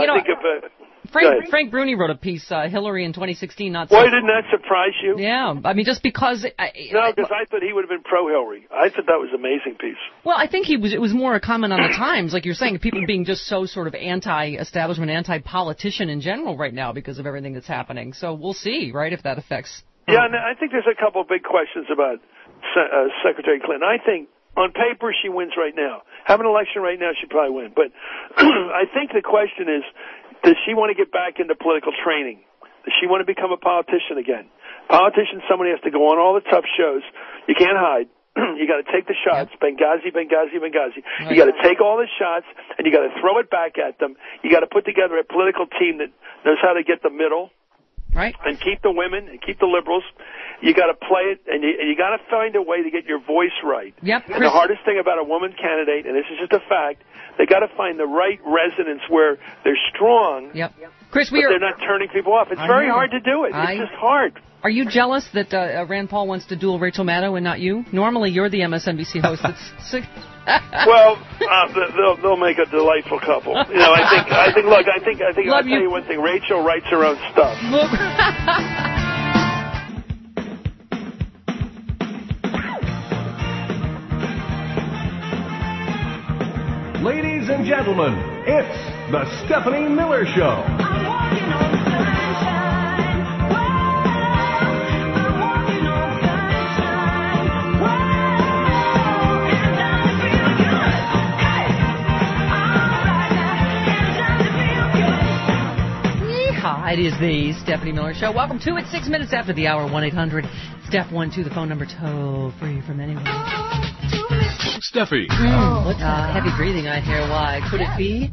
Frank Bruni wrote a piece, Hillary in 2016. Why didn't that surprise you? Yeah, I mean, just because. No, because I thought he would have been pro-Hillary. I thought that was an amazing piece. Well, I think it was more a comment on the times, like you're saying, people being just so sort of anti-establishment, anti-politician in general right now because of everything that's happening. So we'll see, right, if that affects. Yeah, and I think there's a couple of big questions about Secretary Clinton. I think on paper she wins right now. Have an election right now, she'd probably win. But I think the question is, does she want to get back into political training? Does she want to become a politician again? Politician, somebody has to go on all the tough shows. You can't hide. You got to take the shots. Yep. Benghazi. Right. You got to take all the shots, and you got to throw it back at them. You got to put together a political team that knows how to get the middle. Right. And keep the women and keep the liberals. You got to play it, and you got to find a way to get your voice right. Yep. And the hardest thing about a woman candidate, and this is just a fact, they got to find the right resonance where they're strong. Yep. Chris, but they're not turning people off. It's very hard to do it. It's just hard. Are you jealous that Rand Paul wants to duel Rachel Maddow and not you? Normally, you're the MSNBC host that's sick. Well, they'll make a delightful couple. You know, I think. Look, I think. I'll tell you one thing. Rachel writes her own stuff. Ladies and gentlemen, it's the Stephanie Miller Show. It is the Stephanie Miller Show. Welcome to it. 6 minutes after the hour. 1-800-STEP-12, the phone number, toll free from anyone. Steffi. What's heavy breathing I hear? Why? Could it be?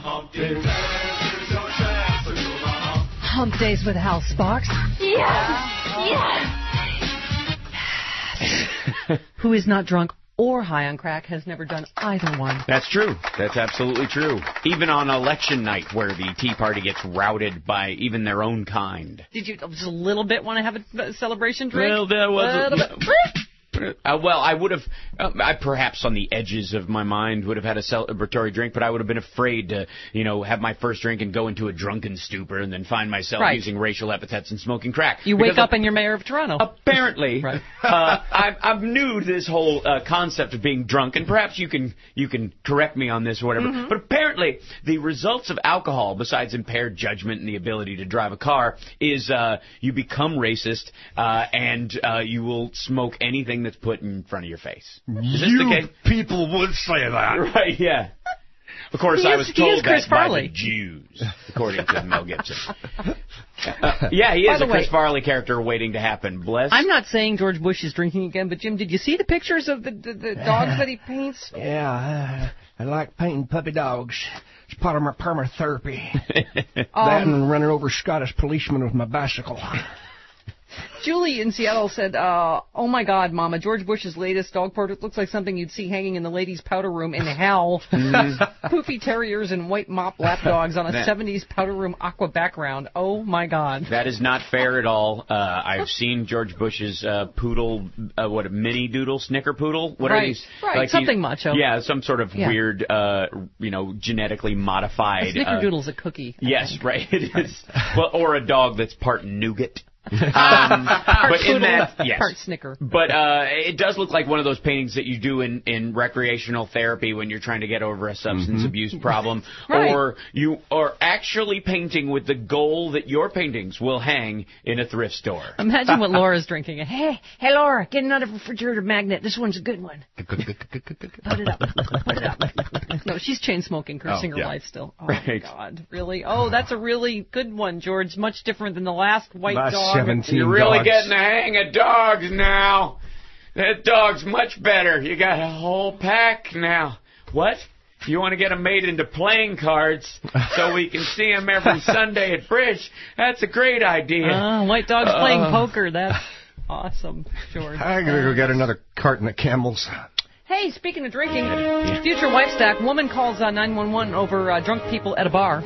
Hump days with Hal Sparks. Yes. Who is not drunk or high on crack has never done either one. That's true. That's absolutely true. Even on election night where the Tea Party gets routed by even their own kind. Did you just a little bit want to have a celebration drink? Well, there was well, I would have, I perhaps on the edges of my mind would have had a celebratory drink, but I would have been afraid to, have my first drink and go into a drunken stupor and then find myself using racial epithets and smoking crack. You wake up and you're mayor of Toronto. Apparently, I'm new to this whole concept of being drunk, and perhaps you can correct me on this or whatever. Mm-hmm. But apparently, the results of alcohol, besides impaired judgment and the ability to drive a car, is you become racist and you will smoke anything that's put in front of your face. Is this the case? People would say that. Right, yeah. Of course, I was told that by the Jews, according to Mel Gibson. Yeah, he is a Chris Farley character waiting to happen. Bless. I'm not saying George Bush is drinking again, but Jim, did you see the pictures of the dogs that he paints? Yeah, I like painting puppy dogs. It's part of my permatherapy. That and running over Scottish policemen with my bicycle. Julie in Seattle said, oh my God, Mama, George Bush's latest dog portrait looks like something you'd see hanging in the ladies' powder room in hell. Poofy terriers and white mop lapdogs on a 70s powder room aqua background. Oh my God. That is not fair at all. I've seen George Bush's poodle, a mini doodle, snicker poodle? What are these? Right, like something macho. Yeah, some sort of weird, genetically modified. A snickerdoodle's a cookie. Yes, right, it is. Well, or a dog that's part nougat. But in that, yes. Part snicker. But it does look like one of those paintings that you do in recreational therapy when you're trying to get over a substance abuse problem, or you are actually painting with the goal that your paintings will hang in a thrift store. Imagine what Laura's drinking. Hey, Laura, get another refrigerator magnet. This one's a good one. Put it up. No, she's chain smoking, cursing her life still. Oh my God, really? Oh, that's a really good one, George. Much different than the last white dog. You're really getting the hang of dogs now. That dog's much better. You got a whole pack now. What? You want to get them made into playing cards so we can see them every Sunday at Bridge? That's a great idea. White dog's playing poker. That's awesome, George. I'm going to go get another carton of Camels. Hey, speaking of drinking, future wife stack, woman calls 911 over drunk people at a bar.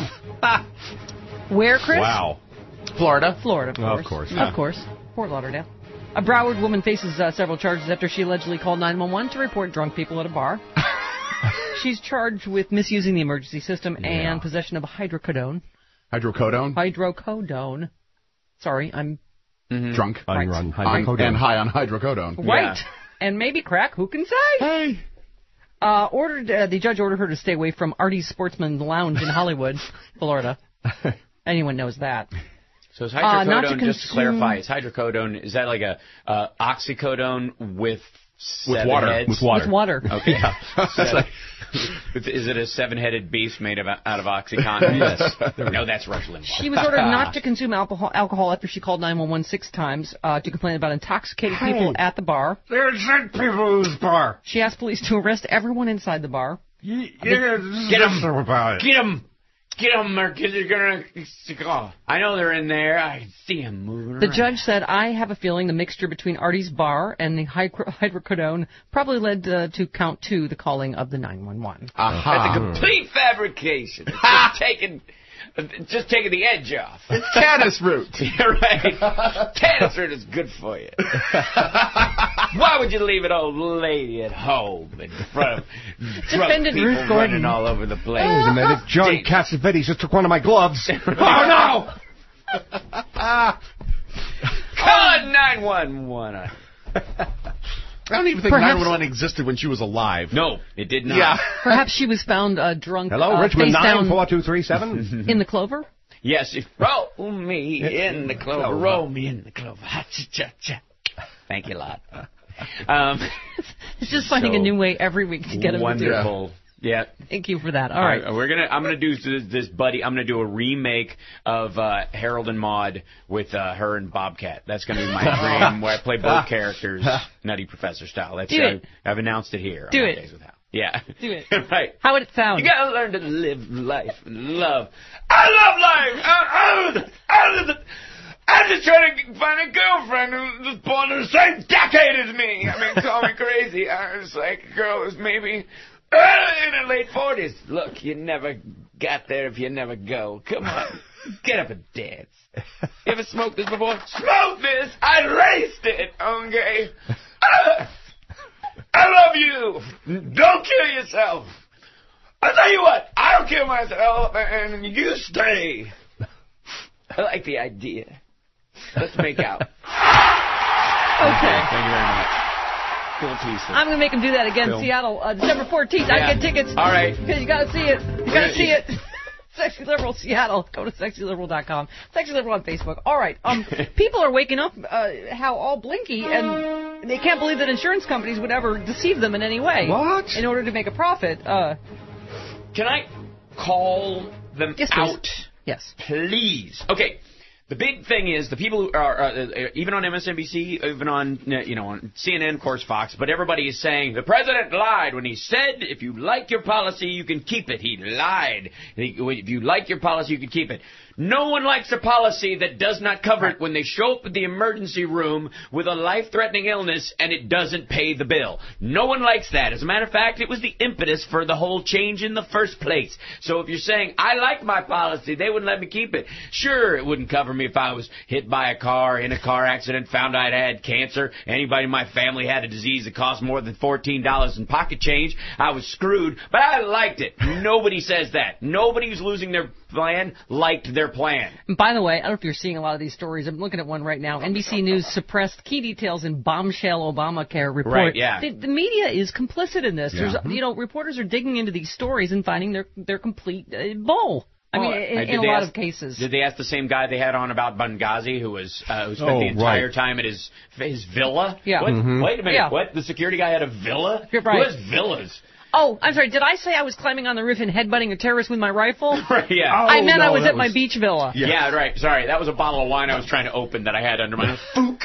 Where, Chris? Wow. Florida, of course. Of course. Yeah. Of course. Fort Lauderdale. A Broward woman faces several charges after she allegedly called 911 to report drunk people at a bar. She's charged with misusing the emergency system and possession of hydrocodone. Hydrocodone. Sorry, I'm drunk. Right. And high on hydrocodone. Right. Yeah. And maybe crack, who can say? Hey. The judge ordered her to stay away from Artie's Sportsman Lounge in Hollywood, Florida. Anyone knows that. So is hydrocodone, just to clarify, is hydrocodone, is that like a oxycodone with Seven water. Heads? With water. With water. Okay. Yeah. Is it a seven-headed beast made out of OxyContin? Yes. No, that's Rush Limbaugh. She was ordered not to consume alcohol after she called 911 6 times to complain about intoxicated people at the bar. There's drunk people in this bar. She asked police to arrest everyone inside the bar. Get them! Get them, or they're gonna. I know they're in there. I see them moving The around. judge said, I have a feeling the mixture between Artie's bar and the hydrocodone probably led to count 2, the calling of the 911. That's a complete fabrication. It's just taking the edge off. It's caddis root. You're right. Caddis root is good for you. Why would you leave an old lady at home in front of drunk people Ruth Gordon running all over the place? Wait a minute. John Cassavetes just took one of my gloves. Oh, no! Call 911. I don't even think 911 existed when she was alive. No, it did not. Yeah. Perhaps she was found drunk. Hello, Richmond face down 94237. in the clover. Yes, roll me in the clover. Roll me in the clover. Ha-cha-cha-cha. Thank you a lot. It's just finding a new way every week to get him to do it. Wonderful. Yeah. Thank you for that. All right. I'm gonna do this, buddy. I'm gonna do a remake of Harold and Maude with her and Bobcat. That's gonna be my dream, where I play both characters, Nutty Professor style. That's Do it. I've announced it here. Do on it. Days with Hal. Yeah. Do it. Right. How would it sound? You gotta learn to live life and love. I love life. I'm just trying to find a girlfriend who was born in the same decade as me. I mean, call me crazy. I was like a girl who's maybe in her late 40s. Look, you never got there if you never go. Come on. Get up and dance. You ever smoked this before? Smoke this. I laced it. Okay. I love you. Don't kill yourself. I'll tell you what. I'll kill myself and you stay. I like the idea. Let's make out. Okay. Thank you very much. Cool piece. I'm going to make him do that again. Film. Seattle, December 14th. Yeah. I get tickets. All right. Because you got to see it. You got to see it. Sexy Liberal Seattle. Go to sexyliberal.com. Sexy Liberal on Facebook. All right. People are waking up how all blinky, and they can't believe that insurance companies would ever deceive them in any way. What? In order to make a profit. Can I call them out? Yes. Please. Okay. The big thing is the people who are even on MSNBC, even on on CNN, of course, Fox, but everybody is saying the president lied when he said if you like your policy you can keep it. He lied. If you like your policy you can keep it. No one likes a policy that does not cover it when they show up at the emergency room with a life-threatening illness and it doesn't pay the bill. No one likes that. As a matter of fact, it was the impetus for the whole change in the first place. So if you're saying, I like my policy, they wouldn't let me keep it. Sure, it wouldn't cover me if I was hit by a car, in a car accident, found I'd had cancer, anybody in my family had a disease that cost more than $14 in pocket change. I was screwed, but I liked it. Nobody says that. Nobody who's losing their plan liked their plan. By the way, I don't know if you're seeing a lot of these stories. I'm looking at one right now. NBC News suppressed key details in bombshell Obamacare report. Right, yeah. The media is complicit in this. Yeah. There's, reporters are digging into these stories and finding their complete bull. I mean, in a lot of cases. Did they ask the same guy they had on about Benghazi, who spent the entire time at his villa? Yeah. What? Mm-hmm. Wait a minute. Yeah. What? The security guy had a villa? You're right. Who has villas? Oh, I'm sorry. Did I say I was climbing on the roof and headbutting a terrorist with my rifle? Right, yeah. I meant I was at my beach villa. Yeah, right. Sorry, that was a bottle of wine I was trying to open that I had under my fook.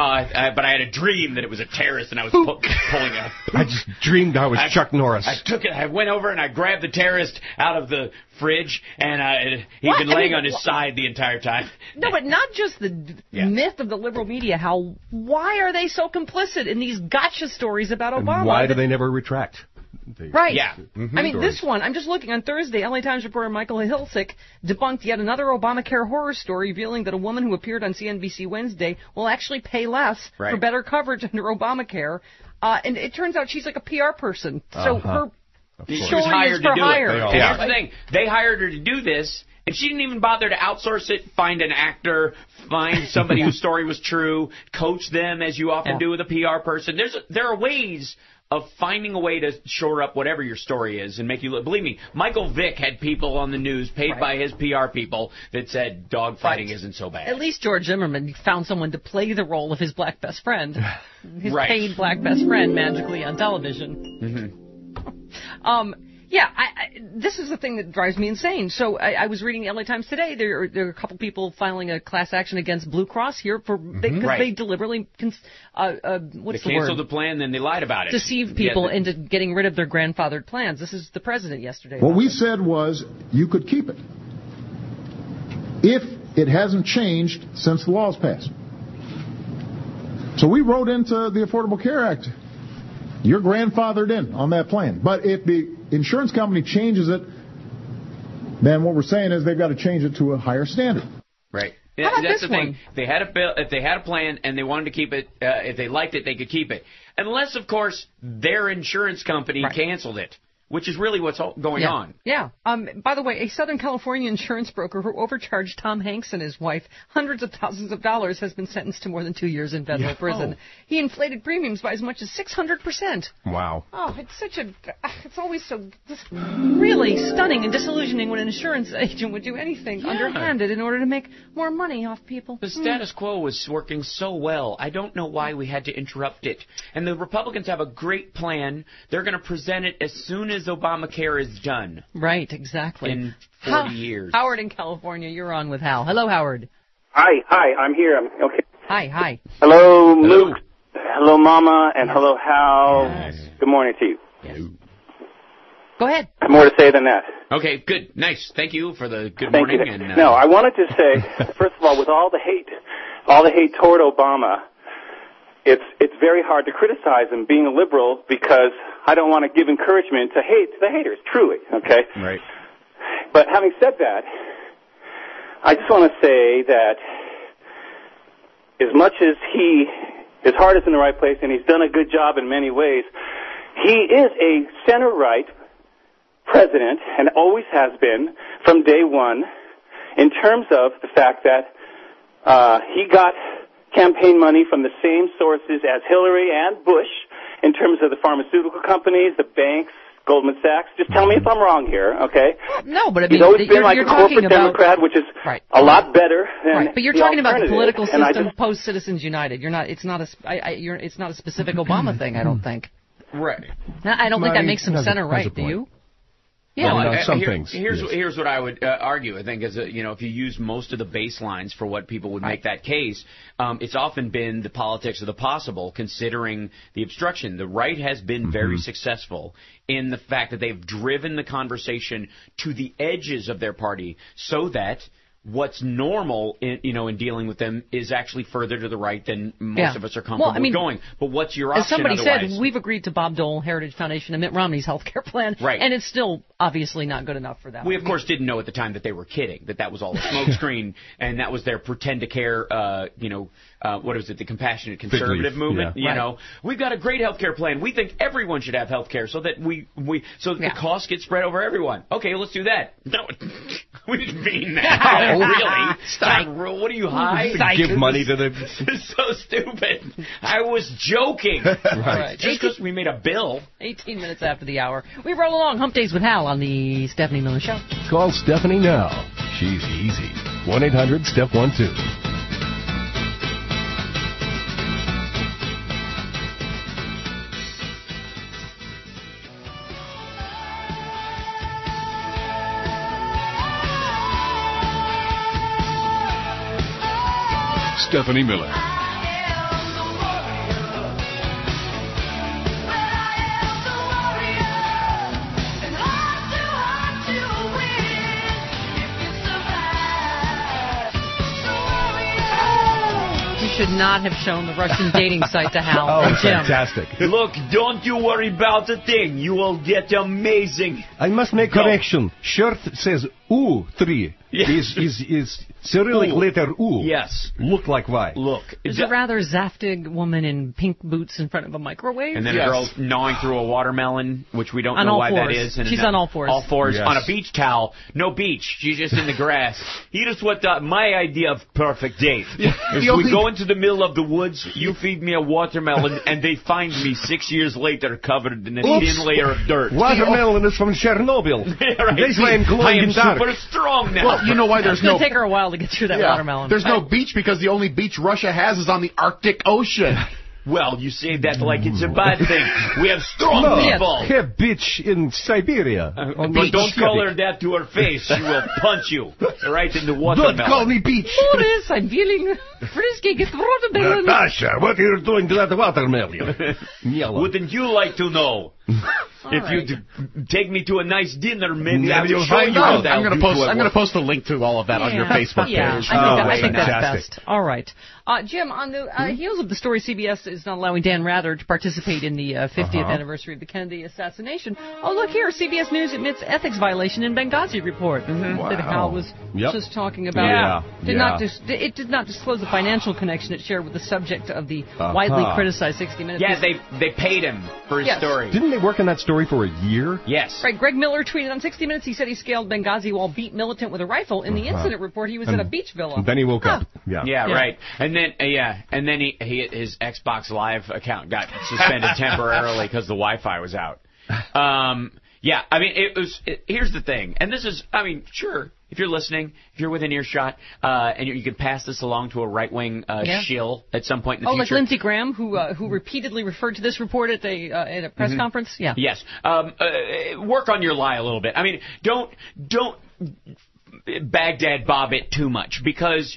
But I had a dream that it was a terrorist and I was pulling a... I just dreamed I was Chuck Norris. I took it. I went over and I grabbed the terrorist out of the fridge, and he'd been laying on his side the entire time. No, but not just the myth of the liberal media. Why are they so complicit in these gotcha stories about Obama? And why do they never retract? Right. Yeah. Mm-hmm. I mean, this one, I'm just looking on Thursday, LA Times reporter Michael Hilsick debunked yet another Obamacare horror story revealing that a woman who appeared on CNBC Wednesday will actually pay less for better coverage under Obamacare. And it turns out she's like a PR person. So her she story was hired is for to do hire. it. And here's the thing. They hired her to do this, and she didn't even bother to outsource it, find an actor, find somebody whose story was true, coach them as you often do with a PR person. There are ways of finding a way to shore up whatever your story is and make you look. Believe me, Michael Vick had people on the news paid by his PR people that said dogfighting isn't so bad. At least George Zimmerman found someone to play the role of his black best friend, his paid black best friend, magically on television. This is the thing that drives me insane. So I was reading the LA Times today. There are a couple people filing a class action against Blue Cross here because they deliberately canceled the plan, then they lied about it. Deceived people into getting rid of their grandfathered plans. This is the president yesterday. What we said was you could keep it if it hasn't changed since the law's passed. So we wrote into the Affordable Care Act, you're grandfathered in on that plan. But if the insurance company changes it, then what we're saying is they've got to change it to a higher standard. Right. How about That's this the thing. one? They had a bill. If they had a plan and they wanted to keep it, if they liked it, they could keep it. Unless, of course, their insurance company canceled it, which is really what's going on. Yeah. By the way, a Southern California insurance broker who overcharged Tom Hanks and his wife hundreds of thousands of dollars has been sentenced to more than 2 years in federal prison. He inflated premiums by as much as 600%. Wow. Oh, it's always so really stunning and disillusioning when an insurance agent would do anything underhanded in order to make more money off people. The status quo was working so well. I don't know why we had to interrupt it. And the Republicans have a great plan. They're going to present it as soon as Obamacare is done. Right, exactly. In 40 years. Howard in California, you're on with Hal. Hello, Howard. Hi, I'm here. Okay. Hi. Hello, Luke. Hello, Mama, and hello, Hal. Yes. Good morning to you. Yes. Go ahead. I have more to say than that. Okay, good. Nice. Thank you for the good Thank morning. You. And, no, I wanted to say, first of all, with all the hate toward Obama, it's very hard to criticize him being a liberal because I don't want to give encouragement to the haters, truly, okay? Right. But having said that, I just want to say that as much as his heart is in the right place and he's done a good job in many ways, he is a center-right president and always has been from day one in terms of the fact that he got campaign money from the same sources as Hillary and Bush in terms of the pharmaceutical companies, the banks, Goldman Sachs. Just tell me if I'm wrong here, okay? No, but I mean, he's always been like a corporate Democrat, which is a lot better than right. But you're talking about the political and system post Citizens United. It's not a specific Obama thing, I don't think. Right. I don't think that makes him center right. Do you? Yeah, well, some things. Here's what I would argue. I think is if you use most of the baselines for what people would make that case, it's often been the politics of the possible, considering the obstruction. The right has been very successful in the fact that they've driven the conversation to the edges of their party, so that what's normal in dealing with them is actually further to the right than most of us are comfortable with going. But what's your option? As somebody otherwise? said, we've agreed to Bob Dole, Heritage Foundation, and Mitt Romney's health care plan, and it's still obviously not good enough for them. We, of course, didn't know at the time that they were kidding, that was all a smokescreen, and that was their pretend to care, what is it, the compassionate conservative movement. We've got a great health care plan. We think everyone should have health care so that the costs get spread over everyone. Okay, let's do that. No, we didn't mean that. Oh, really? What are you, high? Give money to the... This is so stupid. I was joking. Right. Just because we made a bill. 18 minutes after the hour. We roll along Hump Days with Hal on the Stephanie Miller Show. Call Stephanie now. She's easy. 1-800-STEP-12. Stephanie Miller. You should not have shown the Russian dating site to Hal. Oh, Jim. fantastic. Look, don't you worry about a thing. You will get amazing. I must make correction. Shirt says U3 is Cyrillic letter U. Yes. Look like Y. Look. There's a rather zaftig woman in pink boots in front of a microwave. And then a girl gnawing through a watermelon, which we don't on know all why fours. that is. And She's on all fours. All fours Yes. on a beach towel. No beach. She's just in the grass. Here's what my idea of perfect date is. We go into the middle of the woods, you feed me a watermelon, and they find me 6 years later covered in a thin layer of dirt. Watermelon is from Chernobyl. Right. That's why I'm glowing I am in dark. super strong now. Well, you know why there's It's going to take her a while to get through that watermelon. There's no beach because the only beach Russia has is on the Arctic Ocean. Well, you say that like it's a bad thing. We have strong people. Have bitch in Siberia. But don't call her that to her face. She will punch you right in the watermelon. Don't call me beach. Boris, I'm feeling frisky. Get watermelon. Natasha, what are you doing to that watermelon? Wouldn't you like to know? If you take me to a nice dinner, maybe I will show find you out. what I'm going to post a link to all of that on your Facebook page. I think that's best. All right. Jim, on the heels of the story, CBS is not allowing Dan Rather to participate in the 50th anniversary of the Kennedy assassination. Oh, look here. CBS News admits ethics violation in Benghazi report that Hal was just talking about. It did not disclose the financial connection it shared with the subject of the widely criticized 60 Minutes. Yeah, they paid him for his story. Didn't they work on that story for a year? Yes. Right. Greg Miller tweeted on 60 Minutes. He said he scaled Benghazi while beat militant with a rifle. In the incident report, he was at a beach villa. Then he woke up. Yeah, right. And then his Xbox Live account got suspended temporarily because the Wi-Fi was out. Yeah, I mean, here's the thing, and this is, I mean, sure, if you're listening, if you're within earshot, and you can pass this along to a right-wing shill at some point in the future. Like Lindsey Graham, who repeatedly referred to this report at a press conference. Yeah. Yes. Work on your lie a little bit. I mean, don't Baghdad Bob it too much, because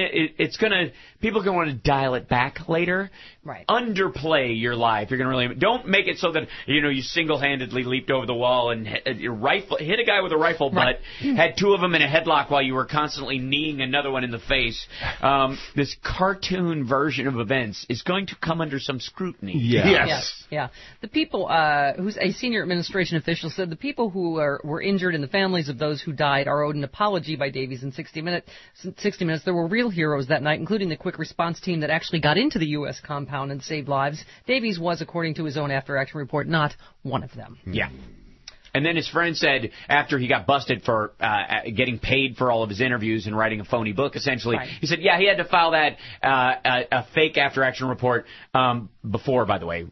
people are going to want to dial it back later. Right. Underplay your lie if you're going to really. Don't make it so that you single-handedly leaped over the wall and hit a guy with a rifle butt, had two of them in a headlock while you were constantly kneeing another one in the face. This cartoon version of events is going to come under some scrutiny. Yes. Yeah. The people, who's a senior administration official, said the people who were injured and the families of those who died are owed an apology by Davies in 60 Minutes. There were real heroes that night, including the quick response team that actually got into the U.S. compound and saved lives. Davies was, according to his own after-action report, not one of them. Yeah. And then his friend said, after he got busted for getting paid for all of his interviews and writing a phony book, essentially, he said, he had to file that a fake after-action report before, by the way,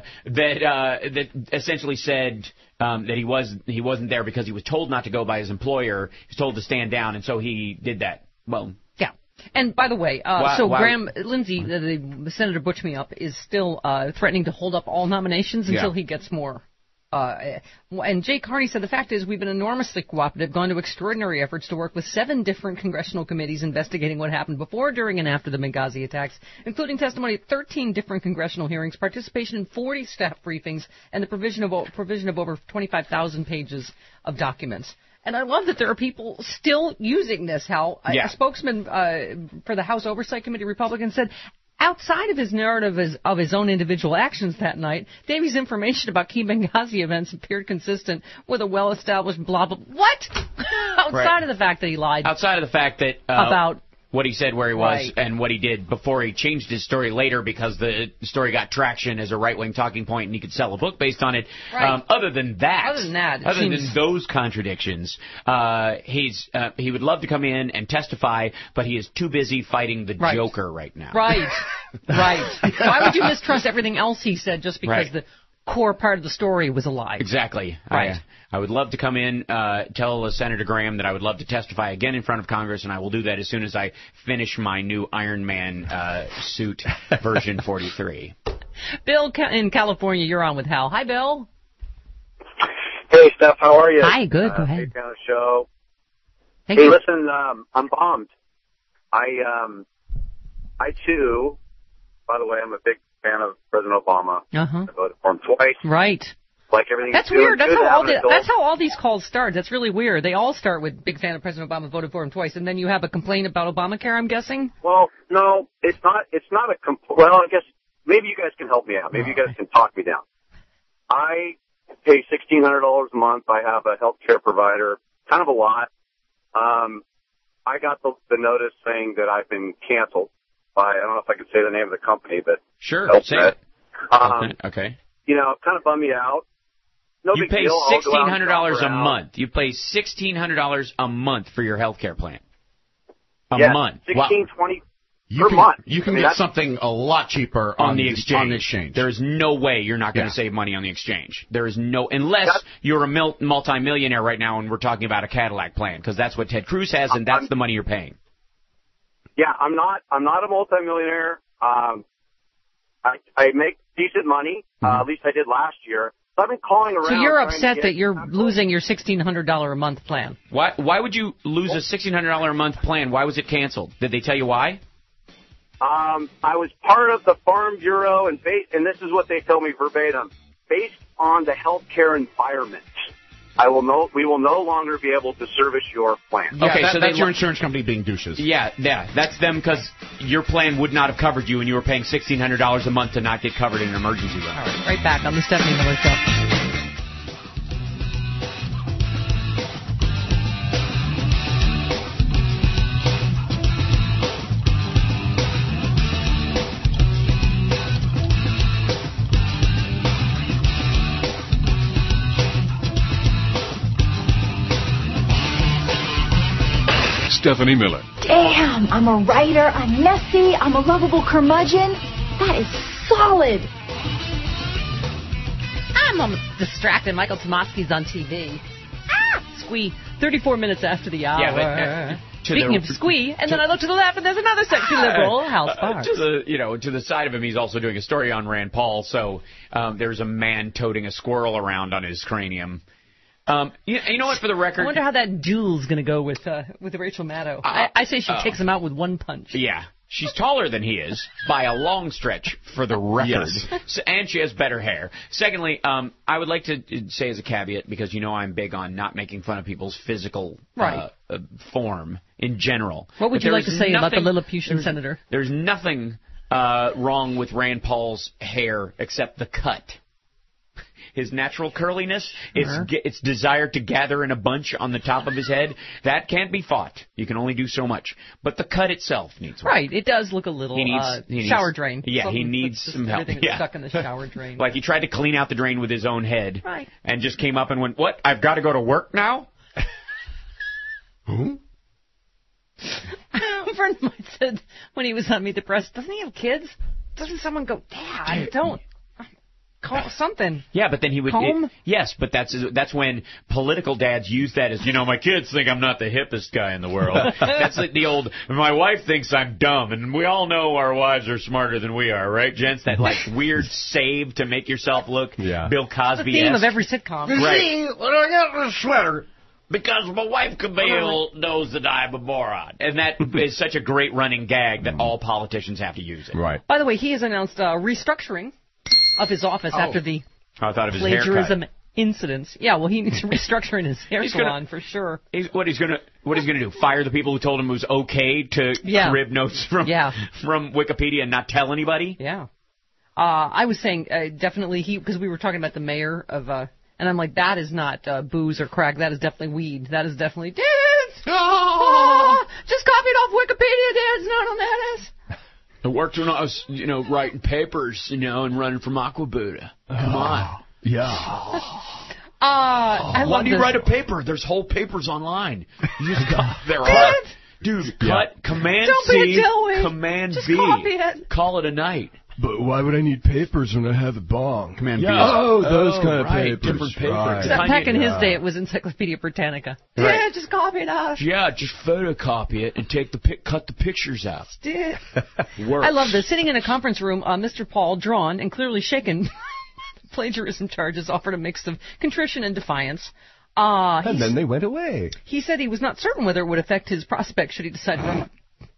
that essentially said that he wasn't there because he was told not to go by his employer. He was told to stand down, and so he did that. Well. Yeah. And by the way, Lindsey, the Senator Butch Me Up, is still threatening to hold up all nominations until he gets more. And Jay Carney said the fact is we've been enormously cooperative, gone to extraordinary efforts to work with 7 different congressional committees investigating what happened before, during, and after the Benghazi attacks, including testimony at 13 different congressional hearings, participation in 40 staff briefings, and the provision of over 25,000 pages of documents. And I love that there are people still using this, Hal. A spokesman for the House Oversight Committee, Republican, said outside of his narrative of his own individual actions that night, Davies' information about key Benghazi events appeared consistent with a well-established blah, blah. What? Outside of the fact that he lied. Outside of the fact that about what he said, where he was, and what he did before he changed his story later because the story got traction as a right-wing talking point and he could sell a book based on it. Right. Other than those contradictions, he would love to come in and testify, but he is too busy fighting the Joker right now. Right. Why would you mistrust everything else he said just because the core part of the story was a lie? Exactly. Right. I would love to come in, tell Senator Graham that I would love to testify again in front of Congress, and I will do that as soon as I finish my new Iron Man suit version 43. Bill in California, you're on with Hal. Hi, Bill. Hey, Steph, how are you? Hi, good. Go ahead. Big fan of the show. Thank you. Listen, I'm bummed. I too, by the way, I'm a big fan of President Obama. I voted for him twice. Right. Like everything. That's weird. That's how all these calls start. That's really weird. They all start with big fan of President Obama, voted for him twice, and then you have a complaint about Obamacare, I'm guessing? Well, no, it's not a complaint. Well, I guess maybe you guys can help me out. Maybe you guys can talk me down. I pay $1,600 a month. I have a health care provider, kind of a lot. I got the notice saying that I've been canceled by, I don't know if I can say the name of the company, but sure, Health say Net. it. Okay. You know, kind of bummed me out. No You big pay deal. I'll go out and shop $1,600 a around. month. You pay $1,600 a month for your health care plan. A Yeah, month. 16, 20 You per can, month. You can I mean, get that's- something a lot cheaper on the exchange. On the exchange. There's no way you're not going to save money on the exchange. There is no, unless you're a multi-millionaire right now and we're talking about a Cadillac plan, because that's what Ted Cruz has, and that's the money you're paying. Yeah, I'm not a multimillionaire. I make decent money. At least I did last year. So I've been calling around. So you're trying to upset get- that you're losing your $1,600 a month plan. Why would you lose a $1,600 a month plan? Why was it canceled? Did they tell you why? I was part of the Farm Bureau, and this is what they told me verbatim. Based on the healthcare environment, we will no longer be able to service your plan. Yeah, Okay, so that's your insurance company being douches. Yeah, that's them because your plan would not have covered you, and you were paying $1,600 a month to not get covered in an emergency room. All right back on the Stephanie Miller Show. Stephanie Miller. Damn, I'm a writer, I'm messy, I'm a lovable curmudgeon. That is solid. I'm almost distracted. Michael Tomasky's on TV. Squee, 34 minutes after the hour. Yeah, but, Speaking of Squee, and then I look to the left, and there's another sexy liberal, Hal Sparks. To the side of him, he's also doing a story on Rand Paul. So there's a man toting a squirrel around on his cranium. You know what? For the record, I wonder how that duel's going to go with Rachel Maddow. I say she takes him out with one punch. Yeah. She's taller than he is by a long stretch, for the record. Yes. And she has better hair. Secondly, I would like to say as a caveat, because you know I'm big on not making fun of people's physical form in general. What would you like to say about the Lilliputian senator? There's nothing wrong with Rand Paul's hair except the cut. His natural curliness, its desire to gather in a bunch on the top of his head, that can't be fought. You can only do so much. But the cut itself needs work. Right, it does look a little shower drain. Yeah, he needs some help. Everything that's stuck in the shower drain. Like he tried to clean out the drain with his own head. Right. And just came up and went, "What? I've got to go to work now?" A friend of mine said when he was on Meet the Press, doesn't he have kids? Doesn't someone go, Dad, I don't. Call something. Yeah, but then he would. Yes, but that's when political dads use that as, my kids think I'm not the hippest guy in the world. That's like the old, my wife thinks I'm dumb, and we all know our wives are smarter than we are, right, gents? That like weird save to make yourself look Bill Cosby-esque. The theme of every sitcom. Right. See, when I got this sweater. Because my wife Camille knows that I'm a moron. And that is such a great running gag that all politicians have to use it. Right. By the way, he has announced restructuring of his office after the plagiarism incidents. Yeah, well, he needs to restructure in his hair salon for sure. What he's gonna do? Fire the people who told him it was okay to crib notes from Wikipedia and not tell anybody? Yeah. I was saying definitely because we were talking about the mayor of, and I'm like, that is not booze or crack. That is definitely weed. That is definitely dance. Just copied off Wikipedia. Dance not on that is. It worked when I was, writing papers, and running from Aqua Buddha. Come on. Yeah. Why do you write a paper? There's whole papers online. You just cut Command C, Command just B. Copy it. Call it a night. But why would I need papers when I have a bong? Command B. Oh, those kind of papers. Different papers. Right. Except back in his day, it was Encyclopedia Britannica. Right. Yeah, just copy it out. Yeah, just photocopy it and cut the pictures out. I love this. Sitting in a conference room, Mr. Paul, drawn and clearly shaken, plagiarism charges offered a mix of contrition and defiance. And then they went away. He said he was not certain whether it would affect his prospects should he decide to run.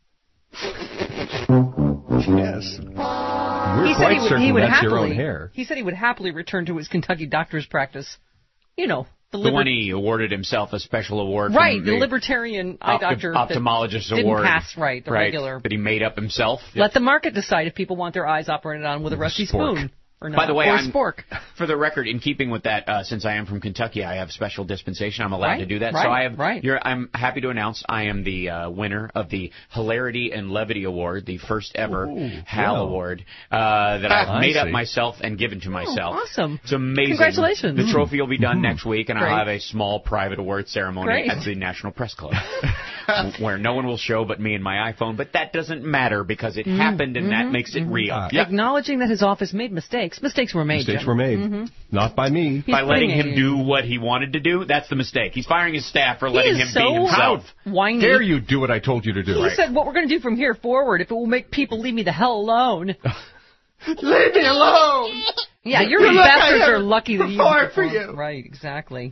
Yes. He said he would happily. He said he would happily return to his Kentucky doctor's practice. The one he awarded himself a special award. Right, from the libertarian eye doctor ophthalmologist didn't award. Pass regular. That he made up himself. Let the market decide if people want their eyes operated on with a rusty spoon. Or not. By the way, or spork. For the record, in keeping with that, since I am from Kentucky, I have special dispensation. I'm allowed to do that. Right, so I have. Right. I'm happy to announce I am the winner of the Hilarity and Levity Award, the first ever HAL Award that I've made up myself and given to myself. Awesome. It's amazing. Congratulations. The trophy will be done next week, and I'll have a small private award ceremony at the National Press Club, where no one will show but me and my iPhone. But that doesn't matter because it happened, and that makes it real. Acknowledging that his office made mistakes. Mistakes were made. Mistakes were made. Not by me. By letting him do what he wanted to do, that's the mistake. He's firing his staff for letting him be himself. Whiny. Dare you do what I told you to do? He said, what we're going to do from here forward, if it will make people leave me the hell alone. Leave me alone! Yeah, your investors are lucky that you... for you. Right, exactly.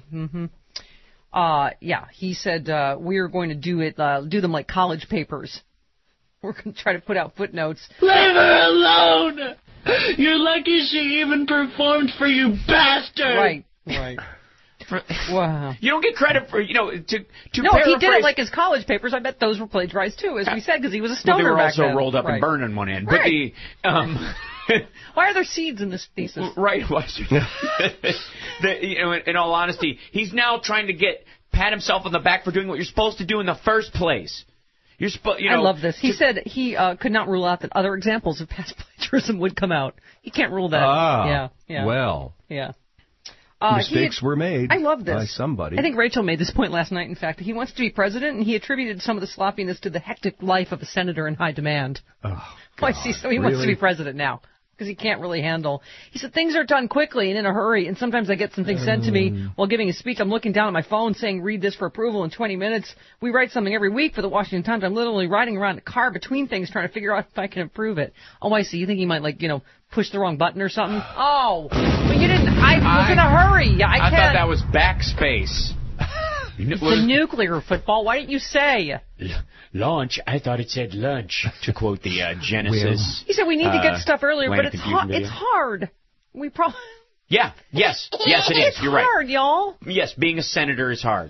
He said, we're going to do them like college papers. We're going to try to put out footnotes. Leave her alone! You're lucky she even performed for you, bastard! Right. Wow. You don't get credit for, to No, paraphrase. if he did it like his college papers, I bet those were plagiarized too, as we said, because he was a stoner they were back also then. rolled up and burned on one end. Right. But why are there seeds in this thesis? Right. In all honesty, he's now trying to pat himself on the back for doing what you're supposed to do in the first place. I love this. He said he could not rule out that other examples of past plagiarism would come out. He can't rule that. Yeah. Well. Yeah. Mistakes were made. I love this. By somebody. I think Rachel made this point last night, in fact. He wants to be president, and he attributed some of the sloppiness to the hectic life of a senator in high demand. Oh, God, so he wants to be president now. Because he can't really handle. He said, things are done quickly and in a hurry, and sometimes I get something sent to me while giving a speech. I'm looking down at my phone saying, read this for approval in 20 minutes. We write something every week for the Washington Times. I'm literally riding around in a car between things trying to figure out if I can improve it. Oh, I see. You think he might, push the wrong button or something? Oh, but you didn't. I was in a hurry. I thought that was backspace. The nuclear football. Why didn't you say? Launch. I thought it said lunch, to quote the Genesis. He said we need to get stuff earlier, but it's hard. We probably... Yes, it is. You're right. It's hard, y'all. Yes, being a senator is hard.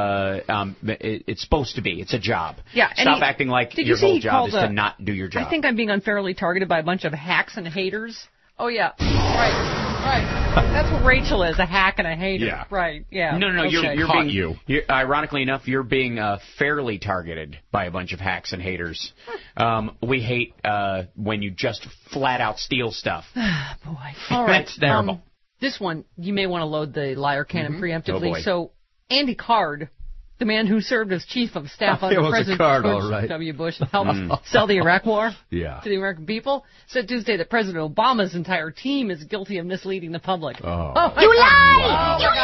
It's supposed to be. It's a job. Yeah. Stop acting like your whole job is to not do your job. I think I'm being unfairly targeted by a bunch of hacks and haters. Oh, yeah. Right. That's what Rachel is, a hack and a hater. Yeah. Right, yeah. No, okay. you're ironically enough, you're being fairly targeted by a bunch of hacks and haters. We hate when you just flat out steal stuff. Boy. All right. That's terrible. This one, you may want to load the liar cannon preemptively. Oh, boy. So, Andy Card, the man who served as chief of staff under President George W. Bush and helped sell the Iraq War to the American people, said Tuesday that President Obama's entire team is guilty of misleading the public. You lie! You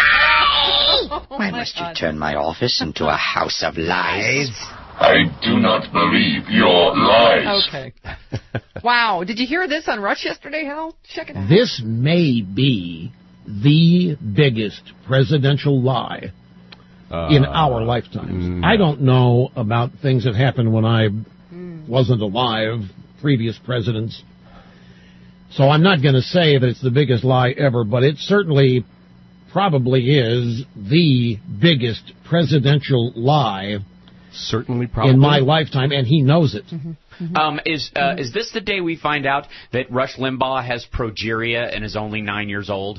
lie! Why must you turn my office into a house of lies? I do not believe your lies. Okay. Wow. Did you hear this on Rush yesterday, Hal? Check it out. This may be the biggest presidential lie in our lifetimes. I don't know about things that happened when I wasn't alive, previous presidents. So I'm not going to say that it's the biggest lie ever, but it certainly probably is the biggest presidential lie in my lifetime, and he knows it. Is this the day we find out that Rush Limbaugh has progeria and is only 9 years old?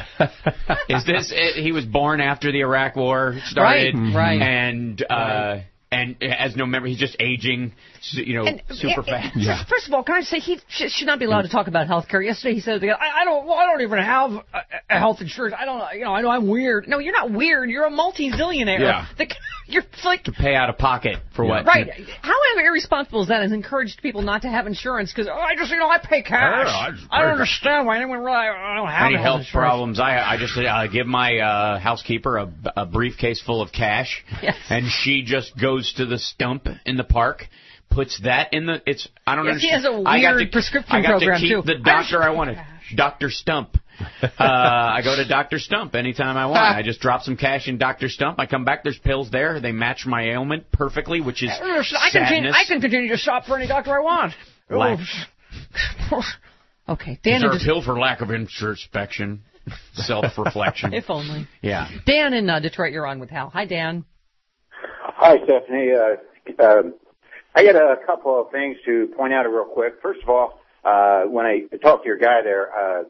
Is this it? He was born after the Iraq War started, right? And has no memory. He's just aging, super fast. Yeah. First of all, can I say he should not be allowed to talk about health care? Yesterday he said, I don't even have a health insurance. I know I'm weird. No, you're not weird. You're a multi-zillionaire. Yeah. You're like to pay out of pocket for what? Right. How irresponsible is that? Has encouraged people not to have insurance because I pay cash. I don't understand why anyone really I don't have any health insurance. problems. I just give my housekeeper a briefcase full of cash, and she just goes to the stump in the park. Puts that in the. I don't understand. He has a weird prescription program too. I got to keep the doctor I wanted, Dr. Stump. I go to Dr. Stump anytime I want. I just drop some cash in Dr. Stump. I come back. There's pills there. They match my ailment perfectly, which is sadness. I can continue to shop for any doctor I want. Okay, Dan. Is there a pill for lack of introspection, self-reflection? If only. Yeah. Dan in Detroit, you're on with Hal. Hi, Dan. Hi, Stephanie. I got a couple of things to point out real quick. First of all, when I talked to your guy there,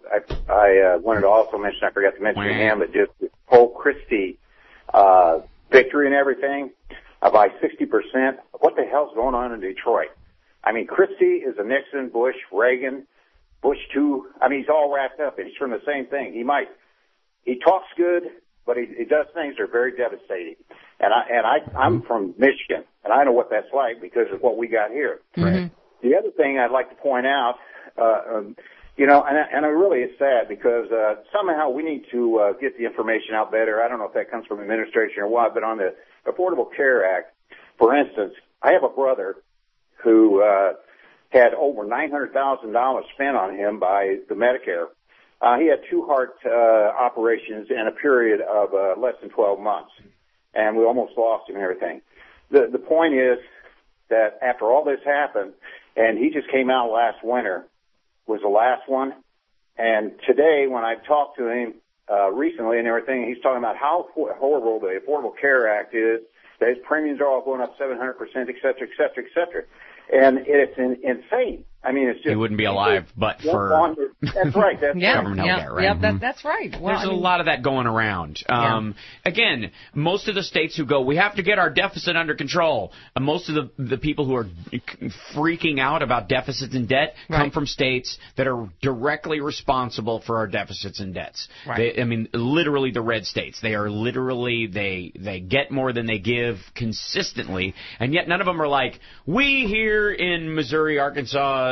I wanted to also mention, I forgot to mention to him, but just the whole Christie victory and everything by 60%. What the hell's going on in Detroit? I mean, Christie is a Nixon, Bush, Reagan, Bush too. I mean, he's all wrapped up, and he's from the same thing. He talks good, but he does things that are very devastating. And I'm from Michigan, and I know what that's like because of what we got here. Mm-hmm. The other thing I'd like to point out, you know, and it really is sad because somehow we need to get the information out better. I don't know if that comes from administration or what, but on the Affordable Care Act, for instance, I have a brother who had over $900,000 spent on him by the Medicare. He had 2 heart operations in a period of less than 12 months, and we almost lost him and everything. The point is that after all this happened, and he just came out last winter, was the last one, and today when I talked to him recently and everything, he's talking about how horrible the Affordable Care Act is, that his premiums are all going up 700%, et cetera, et cetera, et cetera. And it's insane. I mean, it's just... He wouldn't be alive, but for... That's right. That's government health care, right? Yeah, that's right. Well, There's a lot of that going around. Again, most of the states who go, we have to get our deficit under control. Most of the people who are freaking out about deficits and debt come from states that are directly responsible for our deficits and debts. Right. I mean, literally the red states. They are literally, they get more than they give consistently, and yet none of them are like, we here in Missouri, Arkansas,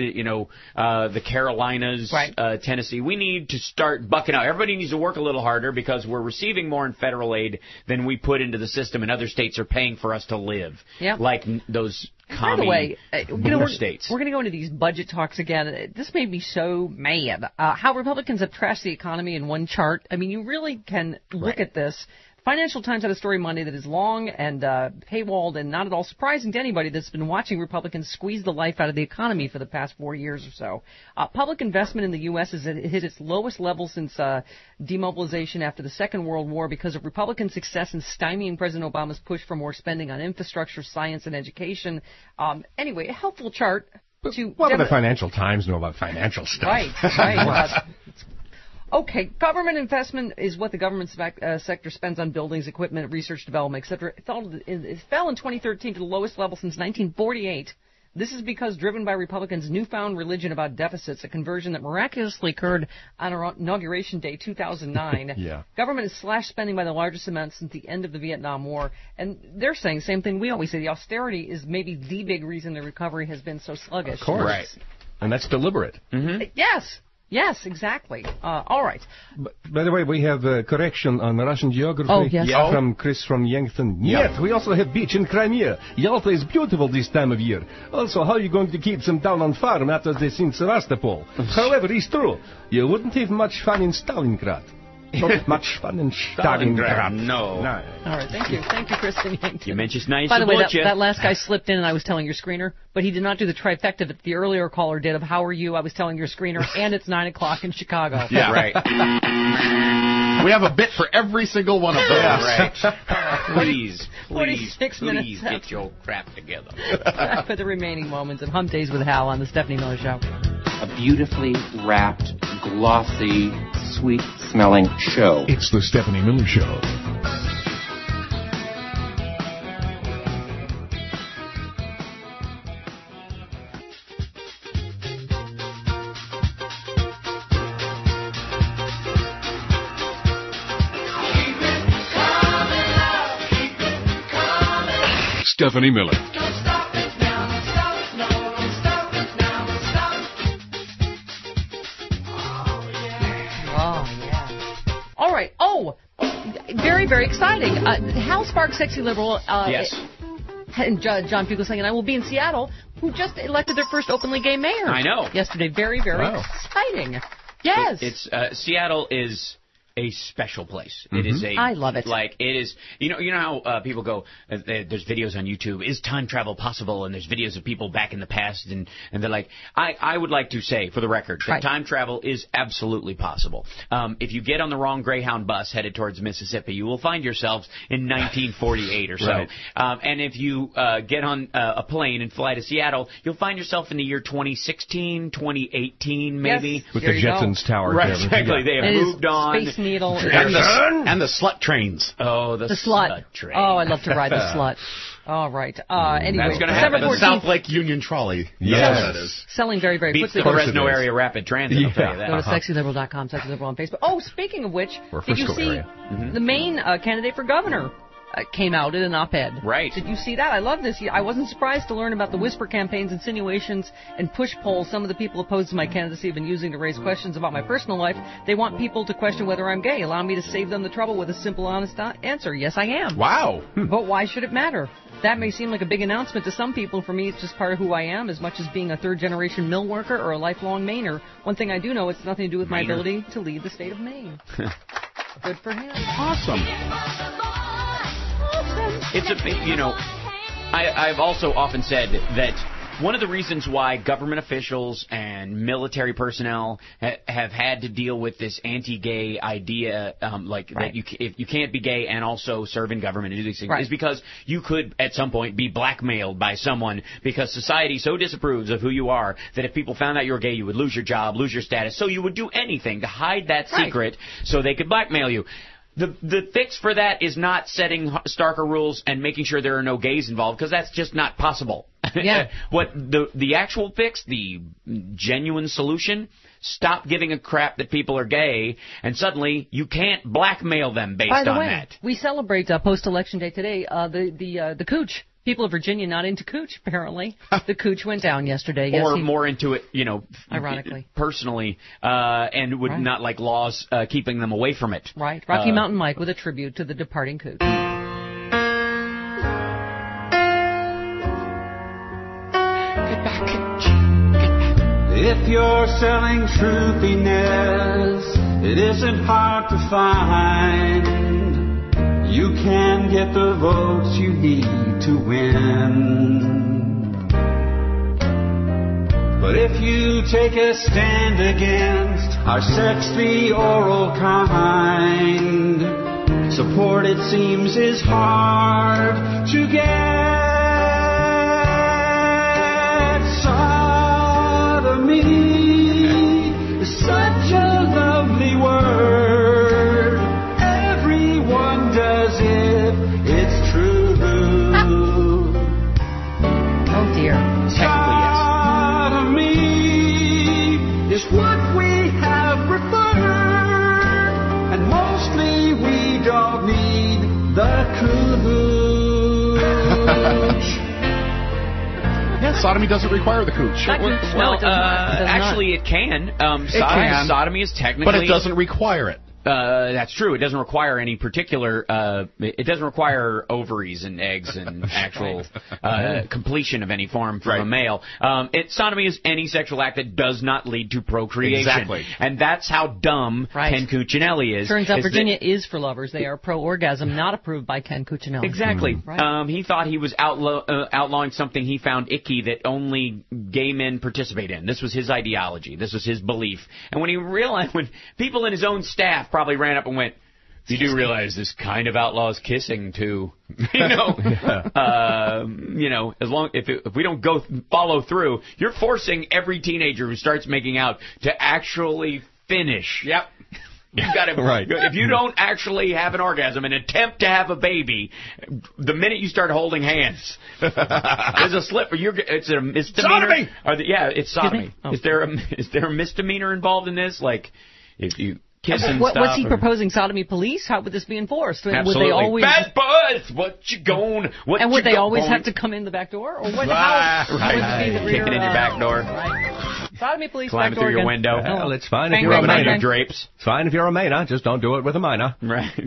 the Carolinas, Tennessee, we need to start bucking out. Everybody needs to work a little harder because we're receiving more in federal aid than we put into the system, and other states are paying for us to live. Yep. Like those By the way, states. We're going to go into these budget talks again. This made me so mad. How Republicans have trashed the economy in one chart. I mean, you really can look at this. Financial Times had a story Monday that is long and paywalled and not at all surprising to anybody that's been watching Republicans squeeze the life out of the economy for the past 4 years or so. Public investment in the U.S. has hit its lowest level since demobilization after the Second World War because of Republican success in stymieing President Obama's push for more spending on infrastructure, science, and education. Anyway, a helpful chart. What do the Financial Times know about financial stuff? Right. Okay, government investment is what the government sector spends on buildings, equipment, research, development, etc. It fell in 2013 to the lowest level since 1948. This is because driven by Republicans' newfound religion about deficits, a conversion that miraculously occurred on our inauguration day, 2009. Government has slashed spending by the largest amount since the end of the Vietnam War. And they're saying the same thing we always say. The austerity is maybe the big reason the recovery has been so sluggish. Of course. Right. And that's deliberate. Mm-hmm. Yes, exactly. All right. By the way, we have a correction on Russian geography from Chris from Yankton. Yes, we also have beach in Crimea. Yalta is beautiful this time of year. Also, how are you going to keep them down on farm after they seen Sevastopol? However, it's true. You wouldn't have much fun in Stalingrad. Not much fun in Stalingrad. No. All right, thank you, Chris from Yankton. You mentioned nice. By the way, that last guy slipped in, and I was telling your screener, but he did not do the trifecta that the earlier caller did of how are you. I was telling your screener, and it's 9 o'clock in Chicago. Yeah, right. We have a bit for every single one of those. Right. Please 46 minutes. Please get your crap together. For the remaining moments of Hump Days with Hal on the Stephanie Miller Show. A beautifully wrapped, glossy, sweet-smelling show. It's the Stephanie Miller Show. Stephanie Miller. All right. Oh, very, very exciting. Hal Sparks, Sexy Liberal. Yes. And John Fugelsang and I will be in Seattle, who just elected their first openly gay mayor. I know. Yesterday. Very, very exciting. Yes. Seattle is a special place. It is a. I love it. Like it is. You know how people go. There's videos on YouTube. Is time travel possible? And there's videos of people back in the past, and they're like, I would like to say for the record that time travel is absolutely possible. If you get on the wrong Greyhound bus headed towards Mississippi, you will find yourselves in 1948 or so. Right. And if you get on a plane and fly to Seattle, you'll find yourself in the year 2016, 2018, maybe. Yes. With the Jetsons Tower. Right, exactly. They have moved on. Space Needle. And the slut trains. Oh, the slut train. Oh, I love to ride the slut. All right. Anyway, that's going to happen. The South Lake Union Trolley. Yes. That is. Selling very, very Beats quickly. the Fresno area rapid transit. I'll tell you that. Go to sexyliberal.com, sexyliberal on Facebook. Oh, speaking of which, did you see the Maine candidate for governor came out in an op-ed? Right. Did you see that? I love this. I wasn't surprised to learn about the whisper campaigns, insinuations, and push polls some of the people opposed to my candidacy have been using to raise questions about my personal life. They want people to question whether I'm gay. Allow me to save them the trouble with a simple, honest answer. Yes, I am. Wow. But why should it matter? That may seem like a big announcement to some people. For me, it's just part of who I am, as much as being a third-generation mill worker or a lifelong Mainer. One thing I do know, it's nothing to do with my ability to lead the state of Maine. Good for him. Awesome. It's I've also often said that one of the reasons why government officials and military personnel have had to deal with this anti-gay idea, that you can't be gay and also serve in government and do these things, is because you could at some point be blackmailed by someone because society so disapproves of who you are that if people found out you were gay, you would lose your job, lose your status. So you would do anything to hide that secret so they could blackmail you. The fix for that is not setting starker rules and making sure there are no gays involved, because that's just not possible. Yeah. What the actual fix, the genuine solution, stop giving a crap that people are gay, and suddenly you can't blackmail them based on that. By the way, we celebrate post-election day today, the cooch. People of Virginia not into cooch, apparently. The cooch went down yesterday. Yes, or more into it, ironically, personally, and would not like laws keeping them away from it. Right. Rocky Mountain Mike with a tribute to the departing cooch. If you're selling truthiness, it isn't hard to find. You can get the votes you need to win. But if you take a stand against our sexy oral kind, support, it seems, is hard to get. Sodomy is such a lovely word. Everyone does it. It's true. Oh dear. Sodomy is what we have preferred, and mostly we don't need the cooch. Yeah, sodomy doesn't require the cooch. Actually, it can. Sodomy is technically, but it doesn't require it. That's true. It doesn't require any particular. It doesn't require ovaries and eggs and actual completion of any form from a male. Sodomy is any sexual act that does not lead to procreation. Exactly. And that's how dumb Ken Cuccinelli is. Turns out Virginia is for lovers. They are pro-orgasm, not approved by Ken Cuccinelli. Exactly. He thought he was outlawing something he found icky that only gay men participate in. This was his ideology. This was his belief. And when he realized, when people in his own staff probably ran up and went, "You do realize this kind of outlaws kissing too?" As long if we don't follow through, you're forcing every teenager who starts making out to actually finish. Yep. You got to. Right. If you don't actually have an orgasm and attempt to have a baby, the minute you start holding hands, there's a slip. It's a misdemeanor. Sodomy. It's sodomy. Oh. Is there a misdemeanor involved in this? Like, if you kiss and stuff. What's he proposing? Sodomy police? How would this be enforced? Absolutely. Would they always? Bad buzz. What you going? And would they always have to come in the back door, or what? How would it be the rear? Kick it in your back door. Right. Sodomy police. Climb back through door your window. Well, it's fine bang, if you're bang, a bang, minor. bang. Drapes. It's fine if you're a minor. Just don't do it with a minor. Right.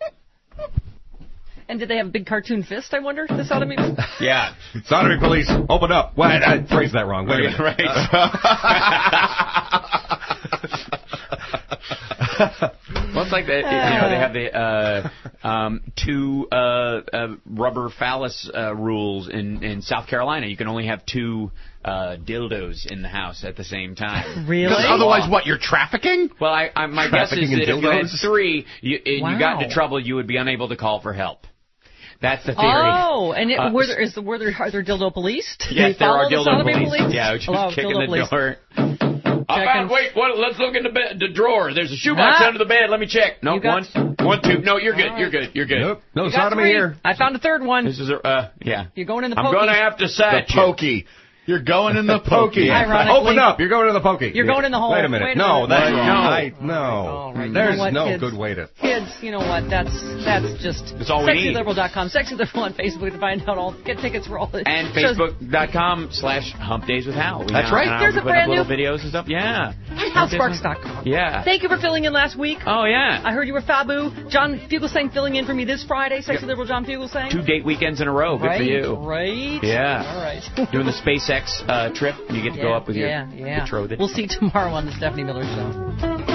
And did they have a big cartoon fist, I wonder, the sodomy? Yeah. Sodomy police, open up. Well, I phrased that wrong. Wait a minute. Right. Well, it's like they have the two rubber phallus rules in South Carolina. You can only have two dildos in the house at the same time. Really? Because otherwise, what, you're trafficking? Well, my guess is that if you had three, you got into trouble, you would be unable to call for help. That's the theory. Oh, and are there dildo police? Yes, there are dildo police. Yeah, just kicking the police. door. Wait, let's look in the drawer. There's a shoebox under the bed. Let me check. No, one, two. No, you're good. You're good. Nope. No sodomy here. I found a third one. This is yeah. You're going in the pokey. I'm going to have to sack the pokey. You're going in the pokey. Open up. You're going in the pokey. You're going in the hole. Wait a minute. No, that's wrong. No. There's no good way to. Kids, you know what? That's just. That's all we need. SexyLiberal.com. Sexy Liberal on Facebook to find out all. Get tickets for all the. And Facebook.com/HumpDaysWithHal. That's right. There's a brand new videos and stuff. Yeah. And HouseSparks.com. Yeah. Thank you for filling in last week. Oh yeah. I heard you were Fabu. John Fugelsang filling in for me this Friday. Sexy Liberal John Fugelsang. 2 date weekends in a row. Good for you. Right. Yeah. All right. Doing the SpaceX trip. You get to go up with your betrothed. We'll see you tomorrow on the Stephanie Miller Show.